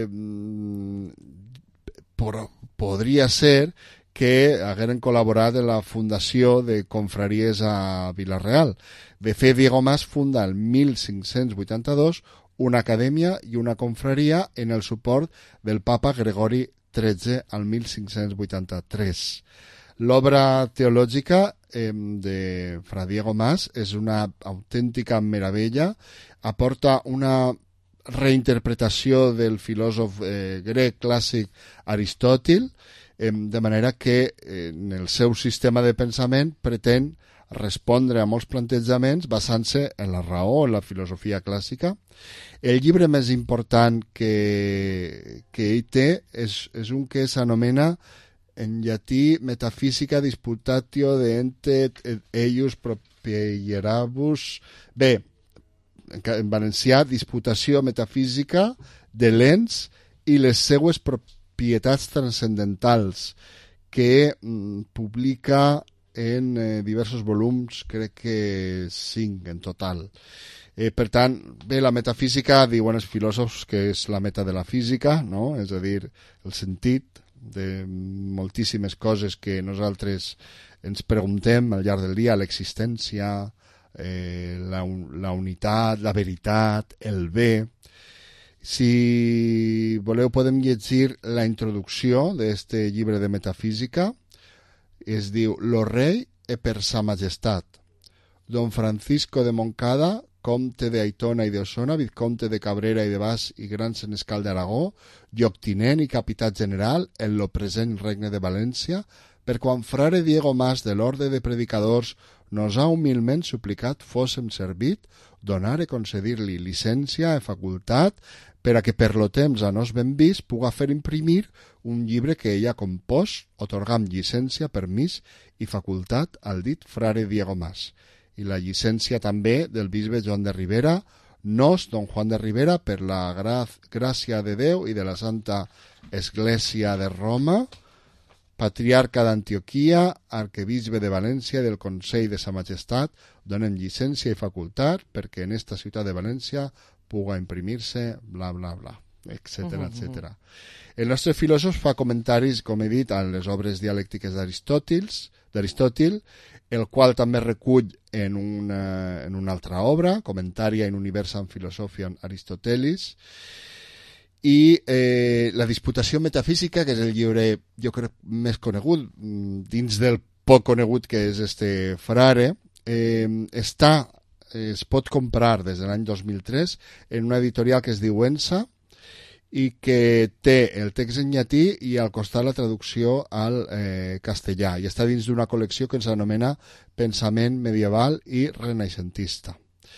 S11: podria ser que hagueren col·laborat en la fundació de confraries a Vila-real. De fet, Diego Mas funda el 1582 una acadèmia i una confraria en el suport del papa Gregori XIII al 1583. L'obra teològica de Fra Diego Mas és una autèntica meravella, aporta una reinterpretació del filòsof grec clàssic Aristòtil, de manera que en el seu sistema de pensament pretén respondre a molts plantejaments basant-se en la raó, en la filosofia clàssica. El llibre més important que ell té és un que s'anomena en llatí Metafísica Disputatio de ente eius propierabus. Bé, en valencià, Disputació metafísica de l'ens i les seues propietats transcendentals, que publica en diversos volums, crec que 5 en total. Per tant, bé, la metafísica, diuen els filòsofs que és la meta de la física, no? És a dir, el sentit de moltíssimes coses que nosaltres ens preguntem al llarg del dia, l'existència, la unitat, la veritat, el bé. Si voleu podem llegir la introducció d'este llibre de metafísica. Es diu Lo rei e per sa majestat. Don Francisco de Moncada, comte de Aitona i de Osona, vizconte de Cabrera i de Bas i gran senescal d'Aragó, lloctinent i capità general en lo present regne de València, per quan frare Diego Mas de l'orde de predicadors nos ha humilment suplicat fóssem servit, donar e concedir-li llicència e facultat per a que per lo temps a nos ben vist puga fer imprimir un llibre que ell ha compost, otorgant llicència, permís i facultat al dit frare Diego Mas. I la llicència també del bisbe Joan de Ribera, nos, don Juan de Ribera, per la gràcia de Déu i de la Santa Església de Roma, patriarca d'Antioquia, arquebisbe de València del Consell de Sa Majestat, donen llicència i facultat perquè en esta ciutat de València puga imprimir-se, bla, bla, bla, etcètera, etcètera. El nostre filòsof fa comentaris, com he dit, a les obres dialèctiques d'Aristòtil, el qual també recull en una altra obra, Comentaria in Universam Philosophiam Aristotelis, i la disputació metafísica, que és el llibre, jo crec, més conegut, dins del poc conegut que és este frare, es pot comprar des de l'any 2003 en una editorial que es diu Ensa i que té el text en llatí i al costat la traducció al castellà, i està dins d'una col·lecció que s'anomena Pensament medieval i renaixentista.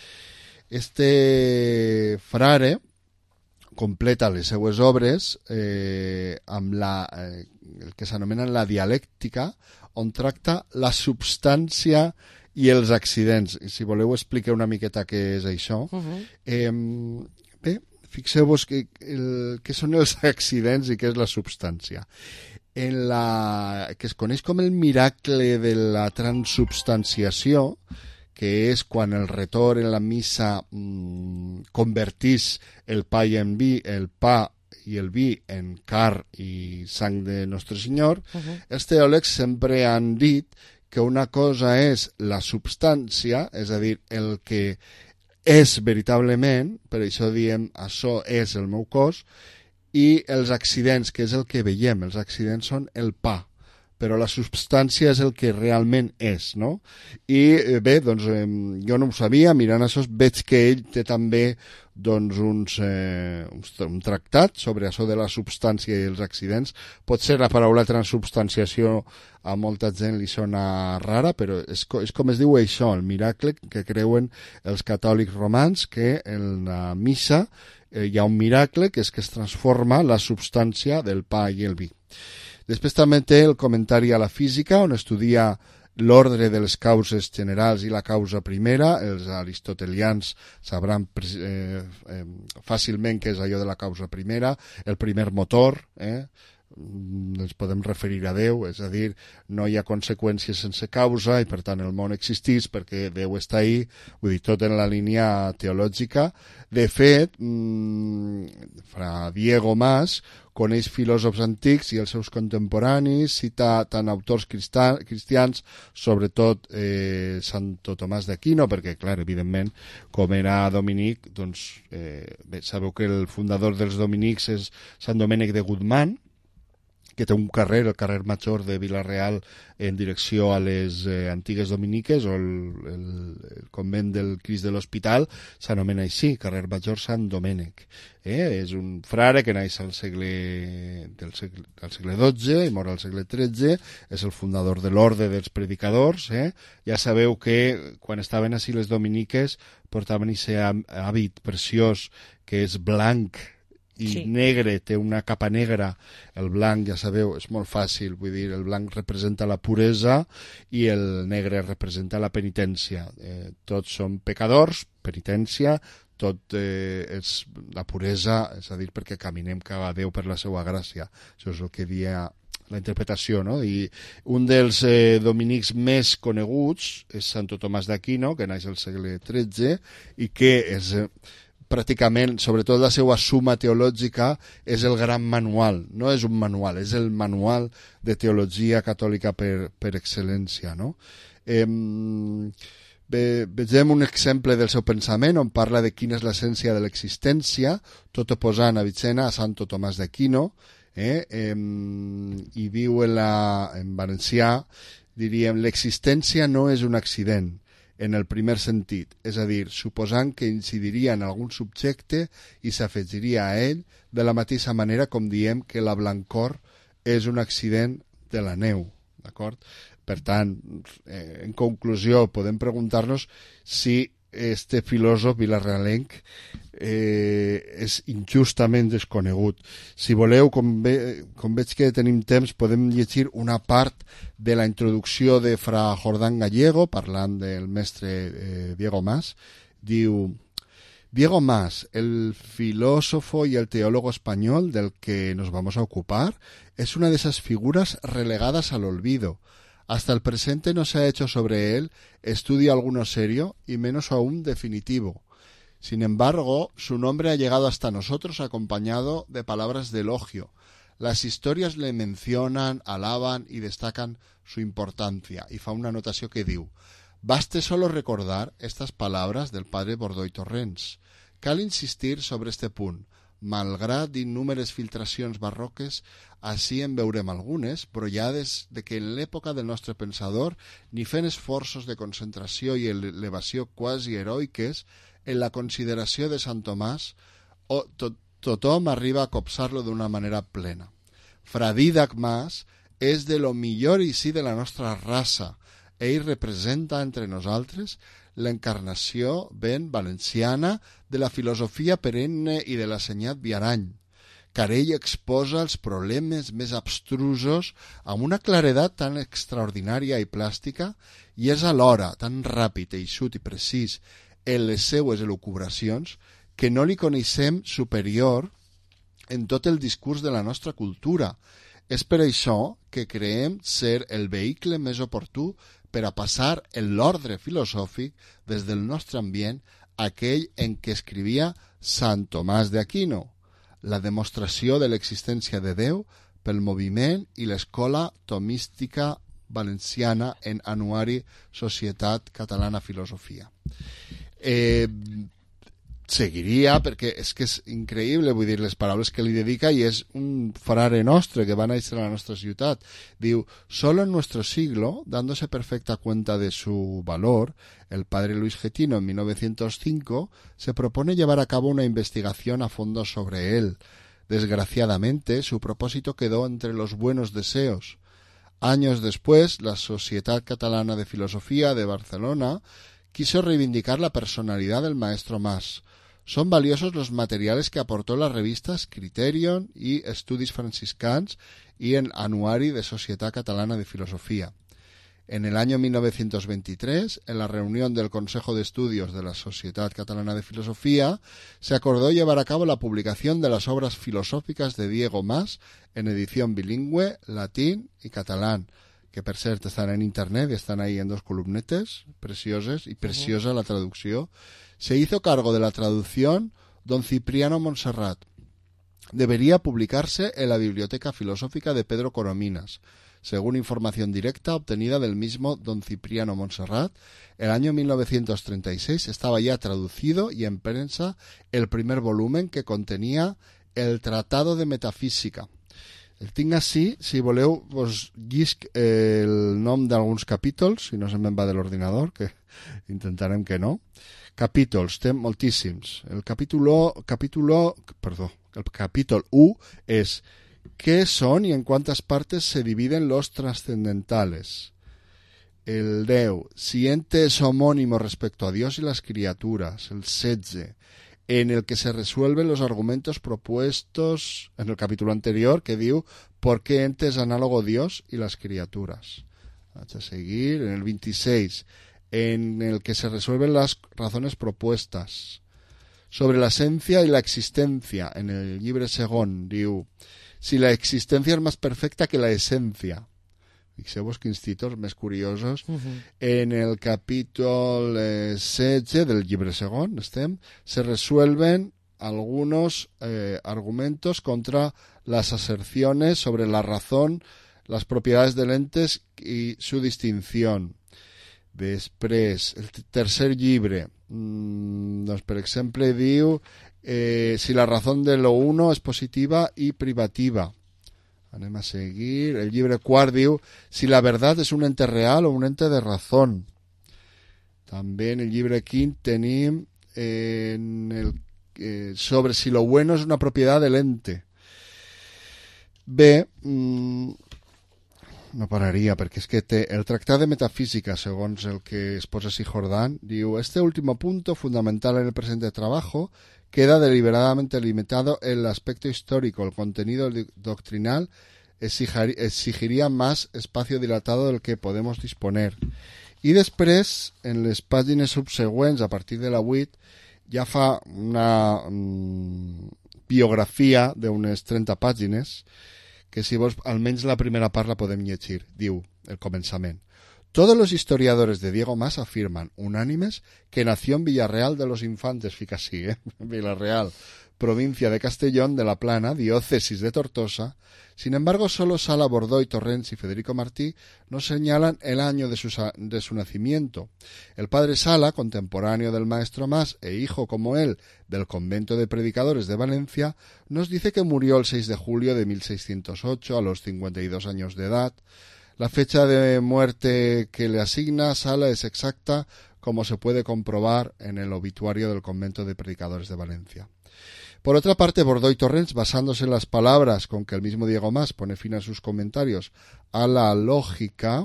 S11: Este frare completa les seues obres amb el que s'anomena la dialèctica, on tracta la substància i els accidents. I si voleu explicar una miqueta què és això. Bé, fixeu-vos què són els accidents i què és la substància. Que es coneix com el miracle de la transubstanciació, que és quan el retor en la missa convertís el pa i en vi, el pa i el vi en car i sang de Nostre Senyor, els teòlegs sempre han dit que una cosa és la substància, és a dir, el que és veritablement, per això diem, això és el meu cos, i els accidents, que és el que veiem. Els accidents són el pa, però la substància és el que realment és, no? I bé, doncs, jo no ho sabia, mirant això veig que ell té també doncs, un tractat sobre això de la substància i els accidents. Potser la paraula transubstanciació a molta gent li sona rara, però és com es diu això, el miracle que creuen els catòlics romans, que en la missa hi ha un miracle que és que es transforma la substància del pa i el vi. Després també té el Comentari a la física, on estudia l'ordre de les causes generals i la causa primera. Els aristotelians sabran fàcilment què és allò de la causa primera, el primer motor, ens podem referir a Déu, és a dir, no hi ha conseqüències sense causa i per tant el món existeix perquè Déu està ahí, vull dir, tot en la línia teològica. De fet, fra Diego Mas coneix filòsofs antics i els seus contemporanis, cita tant autors cristians, sobretot Santo Tomàs d'Aquino, perquè, clar, evidentment, com era dominic, doncs, bé, sabeu que el fundador dels dominics és Sant Domènec de Guzmán, que té un carrer, el carrer Major de Vila-real, en direcció a les antigues dominiques, o el convent del Crist de l'Hospital, s'anomena així, carrer Major Sant Domènec. És un frare que naix al segle XII i mor al segle XIII, és el fundador de l'Orde dels Predicadors. Ja sabeu que quan estaven així les dominiques portaven aquest hàbit preciós que és blanc i negre, té una capa negra. El blanc, ja sabeu, és molt fàcil, vull dir, el blanc representa la puresa i el negre representa la penitència. Tots som pecadors, penitència, tot és la puresa, és a dir, perquè caminem cap a Déu per la seva gràcia. Això és el que dia la interpretació, no? I un dels dominics més coneguts és Santo Tomàs d'Aquino, que naix al segle XIII i que és pràcticament, sobretot la seva suma teològica, és el gran manual. No és un manual, és el manual de teologia catòlica per excel·lència, no? Vegem un exemple del seu pensament on parla de quina és l'essència de l'existència, tot oposant a Avicena a Santo Tomàs d'Aquino, i diu en valencià, diríem, l'existència no és un accident, en el primer sentit, és a dir, suposant que incidiria en algun subjecte i s'afegiria a ell de la mateixa manera com diem que la blancor és un accident de la neu, d'acord? Per tant, en conclusió, podem preguntar-nos si este filòsof vilarealenc és injustament desconegut. Si voleu, com veig que tenim temps, podem llegir una part de la introducció de Fra Jordán Gallego, parlant del mestre Diego Mas. Diu: Diego Mas, el filósofo y el teólogo español del que nos vamos a ocupar, es una de esas figuras relegadas al olvido. Hasta el presente no se ha hecho sobre él estudio alguno serio y menos aún definitivo. Sin embargo, su nombre ha llegado hasta nosotros acompañado de palabras de elogio. Las historias le mencionan, alaban y destacan su importancia. Y fa una anotació que diu: baste solo recordar estas palabras del padre Bordoy Torrents. Cal insistir sobre este punt. Malgrat innúmeres filtracions barroques, així en veurem algunes, brollades de que en l'època del nostre pensador, ni fent esforços de concentració i elevació quasi heroiques, en la consideració de Sant Tomàs, tothom arriba a copsar-lo d'una manera plena. Fra Dídac Mas és de lo millor i sí de la nostra raça. Ell representa entre nosaltres l'encarnació ben valenciana de la filosofia perenne i de l'assenyat Viarany. Car ell exposa els problemes més abstrusos amb una claredat tan extraordinària i plàstica i és alhora tan ràpid, eixut i precís en les seues elucubracions que no li coneixem superior en tot el discurs de la nostra cultura. És per això que creiem ser el vehicle més oportú per a passar en l'ordre filosòfic des del nostre ambient aquell en què escrivia Sant Tomàs d'Aquino, la demostració de l'existència de Déu pel moviment i l'escola tomística valenciana en Anuari Societat Catalana Filosofia. Seguiria, perquè és que és increïble, vull dir, les paraules que li dedica, i és un frare nostre que va néixer a la nostra ciutat. Diu: solo en nuestro siglo, dándose perfecta cuenta de su valor, el padre Luis Getino en 1905 se propone llevar a cabo una investigación a fondo sobre él. Desgraciadamente, su propósito quedó entre los buenos deseos. Años después, la Societat Catalana de Filosofía de Barcelona quiso reivindicar la personalidad del maestro Mas. Son valiosos los materiales que aportó las revistas Criterion y Estudis Franciscans y en Anuari de Societat Catalana de Filosofía. En el año 1923, en la reunión del Consejo de Estudios de la Sociedad Catalana de Filosofía, se acordó llevar a cabo la publicación de las obras filosóficas de Diego Mas en edición bilingüe, latín y catalán, que per cert estan en internet y están ahí en 2 columnetes precioses y preciosa la traducción. Se hizo cargo de la traducción don Cipriano Montserrat. Debería publicarse en la Biblioteca Filosófica de Pedro Corominas. Según información directa obtenida del mismo don Cipriano Montserrat, el año 1936 estaba ya traducido y en prensa el primer volumen que contenía el Tratado de Metafísica. El tinc així, si voleu, vos llisc el nom d'alguns capítols, si no se me'n va de l'ordinador, que intentarem que no. Capítols, té moltíssims. El capítol 1 és ¿qué son y en cuántas partes se dividen los trascendentales? El 10, si entes homónimos respecto a Dios y las criaturas. El 16, en el que se resuelven los argumentos propuestos en el capítulo anterior, que diu ¿por qué entes análogo Dios y las criaturas? Vaig a seguir. En el 26, en el que se resuelven las razones propuestas. Sobre la esencia y la existencia, en el llibre segon, diu si la existencia es más perfecta que la esencia. Fixeu-vos quins títols més curiosos. En el capítol 16 del llibre segon se resuelven algunos argumentos contra las aserciones sobre la razón, las propiedades del entes y su distinción. Després, el tercer llibre, doncs, per exemple, diu si la razón de lo uno es positiva y privativa. Anem a seguir. El llibre quart diu si la verdad es un ente real o un ente de razón. També en el llibre quint tenim sobre si lo bueno es una propiedad del ente. Bé, no pararia, perquè és que té el Tractat de Metafísica, segons el que exposa Jordan, diu este último punto fundamental en el presente trabajo queda deliberadamente limitado en el aspecto histórico. El contenido doctrinal exigiría más espacio dilatado del que podemos disponer. I després, en les pàgines subsegüents, a partir de la 8, ja fa una biografia d'unes 30 pàgines, que si vos, almenys la primera part la podem llegir. Diu, el començament. Todos los historiadores de Diego Mas afirman, unánimes, que nació en Villarreal de los Infantes, fica así, Villarreal, provincia de Castellón de la Plana, diócesis de Tortosa. Sin embargo, solo Sala, Bordoy, Torrents y Federico Martí nos señalan el año de su nacimiento. El padre Sala, contemporáneo del maestro Mas e hijo como él del convento de predicadores de Valencia, nos dice que murió el 6 de julio de 1608 a los 52 años de edad. La fecha de muerte que le asigna Sala es exacta, como se puede comprobar en el obituario del convento de predicadores de Valencia. Por otra parte, Bordoy Torrents, basándose en las palabras con que el mismo Diego Mas pone fin a sus comentarios a la lógica,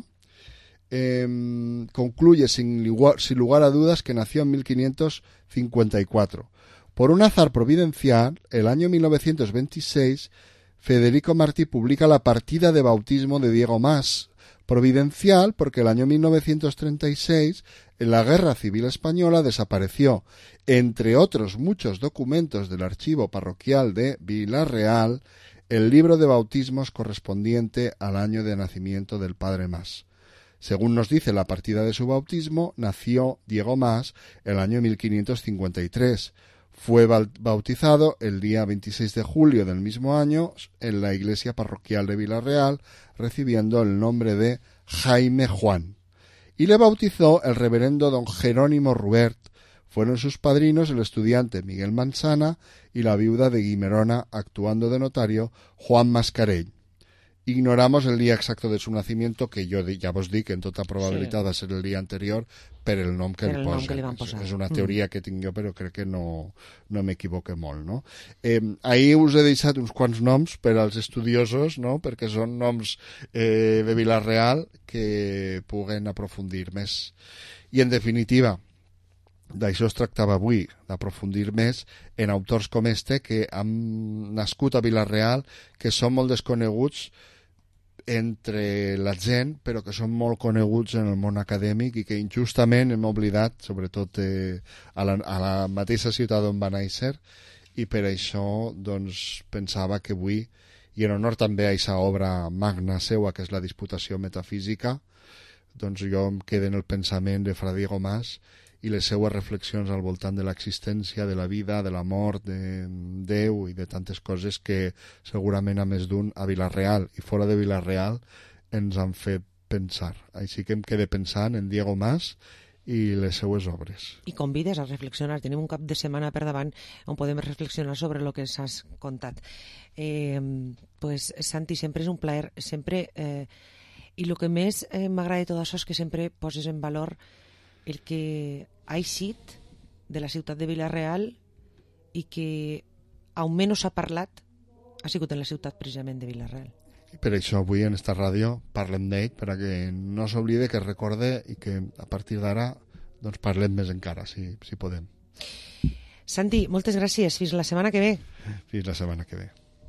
S11: concluye sin lugar a dudas que nació en 1554. Por un azar providencial, el año 1926, Federico Martí publica la partida de bautismo de Diego Mas. Providencial porque el año 1936, en la Guerra Civil Española, desapareció, entre otros muchos documentos del archivo parroquial de Vilarreal, el libro de bautismos correspondiente al año de nacimiento del padre Mas. Según nos dice la partida de su bautismo, nació Diego Mas el año 1553. Fue bautizado el día 26 de julio del mismo año en la iglesia parroquial de Vilarreal, recibiendo el nombre de Jaime Juan. Y le bautizó el reverendo don Jerónimo Rubert. Fueron sus padrinos el estudiante Miguel Manzana y la viuda de Guimerona, actuando de notario, Juan Mascarell. Ignoramos el día exacto de su nacimiento, que jo ja vos dic que en tota probabilitat va ser el dia anterior per el nom que li posen. És una teoria que tinc jo, però crec que no m'equivoque molt, no? Ahir us he deixat uns quants noms per als estudiosos, no? Perquè són noms de Vilarreal que puguen aprofundir més. I en definitiva, d'això es tractava avui, d'aprofundir més en autors com este que han nascut a Vilarreal, que són molt desconeguts entre la gent, però que són molt coneguts en el món acadèmic i que injustament hem oblidat, sobretot a la mateixa ciutat on va néixer, i per això doncs, pensava que avui, i en honor també a aquesta obra magna seua, que és la Disputació Metafísica, doncs jo em quedo en el pensament de Fra Diego Mas i les seues reflexions al voltant de l'existència, de la vida, de la mort, de Déu i de tantes coses que segurament a més d'un a Vila-real i fora de Vila-real ens han fet pensar. Així que em quedé pensant en Diego Mas i les seues obres.
S5: I convides a reflexionar. Tenim un cap de setmana per davant on podem reflexionar sobre el que ens has contat. Pues, Santi, sempre és un plaer, sempre... I el que més m'agrada de tot això és que sempre poses en valor el que ha eixit de la ciutat de Vila-real i que almenys s'ha parlat ha sigut en la ciutat precisament de Vila-real.
S11: I per això avui en esta ràdio parlem d'ell, perquè no s'oblide, que es recorde i que a partir d'ara doncs parlem més encara, si podem.
S5: Santi, moltes gràcies. Fins la setmana que ve.
S11: Fins la setmana que ve.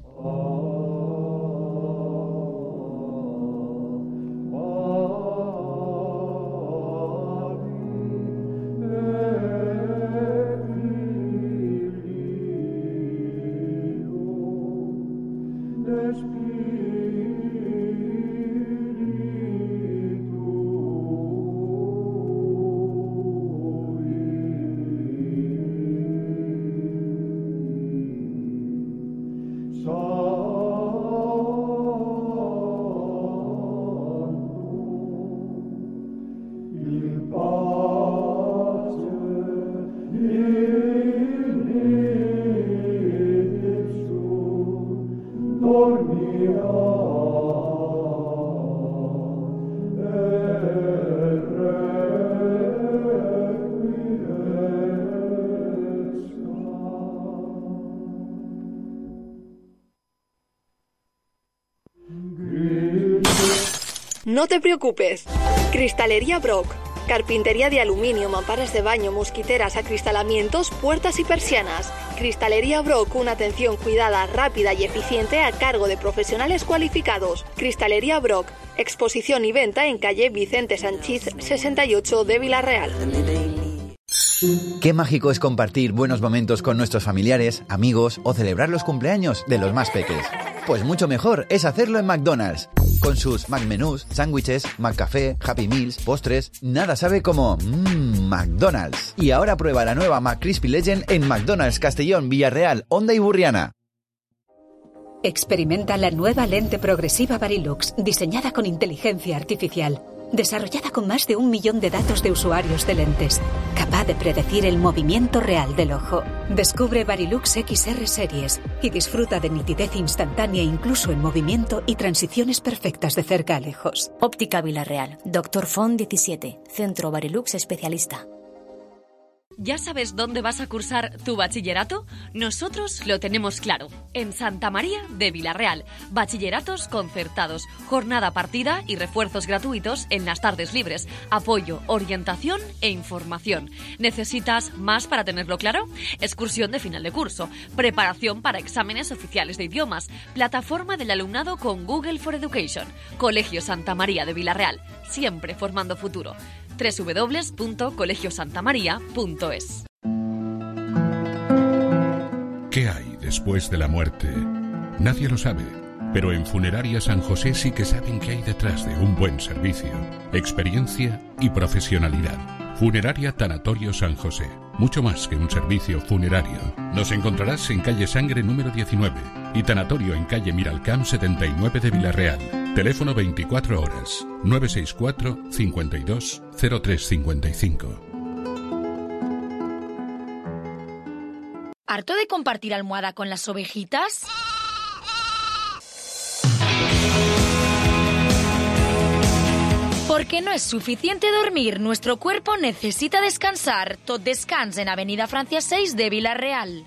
S4: No te preocupes. Cristalería Brock. Carpintería de aluminio, mamparas de baño, mosquiteras, acristalamientos, puertas y persianas. Cristalería Brock, una atención cuidada, rápida y eficiente a cargo de profesionales cualificados. Cristalería Brock. Exposición y venta en calle Vicente Sanchís 68 de Vila-real.
S12: Qué mágico es compartir buenos momentos con nuestros familiares, amigos o celebrar los cumpleaños de los más peques. Pues mucho mejor es hacerlo en McDonald's. Con sus McMenús, sándwiches, McCafé, Happy Meals, postres, nada sabe como McDonald's. Y ahora prueba la nueva McCrispy Legend en McDonald's Castellón, Villarreal, Honda y Burriana.
S13: Experimenta la nueva lente progresiva Varilux, diseñada con inteligencia artificial, desarrollada con más de 1 millón de datos de usuarios de lentes, capaz de predecir el movimiento real del ojo. Descubre Varilux XR Series y disfruta de nitidez instantánea incluso en movimiento y transiciones perfectas de cerca a lejos.
S14: Óptica Vila-real, Dr. Font 17, Centro Varilux Especialista.
S16: ¿Ya sabes dónde vas a cursar tu bachillerato? Nosotros lo tenemos claro. En Santa María de Vila-real. Bachilleratos concertados, jornada partida y refuerzos gratuitos en las tardes libres. Apoyo, orientación e información. ¿Necesitas más para tenerlo claro? Excursión de final de curso. Preparación para exámenes oficiales de idiomas. Plataforma del alumnado con Google for Education. Colegio Santa María de Vila-real. Siempre formando futuro. www.colegiosantamaria.es.
S21: ¿Qué hay después de la muerte? Nadie lo sabe, pero en Funeraria San José sí que saben qué hay detrás de un buen servicio, experiencia y profesionalidad. Funeraria Tanatorio San José, mucho más que un servicio funerario. Nos encontrarás en calle Sangre número 19 y Tanatorio en calle Miralcamp 79 de Vila-real. Teléfono 24 horas, 964 52 0355.
S3: ¿Harto de compartir almohada con las ovejitas? Porque no es suficiente dormir, nuestro cuerpo necesita descansar. Tot Descans en Avenida Francia 6 de Vila-real.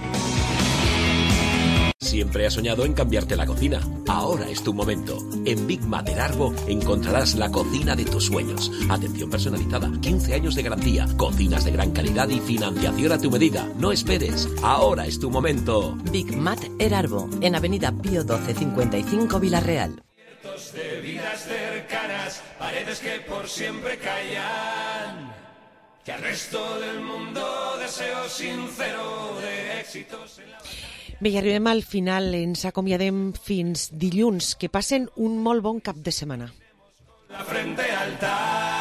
S26: Siempre has soñado en cambiarte la cocina. Ahora es tu momento. En Big Mat Erarbo encontrarás la cocina de tus sueños. Atención personalizada, 15 años de garantía, cocinas de gran calidad y financiación a tu medida. No esperes. Ahora es tu momento.
S27: Big Mat Erarbo, en Avenida Pío 12 55 Vila-real.
S10: de vidas cercanas, paredes que por siempre callan. Que al resto del mundo deseo sincero de éxitos en la...
S5: Bé, i arribem al final, ens acomiadem fins dilluns. Que passen un molt bon cap de setmana.
S10: La frente alta.